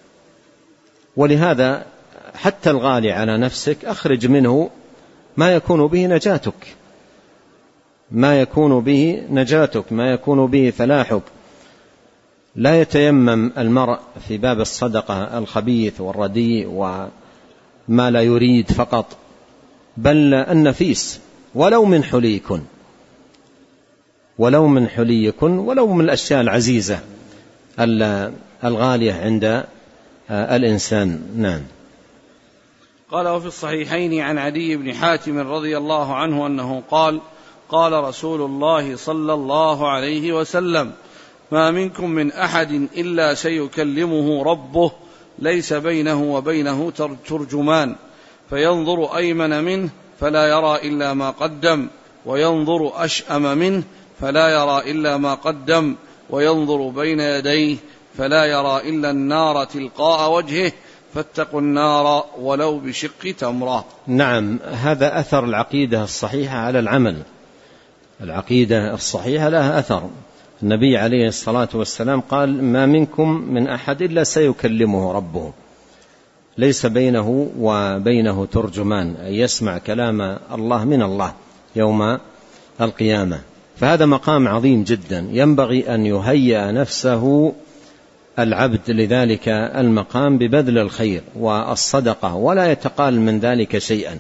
[SPEAKER 1] ولهذا حتى الغالي على نفسك أخرج منه ما يكون به نجاتك، ما يكون به نجاتك، ما يكون به فلاحك. لا يتيمم المرء في باب الصدقة الخبيث والرديء وما لا يريد فقط، بل النفيس ولو من حليكن. ولو من حليكن ولو من الأشياء العزيزة الغالية عند الإنسان. نعم.
[SPEAKER 2] قال وفي الصحيحين عن عدي بن حاتم رضي الله عنه أنه قال قال رسول الله صلى الله عليه وسلم ما منكم من أحد إلا سيكلمه ربه ليس بينه وبينه ترجمان فينظر أيمن منه فلا يرى إلا ما قدم وينظر أشأم منه فلا يرى إلا ما قدم وينظر بين يديه فلا يرى إلا النار تلقاء وجهه فاتقوا النار ولو بشق تمرة.
[SPEAKER 1] نعم، هذا أثر العقيدة الصحيحة على العمل. العقيدة الصحيحة لها أثر. النبي عليه الصلاة والسلام قال ما منكم من أحد إلا سيكلمه ربه ليس بينه وبينه ترجمان، أي يسمع كلام الله من الله يوم القيامة. فهذا مقام عظيم جدا، ينبغي أن يهيئ نفسه العبد لذلك المقام ببذل الخير والصدقة ولا يتقال من ذلك شيئا،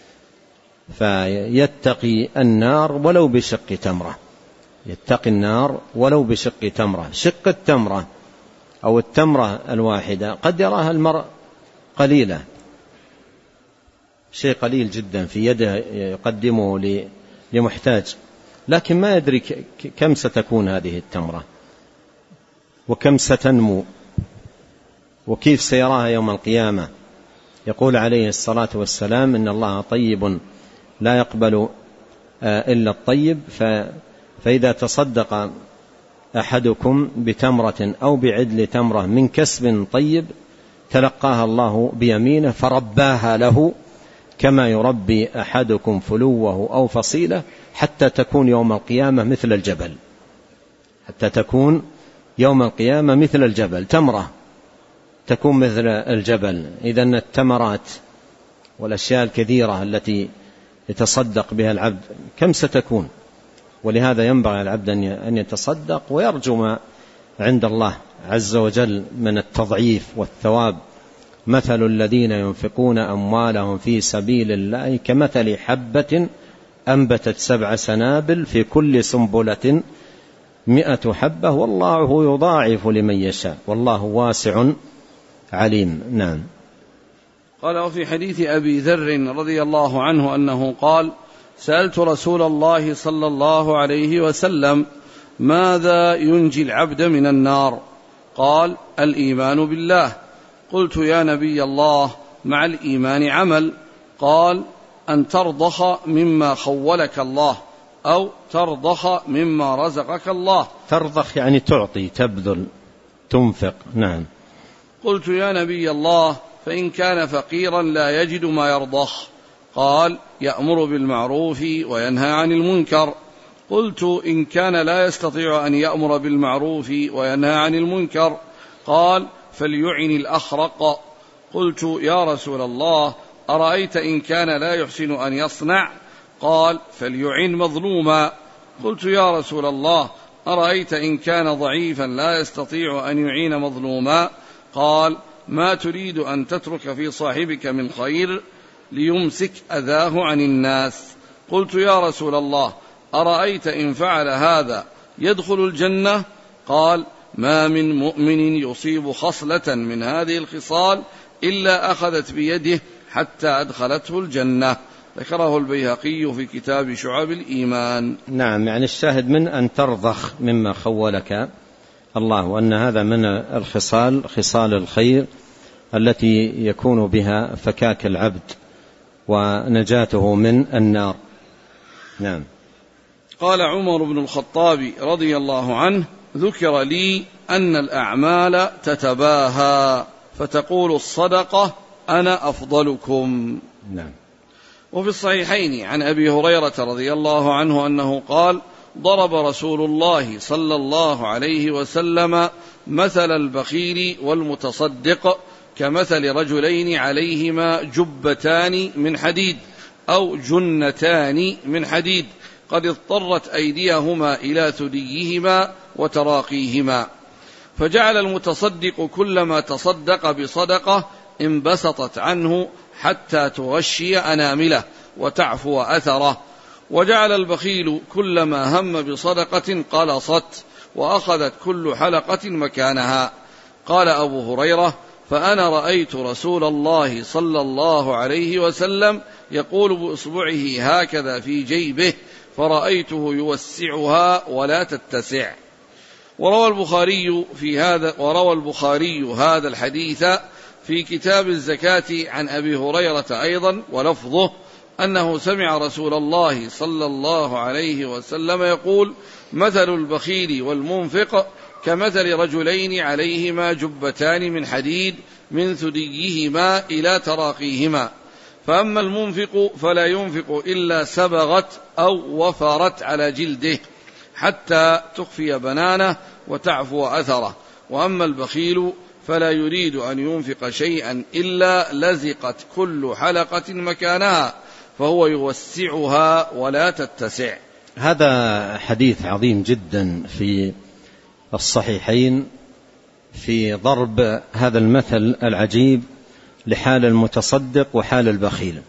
[SPEAKER 1] فيتقي النار ولو بشق تمرة، يتقي النار ولو بشق تمرة. شق التمرة أو التمرة الواحدة قد يراها المرء قليلة، شيء قليل جدا في يده يقدمه لمحتاج، لكن ما يدري كم ستكون هذه التمرة وكم ستنمو وكيف سيراها يوم القيامة. يقول عليه الصلاة والسلام إن الله طيب لا يقبل إلا الطيب، فإذا تصدق أحدكم بتمرة أو بعدل تمرة من كسب طيب تلقاها الله بيمينه فرباها له كما يربي أحدكم فلوه أو فصيلة حتى تكون يوم القيامة مثل الجبل، حتى تكون يوم القيامة مثل الجبل، تمرة تكون مثل الجبل. إذن التمرات والأشياء الكثيرة التي يتصدق بها العبد كم ستكون؟ ولهذا ينبغي العبد أن يتصدق ويرجو ما عند الله عز وجل من التضعيف والثواب. مثل الذين ينفقون أموالهم في سبيل الله كمثل حبة أنبتت سبع سنابل في كل سنبلة مئة حبة والله يضاعف لمن يشاء والله واسع عليم. نعم.
[SPEAKER 2] قال وفي حديث أبي ذر رضي الله عنه أنه قال سألت رسول الله صلى الله عليه وسلم ماذا ينجي العبد من النار؟ قال الإيمان بالله. قلت يا نبي الله مع الإيمان عمل؟ قال أن ترضخ مما خولك الله أو ترضخ مما رزقك الله.
[SPEAKER 1] ترضخ يعني تعطي، تبذل، تنفق. نعم.
[SPEAKER 2] قلت يا نبي الله فإن كان فقيرا لا يجد ما يرضخ؟ قال يأمر بالمعروف وينهى عن المنكر. قلت إن كان لا يستطيع أن يأمر بالمعروف وينهى عن المنكر؟ قال فليعن الأخرق. قلت يا رسول الله أرأيت إن كان لا يحسن أن يصنع؟ قال فليعن مظلوما. قلت يا رسول الله أرأيت إن كان ضعيفا لا يستطيع أن يعين مظلوما؟ قال ما تريد أن تترك في صاحبك من خير ليمسك أذاه عن الناس؟ قلت يا رسول الله أرأيت إن فعل هذا يدخل الجنة؟ قال ما من مؤمن يصيب خصلة من هذه الخصال إلا أخذت بيده حتى أدخلته الجنة. ذكره البيهقي في كتاب شعب الإيمان.
[SPEAKER 1] نعم، يعني الشاهد من أن ترضخ مما خولك الله، وأن هذا من الخصال، خصال الخير التي يكون بها فكاك العبد ونجاته من النار. نعم.
[SPEAKER 2] قال عمر بن الخطاب رضي الله عنه ذكر لي أن الأعمال تتباهى فتقول الصدقة أنا أفضلكم.
[SPEAKER 1] نعم.
[SPEAKER 2] وفي الصحيحين عن أبي هريرة رضي الله عنه أنه قال ضرب رسول الله صلى الله عليه وسلم مثل البخيل والمتصدق كمثل رجلين عليهما جبتان من حديد أو جنتان من حديد قد اضطرت أيديهما إلى ثديهما وتراقيهما، فجعل المتصدق كلما تصدق بصدقة انبسطت عنه حتى تغشي أنامله وتعفو أثره، وجعل البخيل كلما هم بصدقة قلصت وأخذت كل حلقة مكانها. قال أبو هريرة: فأنا رأيت رسول الله صلى الله عليه وسلم يقول بإصبعه هكذا في جيبه فرأيته يوسعها ولا تتسع. وروى البخاري في هذا وروى البخاري هذا الحديث في كتاب الزكاة عن أبي هريرة أيضا، ولفظه أنه سمع رسول الله صلى الله عليه وسلم يقول: مثل البخيل والمنفق كمثل رجلين عليهما جبتان من حديد من ثديهما إلى تراقيهما، فأما المنفق فلا ينفق إلا سبغت أو وفرت على جلده حتى تخفي بنانه وتعفو أثره، وأما البخيل فلا يريد أن ينفق شيئا إلا لزقت كل حلقة مكانها فهو يوسعها ولا تتسع.
[SPEAKER 1] هذا حديث عظيم جدا في الصحيحين في ضرب هذا المثل العجيب لحال المتصدق وحال البخيل،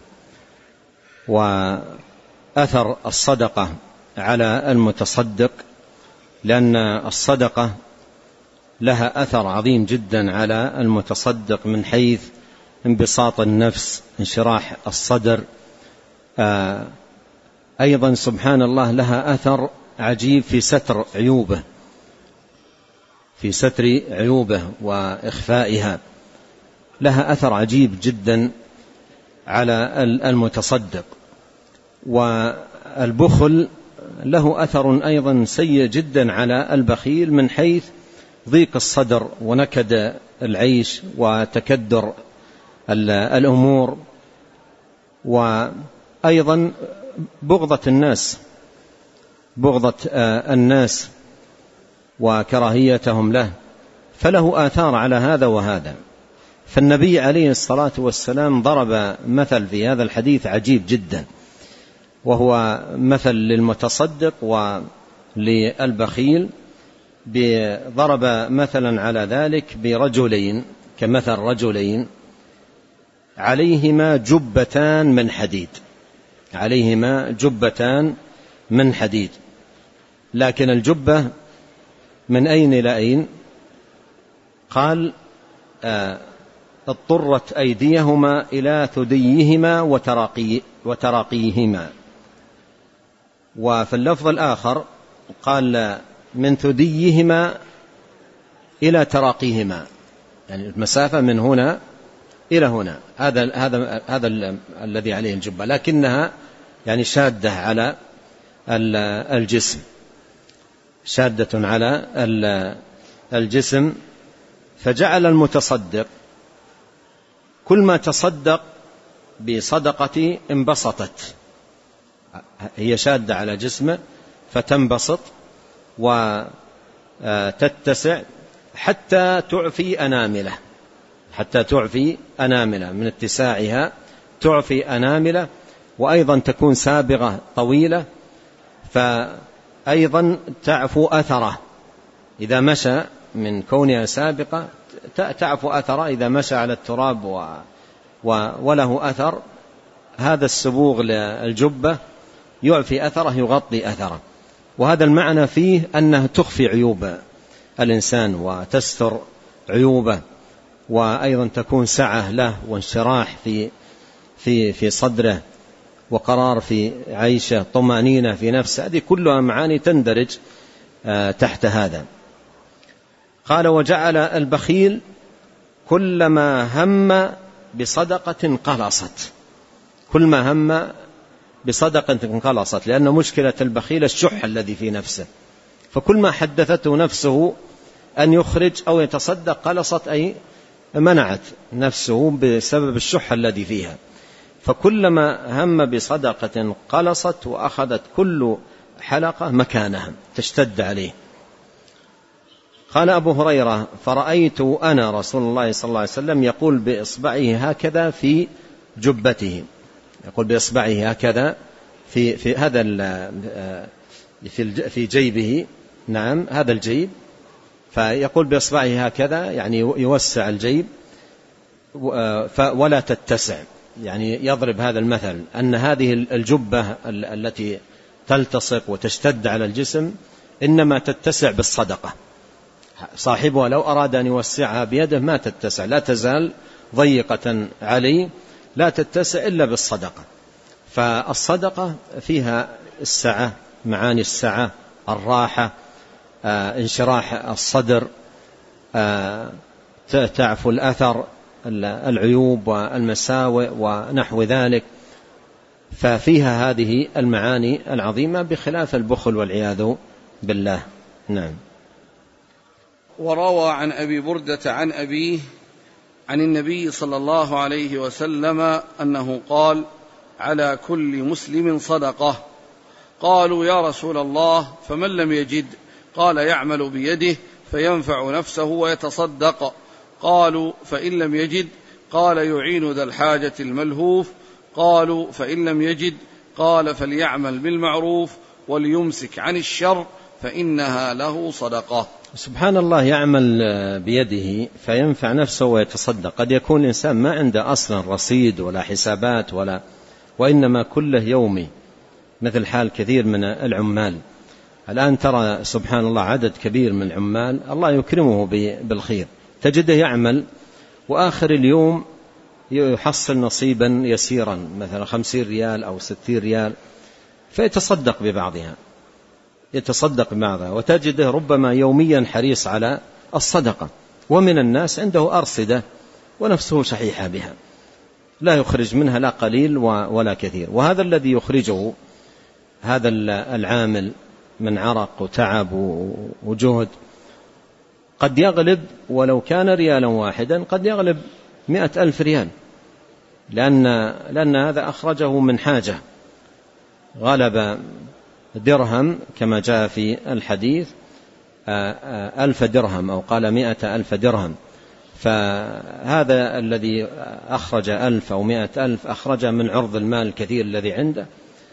[SPEAKER 1] وأثر الصدقة على المتصدق، لأن الصدقة لها أثر عظيم جدا على المتصدق من حيث انبساط النفس، انشراح الصدر. آه أيضا سبحان الله لها أثر عجيب في ستر عيوبه في ستر عيوبه وإخفائها، لها أثر عجيب جدا على المتصدق. والبخل له أثر أيضا سيء جدا على البخيل من حيث ضيق الصدر ونكد العيش وتكدر الأمور، وأيضا بغضة الناس بغضة الناس وكراهيتهم له، فله آثار على هذا وهذا. فالنبي عليه الصلاة والسلام ضرب مثل في هذا الحديث عجيب جدا، وهو مثل للمتصدق وللبخيل، ضرب مثلا على ذلك برجلين كمثل رجلين عليهما جبتان من حديد عليهما جبتان من حديد لكن الجبة من أين إلى أين؟ قال آه اضطرت أيديهما إلى ثديهما وتراقي وتراقيهما. وفي اللفظ الآخر قال من ثديهما إلى تراقيهما، يعني المسافة من هنا إلى هنا، هذا هذا هذا الذي عليه الجبة، لكنها يعني شادة على الجسم شادة على الجسم. فجعل المتصدق كل ما تصدق بصدقة انبسطت، هي شادة على جسمه فتنبسط وتتسع حتى تعفي أنامله حتى تعفي أنامله من اتساعها تعفي أنامله، وأيضا تكون سابغة طويلة، فأيضا تعفو أثره إذا مشى، من كونها سابقة تعفو أثره إذا مشى على التراب و... و... وله أثر. هذا السبوغ للجبة يعفي أثره يغطي أثره، وهذا المعنى فيه أنها تخفي عيوب الإنسان وتستر عيوبه، وأيضا تكون سعة له وانشراح في في في صدره وقرار في عيشه، طمأنينة في نفسه، هذه كلها معاني تندرج تحت هذا. قال وجعل البخيل كلما هم بصدقة قلصت، كل ما هم بصدقة قلصت، لأن مشكلة البخيل الشح الذي في نفسه، فكل ما حدثته نفسه أن يخرج أو يتصدق قلصت، أي منعت نفسه بسبب الشح الذي فيها، فكلما هم بصدقة قلصت وأخذت كل حلقة مكانها تشتد عليه. قال أبو هريرة فرأيت أنا رسول الله صلى الله عليه وسلم يقول بإصبعه هكذا في جبته، يقول بإصبعه هكذا في في هذا في في جيبه، نعم هذا الجيب، فيقول بإصبعه هكذا يعني يوسع الجيب ولا تتسع، يعني يضرب هذا المثل أن هذه الجبة التي تلتصق وتشتد على الجسم، إنما تتسع بالصدقة. صاحبها لو أراد أن يوسعها بيده ما تتسع، لا تزال ضيقة عليه، لا تتسع إلا بالصدقة. فالصدقة فيها السعة، معاني السعة، الراحة، آه، انشراح الصدر، آه، تعفو الأثر، العيوب والمساوئ ونحو ذلك. ففيها هذه المعاني العظيمة بخلاف البخل والعياذ بالله. نعم.
[SPEAKER 2] وروى عن أبي بردة عن أبيه عن النبي صلى الله عليه وسلم أنه قال: على كل مسلم صدقة. قالوا: يا رسول الله فمن لم يجد؟ قال: يعمل بيده فينفع نفسه ويتصدق. قالوا: فإن لم يجد؟ قال: يعين ذا الحاجة الملهوف. قالوا: فإن لم يجد؟ قال: فليعمل بالمعروف وليمسك عن الشر فإنها له صدقة.
[SPEAKER 1] سبحان الله، يعمل بيده فينفع نفسه ويتصدق. قد يكون الإنسان ما عنده أصلا رصيد ولا حسابات ولا، وإنما كله يومي، مثل حال كثير من العمال. الآن ترى سبحان الله عدد كبير من العمال الله يكرمه بالخير، تجده يعمل وآخر اليوم يحصل نصيبا يسيرا، مثلا خمسين ريال أو ستين ريال، فيتصدق ببعضها، يتصدق ببعضها، وتجده ربما يوميا حريص على الصدقة. ومن الناس عنده أرصدة ونفسه شحيحة بها، لا يخرج منها لا قليل ولا كثير. وهذا الذي يخرجه هذا العامل من عرق وتعب وجهد قد يغلب، ولو كان ريالا واحدا قد يغلب مئة ألف ريال، لأن, لأن هذا أخرجه من حاجة. غلب درهم كما جاء في الحديث ألف درهم، أو قال مئة ألف درهم. فهذا الذي أخرج ألف أو مئة ألف أخرج من عرض المال الكثير الذي عنده،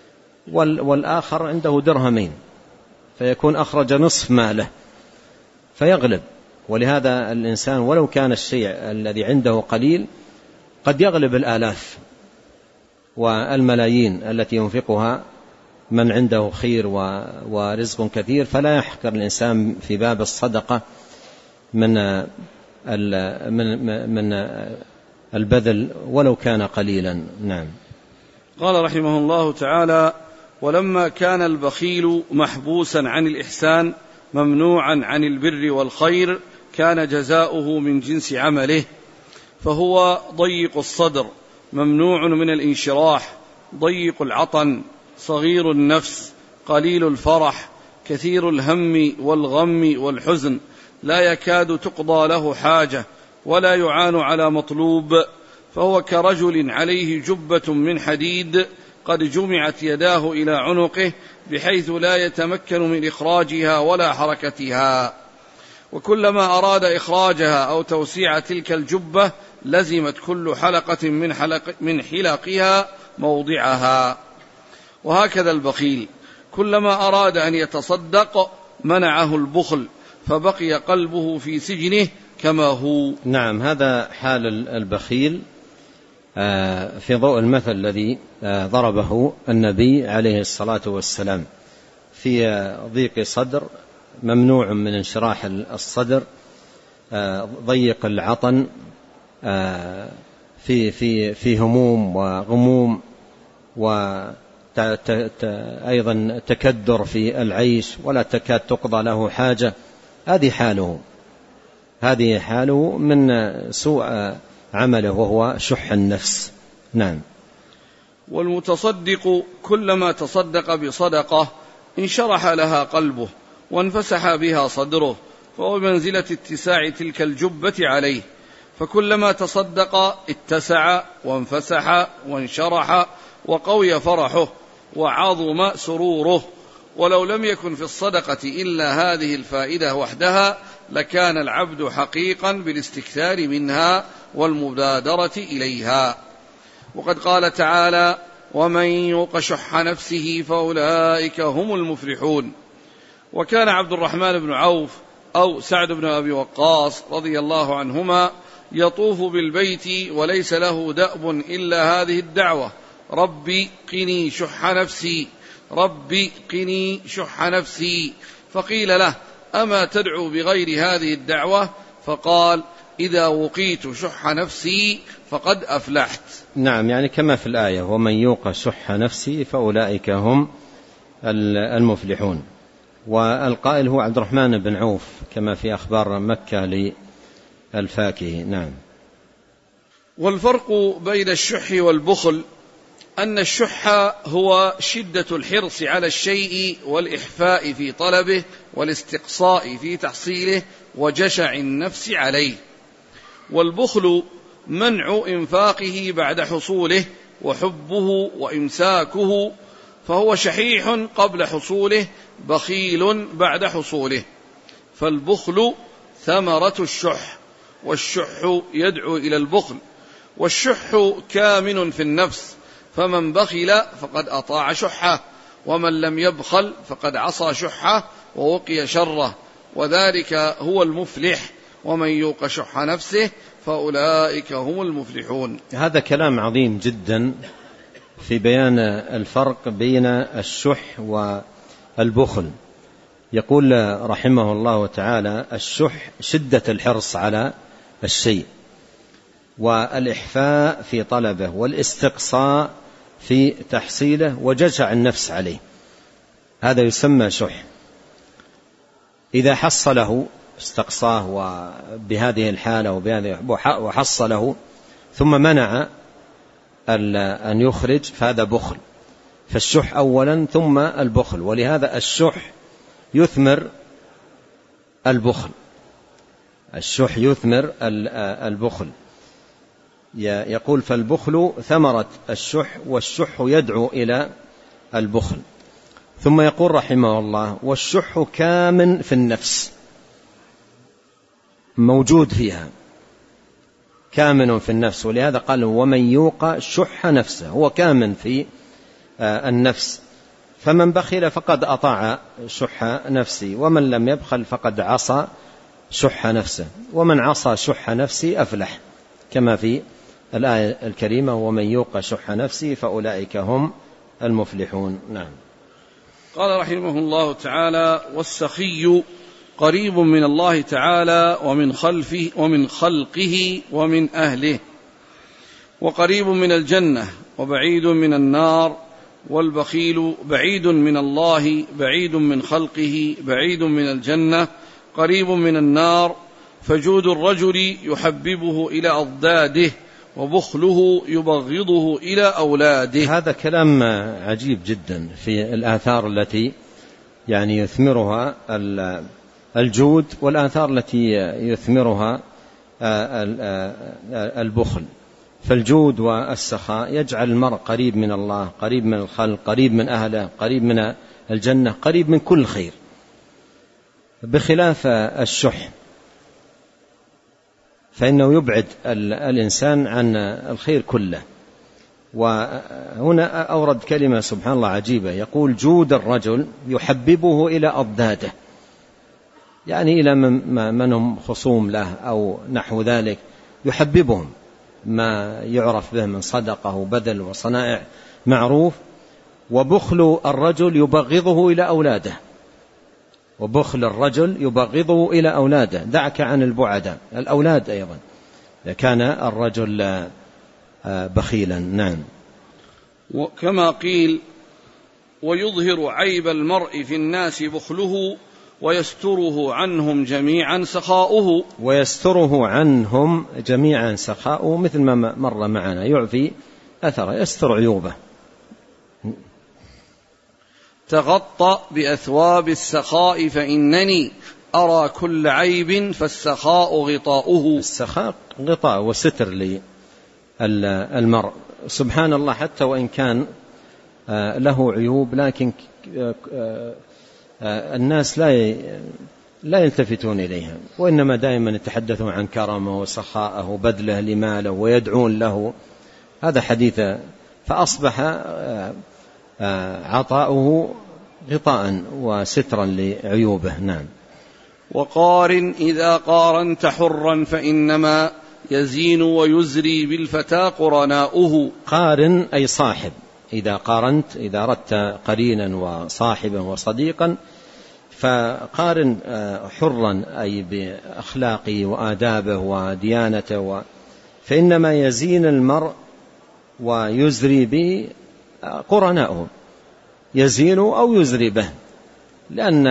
[SPEAKER 1] والآخر عنده درهمين، فيكون أخرج نصف ماله فيغلب. ولهذا الإنسان ولو كان الشيء الذي عنده قليل قد يغلب الآلاف والملايين التي ينفقها من عنده خير ورزق كثير. فلا يحقر الإنسان في باب الصدقة من من البذل ولو كان قليلا. نعم.
[SPEAKER 2] قال رحمه الله تعالى: ولما كان البخيل محبوسا عن الإحسان ممنوعا عن البر والخير كان جزاؤه من جنس عمله، فهو ضيق الصدر ممنوع من الانشراح، ضيق العطن، صغير النفس، قليل الفرح، كثير الهم والغم والحزن، لا يكاد تقضى له حاجة ولا يعان على مطلوب، فهو كرجل عليه جبة من حديد قد جمعت يداه إلى عنقه بحيث لا يتمكن من إخراجها ولا حركتها، وكلما أراد إخراجها أو توسيع تلك الجبة لزمت كل حلقة من, حلق من حلقها موضعها. وهكذا البخيل كلما أراد أن يتصدق منعه البخل فبقي قلبه في سجنه كما هو.
[SPEAKER 1] نعم، هذا حال البخيل في ضوء المثل الذي ضربه النبي عليه الصلاة والسلام، في ضيق صدر، ممنوع من انشراح الصدر، ضيق العطن، في في في هموم وغموم، وأيضا تكدر في العيش ولا تكاد تقضى له حاجة. هذه حاله هذه حاله من سوء عمله وهو شح النفس. نعم.
[SPEAKER 2] والمتصدق كلما تصدق بصدقة انشرح لها قلبه وانفسح بها صدره، فهو بمنزلة اتساع تلك الجبة عليه، فكلما تصدق اتسع وانفسح وانشرح وقوي فرحه وعظم سروره. ولو لم يكن في الصدقة إلا هذه الفائدة وحدها لكان العبد حقيقا بالاستكثار منها والمبادرة إليها. وقد قال تعالى: ومن يوق شح نفسه فأولئك هم المفلحون. وكان عبد الرحمن بن عوف أو سعد بن أبي وقاص رضي الله عنهما يطوف بالبيت وليس له دأب إلا هذه الدعوة: ربي قني شح نفسي. رب قني شح نفسي، فقيل له أما تدعو بغير هذه الدعوة؟ فقال إذا وقيت شح نفسي فقد أفلحت.
[SPEAKER 1] نعم، يعني كما في الآية ومن يوق شح نفسي فأولئك هم المفلحون. والقائل هو عبد الرحمن بن عوف كما في أخبار مكة للفاكهي. نعم.
[SPEAKER 2] والفرق بين الشح والبخل أن الشح هو شدة الحرص على الشيء والإحفاء في طلبه والاستقصاء في تحصيله وجشع النفس عليه، والبخل منع إنفاقه بعد حصوله وحبه وإمساكه، فهو شحيح قبل حصوله بخيل بعد حصوله. فالبخل ثمرة الشح، والشح يدعو إلى البخل، والشح كامن في النفس، فمن بخل فقد أطاع شحه، ومن لم يبخل فقد عصى شحه ووقي شره، وذلك هو المفلح، ومن يوق شح نفسه فأولئك هم المفلحون.
[SPEAKER 1] هذا كلام عظيم جدا في بيان الفرق بين الشح والبخل. يقول رحمه الله تعالى الشح شدة الحرص على الشيء والإحفاء في طلبه والاستقصاء في تحصيله وجشع النفس عليه، هذا يسمى شح. إذا حصله استقصاه بهذه الحالة وحصله ثم منع أن يخرج فهذا بخل. فالشح أولا ثم البخل، ولهذا الشح يثمر البخل، الشح يثمر البخل. يقول فالبخل ثمرة الشح، والشح يدعو إلى البخل. ثم يقول رحمه الله والشح كامن في النفس، موجود فيها، كامن في النفس، ولهذا قال ومن يوق شح نفسه، هو كامن في النفس. فمن بخل فقد أطاع شح نفسه، ومن لم يبخل فقد عصى شح نفسه، ومن عصى شح نفسه أفلح، كما في الآية الكريمة ومن يوق شح نفسه فأولئك هم المفلحون. نعم.
[SPEAKER 2] قال رحمه الله تعالى والسخي قريب من الله تعالى ومن خلفه ومن خلقه ومن أهله، وقريب من الجنة وبعيد من النار، والبخيل بعيد من الله بعيد من خلقه بعيد من الجنة قريب من النار. فجود الرجل يحببه إلى أضداده، وبخله يبغضه إلى أولاده.
[SPEAKER 1] هذا كلام عجيب جدا في الآثار التي يعني يثمرها الجود والآثار التي يثمرها البخل. فالجود والسخاء يجعل المرء قريب من الله، قريب من الخلق، قريب من أهله، قريب من الجنة، قريب من كل خير، بخلاف الشح فإنه يبعد الإنسان عن الخير كله. وهنا أورد كلمة سبحان الله عجيبة، يقول جود الرجل يحببه إلى أضداده، يعني إلى من هم خصوم له أو نحو ذلك، يحببهم ما يعرف به من صدقة وبذل وصنائع معروف. وبخل الرجل يبغضه إلى أولاده، وبخل الرجل يبغضه إلى أولاده، دعك عن البعداء الأولاد أيضا إذا كان الرجل بخيلا. نعم.
[SPEAKER 2] وكما قيل ويظهر عيب المرء في الناس بخله ويستره عنهم جميعا سخاؤه.
[SPEAKER 1] ويستره عنهم جميعا سخاؤه، مثل ما مر معنا، يعفي أثر، يستر عيوبه.
[SPEAKER 2] تغطى بأثواب السخاء فإنني أرى كل عيب فالسخاء غطاؤه.
[SPEAKER 1] السخاء غطاء وستر للمرء سبحان الله، حتى وإن كان له عيوب لكن الناس لا لا يلتفتون إليها، وإنما دائما يتحدثون عن كرمه وسخاءه وبذله لماله ويدعون له. هذا حديث، فأصبح عطاؤه غطاء وسترا لعيوبه. نعم.
[SPEAKER 2] وقارن إذا قارنت حرا فإنما يزين ويزري بالفتى قرناؤه.
[SPEAKER 1] قارن أي صاحب، إذا قارنت إذا أردت قرينا وصاحبا وصديقا فقارن حرا أي بأخلاقه وآدابه وديانته و... فإنما يزين المرء ويزري به قرناؤه، يزين أو يزري به، لأن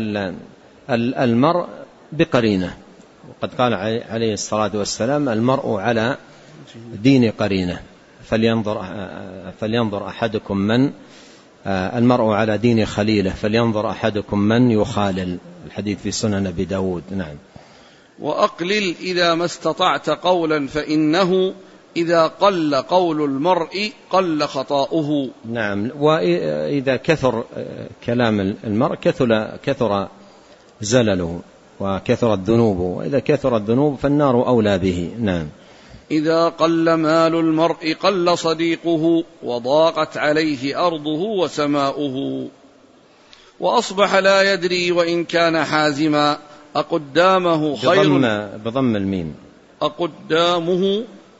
[SPEAKER 1] المرء بقرينه، وقد قال عليه الصلاة والسلام المرء على دين قرينه، فلينظر, فلينظر أحدكم من المرء على دين خليله فلينظر أحدكم من يخالل، الحديث في سنن أبي داود. نعم.
[SPEAKER 2] وأقلل إذا ما استطعت قولا فإنه إذا قل قول المرء قل خطاؤه.
[SPEAKER 1] نعم. وإذا كثر كلام المرء كثر, كثر زلله وكثرت ذنوبه، وإذا كثرت ذنوبه فالنار أولى به. نعم.
[SPEAKER 2] إذا قل مال المرء قل صديقه وضاقت عليه أرضه وسماؤه، وأصبح لا يدري وإن كان حازما أقدامه خير
[SPEAKER 1] بضم, بضم الميم
[SPEAKER 2] أقدامه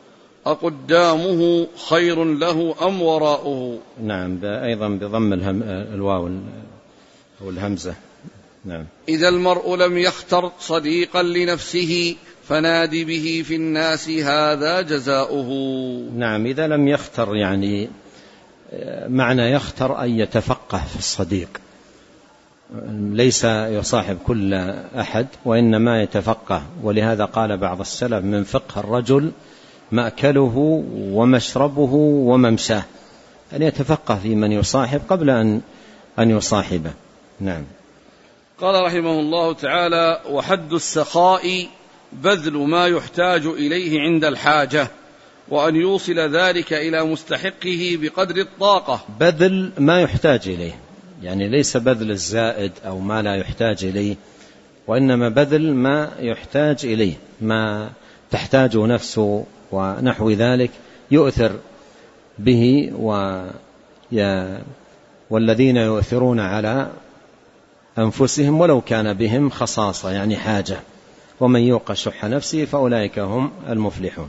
[SPEAKER 2] أقدامه خير له أم وراؤه.
[SPEAKER 1] نعم. أيضا بضم الهم الواو أو الهمزة. نعم.
[SPEAKER 2] إذا المرء لم يختر صديقا لنفسه فنادي به في الناس هذا جزاؤه.
[SPEAKER 1] نعم. إذا لم يختر يعني معنى يختر أن يتفقه في الصديق، ليس يصاحب كل أحد وإنما يتفقه، ولهذا قال بعض السلف من فقه الرجل مأكله ومشربه وممشاه، أن يتفقه في من يصاحب قبل أن أن يصاحبه. نعم.
[SPEAKER 2] قال رحمه الله تعالى: وحد السخاء بذل ما يحتاج إليه عند الحاجة، وأن يوصل ذلك إلى مستحقه بقدر الطاقة.
[SPEAKER 1] بذل ما يحتاج إليه، يعني ليس بذل الزائد أو ما لا يحتاج إليه، وإنما بذل ما يحتاج إليه، ما تحتاجه نفسه ونحو ذلك يؤثر به، والذين يؤثرون على أنفسهم ولو كان بهم خصاصة يعني حاجة، ومن يوق شح نفسه فأولئك هم المفلحون.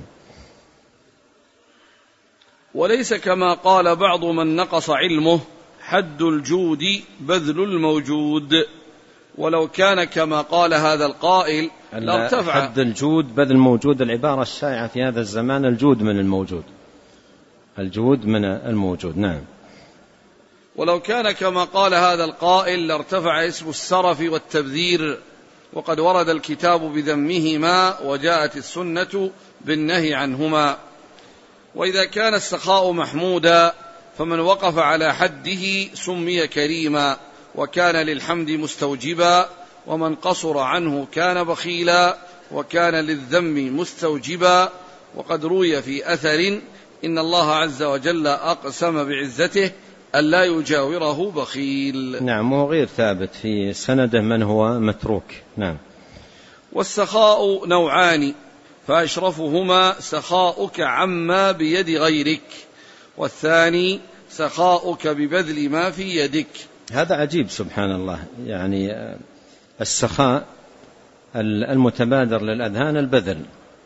[SPEAKER 2] وليس كما قال بعض من نقص علمه حد الجود بذل الموجود، ولو كان كما قال هذا القائل لارتفع.
[SPEAKER 1] حد الجود بذل الموجود، العبارة الشائعة في هذا الزمان الجود من الموجود، الجود من الموجود. نعم.
[SPEAKER 2] ولو كان كما قال هذا القائل لارتفع اسم السرف والتبذير، وقد ورد الكتاب بذمهما وجاءت السنة بالنهي عنهما. وإذا كان السخاء محمودا فمن وقف على حده سمي كريما وكان للحمد مستوجبا، ومن قصر عنه كان بخيلا وكان للذم مستوجبا. وقد روي في أثر إن الله عز وجل أقسم بعزته ألا يجاوره بخيل.
[SPEAKER 1] نعم. وهو غير ثابت في سنده من هو متروك. نعم.
[SPEAKER 2] والسخاء نوعان، فأشرفهما سخاؤك عما بيد غيرك، والثاني سخاؤك ببذل ما في يدك.
[SPEAKER 1] هذا عجيب سبحان الله، يعني السخاء المتبادر للأذهان البذل،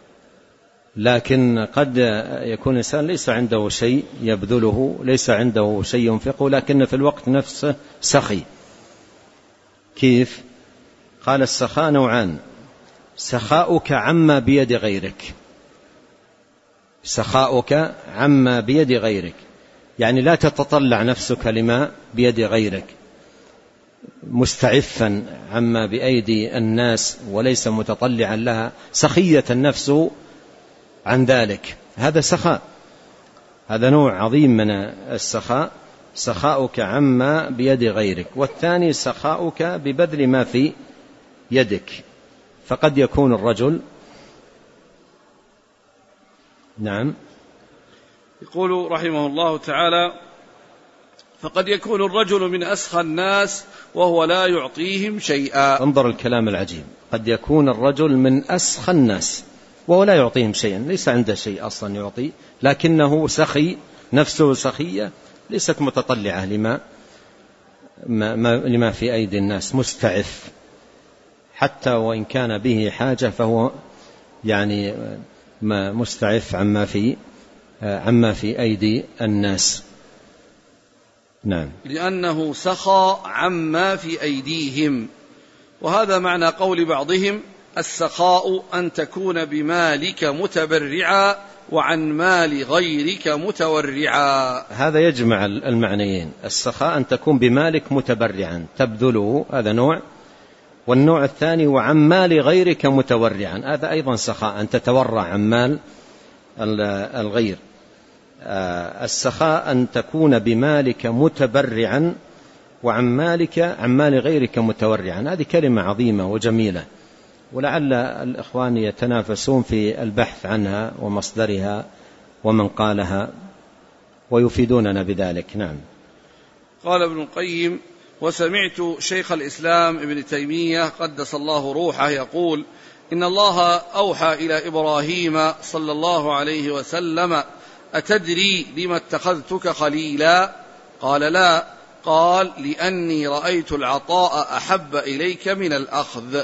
[SPEAKER 1] لكن قد يكون الإنسان ليس عنده شيء يبذله، ليس عنده شيء ينفقه، لكن في الوقت نفسه سخي. كيف؟ قال السخاء نوعان، سخاؤك عما بيد غيرك، سخاؤك عما بيد غيرك يعني لا تتطلع نفسك لما بيد غيرك، مستعفا عما بأيدي الناس وليس متطلعا لها، سخية النفس عن ذلك، هذا سخاء، هذا نوع عظيم من السخاء، سخاؤك عما بيد غيرك. والثاني سخاؤك ببذل ما في يدك، فقد يكون الرجل نعم
[SPEAKER 2] يقول رحمه الله تعالى: فقد يكون الرجل من أسخى الناس وهو لا يعطيهم شيئا.
[SPEAKER 1] انظر الكلام العجيب، قد يكون الرجل من أسخى الناس وهو لا يعطيهم شيئا، ليس عنده شيء أصلا يعطي، لكنه سخي، نفسه سخية، ليست متطلعة لما ما ما لما في أيدي الناس، مستعف، حتى وإن كان به حاجة فهو يعني ما مستعف عما في عما في أيدي الناس. نعم.
[SPEAKER 2] لأنه سخى عما في أيديهم. وهذا معنى قول بعضهم: السخاء أن تكون بمالك متبرعا وعن مال غيرك متورعا.
[SPEAKER 1] هذا يجمع المعنيين، السخاء أن تكون بمالك متبرعا تبذله، هذا نوع، والنوع الثاني وعن مال غيرك متورعا، هذا أيضا سخاء، أن تتورع عن مال الغير. السخاء أن تكون بمالك متبرعا وعن مالك عن مال غيرك متورعا، هذه كلمة عظيمة وجميلة، ولعل الإخوان يتنافسون في البحث عنها ومصدرها ومن قالها ويفيدوننا بذلك. نعم.
[SPEAKER 2] قال ابن القيم: وسمعت شيخ الإسلام ابن تيمية قدس الله روحه يقول: إن الله أوحى إلى إبراهيم صلى الله عليه وسلم: أتدري لما اتخذتك خليلا؟ قال: لا. قال: لأني رأيت العطاء أحب إليك من الأخذ.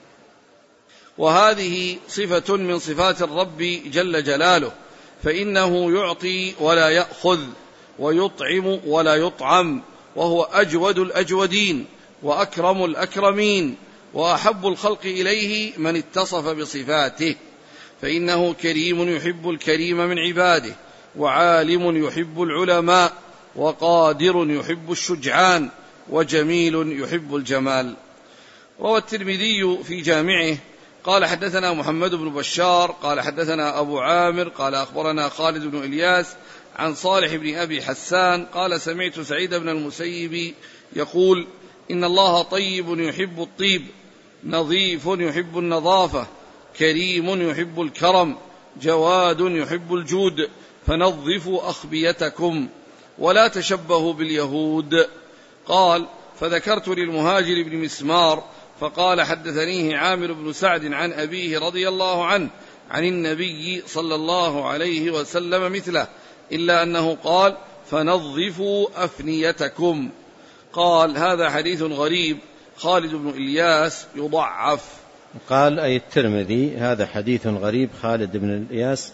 [SPEAKER 2] وهذه صفة من صفات الرب جل جلاله، فإنه يعطي ولا يأخذ، ويطعم ولا يطعم، وهو أجود الأجودين وأكرم الأكرمين، وأحب الخلق إليه من اتصف بصفاته، فإنه كريم يحب الكريم من عباده، وعالم يحب العلماء، وقادر يحب الشجعان، وجميل يحب الجمال. روى الترمذي في جامعه قال: حدثنا محمد بن بشار قال حدثنا أبو عامر قال أخبرنا خالد بن إلياس عن صالح بن أبي حسان قال: سمعت سعيد بن المسيب يقول: إن الله طيب يحب الطيب، نظيف يحب النظافة، كريم يحب الكرم، جواد يحب الجود، فنظفوا أخبيتكم ولا تشبهوا باليهود. قال: فذكرت للمهاجر بن مسمار فقال: حدثنيه عامر بن سعد عن أبيه رضي الله عنه عن النبي صلى الله عليه وسلم مثله، إلا أنه قال: فنظفوا أفنيتكم. قال: هذا حديث غريب، خالد بن إلياس يضعف.
[SPEAKER 1] قال أي الترمذي: هذا حديث غريب، خالد بن إلياس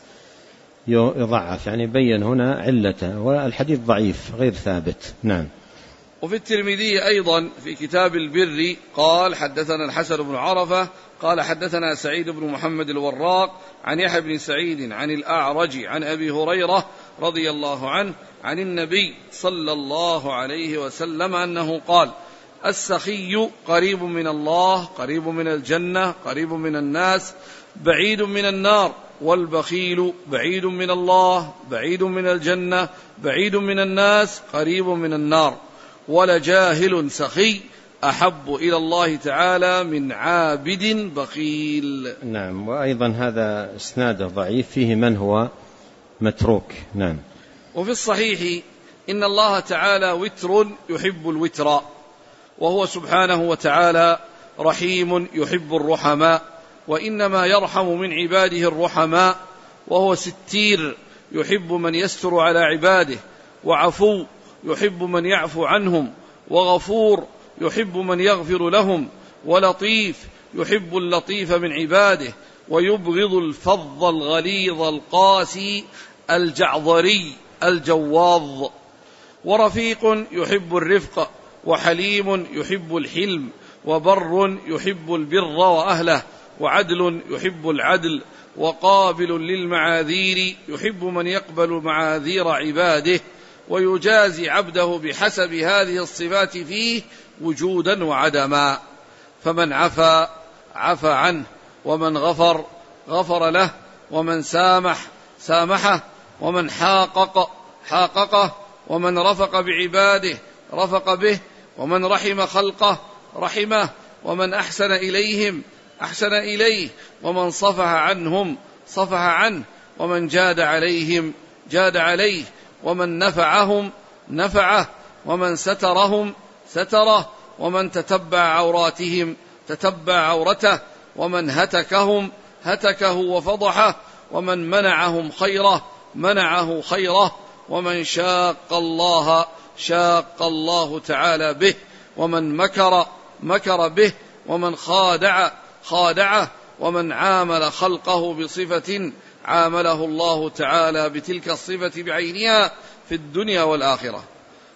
[SPEAKER 1] يضعف، يعني بين هنا علته، والحديث ضعيف غير ثابت. نعم.
[SPEAKER 2] وفي الترمذي أيضا في كتاب البر قال: حدثنا الحسن بن عرفة قال حدثنا سعيد بن محمد الوراق عن يحيى بن سعيد عن الأعرج عن أبي هريرة رضي الله عنه عن النبي صلى الله عليه وسلم أنه قال: السخي قريب من الله، قريب من الجنة، قريب من الناس، بعيد من النار، والبخيل بعيد من الله، بعيد من الجنة، بعيد من الناس، قريب من النار. ولجاهل سخي أحب إلى الله تعالى من عابد بخيل.
[SPEAKER 1] نعم. وأيضا هذا إسناده ضعيف، فيه من هو متروك. نعم.
[SPEAKER 2] وفي الصحيح: إن الله تعالى وتر يحب الوتر، وهو سبحانه وتعالى رحيم يحب الرحماء، وإنما يرحم من عباده الرحماء، وهو ستير يحب من يستر على عباده، وعفو يحب من يعفو عنهم، وغفور يحب من يغفر لهم، ولطيف يحب اللطيف من عباده، ويبغض الفظ الغليظ القاسي الجعظري الجواظ، ورفيق يحب الرفق، وحليم يحب الحلم، وبر يحب البر وأهله، وعدل يحب العدل، وقابل للمعاذير يحب من يقبل معاذير عباده، ويجازي عبده بحسب هذه الصفات فيه وجودا وعدما. فمن عفا عفى عنه، ومن غفر غفر له، ومن سامح سامحه، ومن حاقق حاققه، ومن رفق بعباده رفق به، ومن رحم خلقه رحمه، ومن أحسن إليهم أحسن إليه، ومن صفح عنهم صفح عنه، ومن جاد عليهم جاد عليه، ومن نفعهم نفعه، ومن سترهم ستره، ومن تتبع عوراتهم تتبع عورته، ومن هتكهم هتكه وفضحه، ومن منعهم خيره منعه خيره، ومن شاق الله شاق الله تعالى به، ومن مكر مكر به، ومن خادع خادعه، ومن عامل خلقه بصفة عامله الله تعالى بتلك الصفة بعينها في الدنيا والآخرة.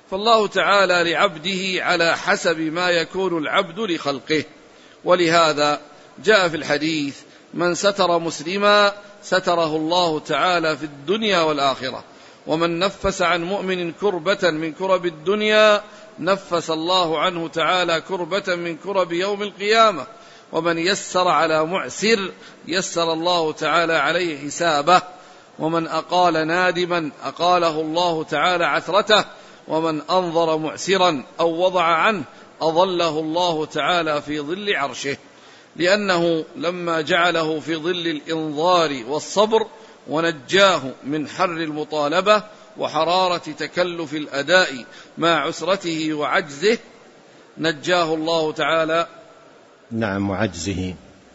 [SPEAKER 2] فالله تعالى لعبده على حسب ما يكون العبد لخلقه. ولهذا جاء في الحديث: من ستر مسلما ستره الله تعالى في الدنيا والآخرة، ومن نفس عن مؤمن كربة من كرب الدنيا نفس الله عنه تعالى كربة من كرب يوم القيامة، ومن يسر على معسر يسر الله تعالى عليه حسابه، ومن أقال نادما أقاله الله تعالى عثرته، ومن أنظر معسرا أو وضع عنه أظله الله تعالى في ظل عرشه، لأنه لما جعله في ظل الإنظار والصبر ونجاه من حر المطالبة وحرارة تكلف الأداء مع عسرته وعجزه نجاه الله تعالى
[SPEAKER 1] نعم وعجزه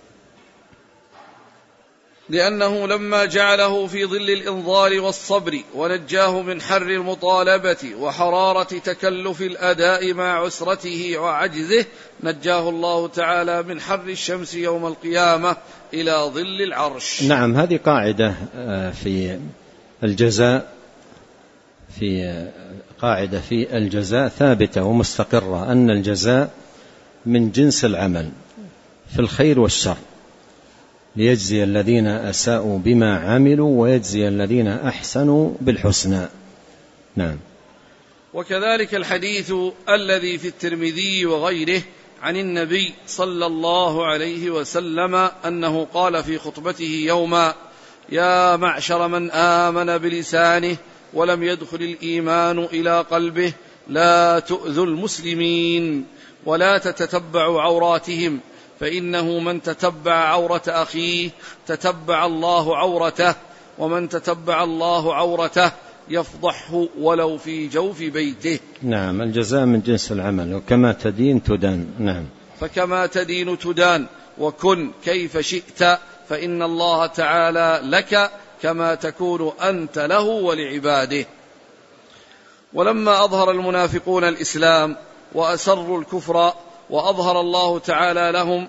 [SPEAKER 2] لأنه لما جعله في ظل الإنظار والصبر ونجاه من حر المطالبة وحرارة تكلف الأداء مع عسرته وعجزه نجاه الله تعالى من حر الشمس يوم القيامة إلى ظل العرش.
[SPEAKER 1] نعم، هذه قاعدة في الجزاء في قاعدة في الجزاء ثابتة ومستقرة، أن الجزاء من جنس العمل في الخير والشر، ليجزي الذين أساءوا بما عملوا ويجزي الذين أحسنوا بالحسنى. نعم.
[SPEAKER 2] وكذلك الحديث الذي في الترمذي وغيره عن النبي صلى الله عليه وسلم أنه قال في خطبته يوما: يا معشر من آمن بلسانه ولم يدخل الإيمان إلى قلبه لا تؤذوا المسلمين ولا تتتبعوا عوراتهم، فإنه من تتبع عورة أخيه تتبع الله عورته، ومن تتبع الله عورته يفضحه ولو في جوف بيته.
[SPEAKER 1] نعم، الجزاء من جنس العمل، وكما تدين تدان. نعم.
[SPEAKER 2] فكما تدين تدان، وكن كيف شئت، فإن الله تعالى لك كما تكون أنت له ولعباده. ولما أظهر المنافقون الإسلام وأسروا الكفر وأظهر الله تعالى لهم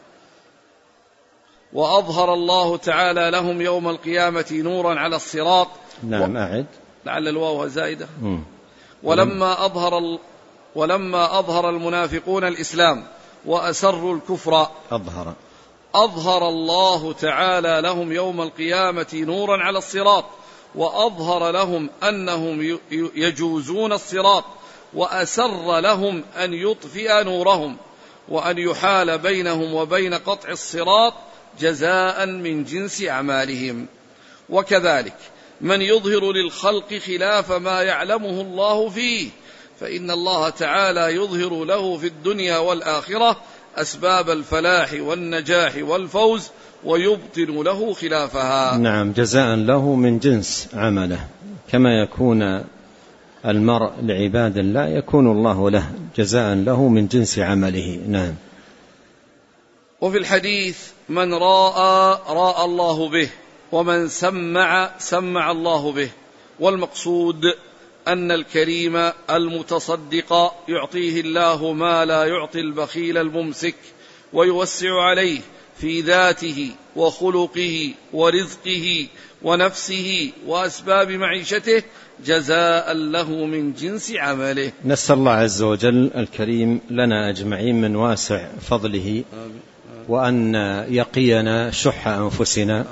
[SPEAKER 2] وأظهر الله تعالى لهم يوم القيامة نورا على الصراط.
[SPEAKER 1] نعم، أعد
[SPEAKER 2] لعل الواو زائدة. ولما أظهر ولما أظهر المنافقون الإسلام وأسروا الكفر
[SPEAKER 1] أظهر
[SPEAKER 2] أظهر الله تعالى لهم يوم القيامة نورا على الصراط، وأظهر لهم أنهم يجوزون الصراط، وأسر لهم أن يطفئ نورهم وأن يحال بينهم وبين قطع الصراط جزاء من جنس أعمالهم. وكذلك من يظهر للخلق خلاف ما يعلمه الله فيه، فإن الله تعالى يظهر له في الدنيا والآخرة أسباب الفلاح والنجاح والفوز ويبطن له خلافها.
[SPEAKER 1] نعم، جزاء له من جنس عمله، كما يكون المرء لعباد الله يكون الله له جزاء له من جنس عمله. نعم.
[SPEAKER 2] وفي الحديث: من راى راى الله به، ومن سمع سمع الله به. والمقصود أن الكريم المتصدق يعطيه الله ما لا يعطي البخيل الممسك، ويوسع عليه في ذاته وخلقه ورزقه ونفسه وأسباب معيشته جزاء له من جنس عمله.
[SPEAKER 1] نسأل الله عز وجل الكريم لنا أجمعين من واسع فضله وأن يقينا شح أنفسنا،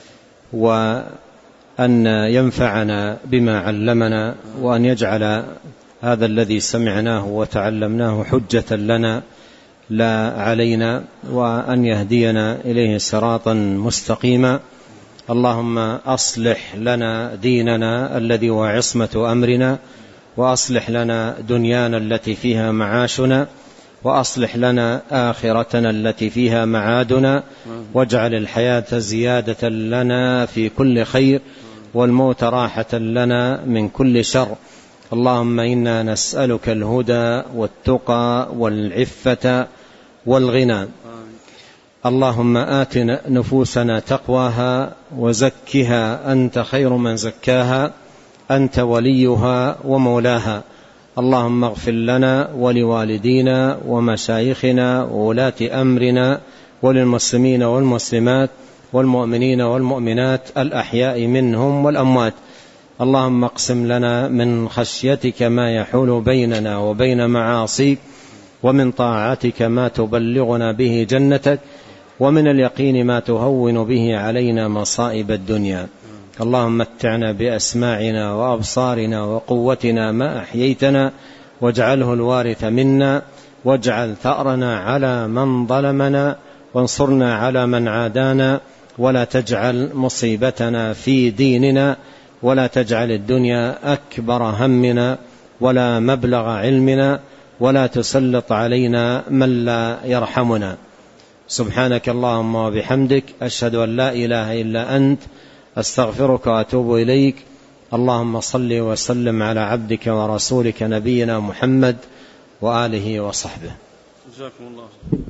[SPEAKER 1] وأن ينفعنا بما علمنا، وأن يجعل هذا الذي سمعناه وتعلمناه حجة لنا لا علينا، وأن يهدينا إليه صراطا مستقيما. اللهم أصلح لنا ديننا الذي هو عصمة أمرنا، وأصلح لنا دنيانا التي فيها معاشنا، وأصلح لنا آخرتنا التي فيها معادنا، واجعل الحياة زيادة لنا في كل خير، والموت راحة لنا من كل شر. اللهم إنا نسألك الهدى والتقى والعفة والغنى. اللهم آت نفوسنا تقواها وزكها أنت خير من زكاها، أنت وليها ومولاها. اللهم اغفر لنا ولوالدينا ومشايخنا وولاة أمرنا وللمسلمين والمسلمات والمؤمنين والمؤمنات الأحياء منهم والأموات، اللهم اقسم لنا من خشيتك ما يحول بيننا وبين معاصيك، ومن طاعتك ما تبلغنا به جنتك، ومن اليقين ما تهون به علينا مصائب الدنيا. اللهم متعنا بأسماعنا وأبصارنا وقوتنا ما أحييتنا، واجعله الوارث منا، واجعل ثأرنا على من ظلمنا، وانصرنا على من عادانا، ولا تجعل مصيبتنا في ديننا، ولا تجعل الدنيا أكبر همنا ولا مبلغ علمنا، ولا تسلط علينا من لا يرحمنا. سبحانك اللهم وبحمدك، أشهد أن لا إله إلا أنت، أستغفرك وأتوب إليك. اللهم صل وسلم على عبدك ورسولك نبينا محمد وآله وصحبه.
[SPEAKER 2] جزاكم الله.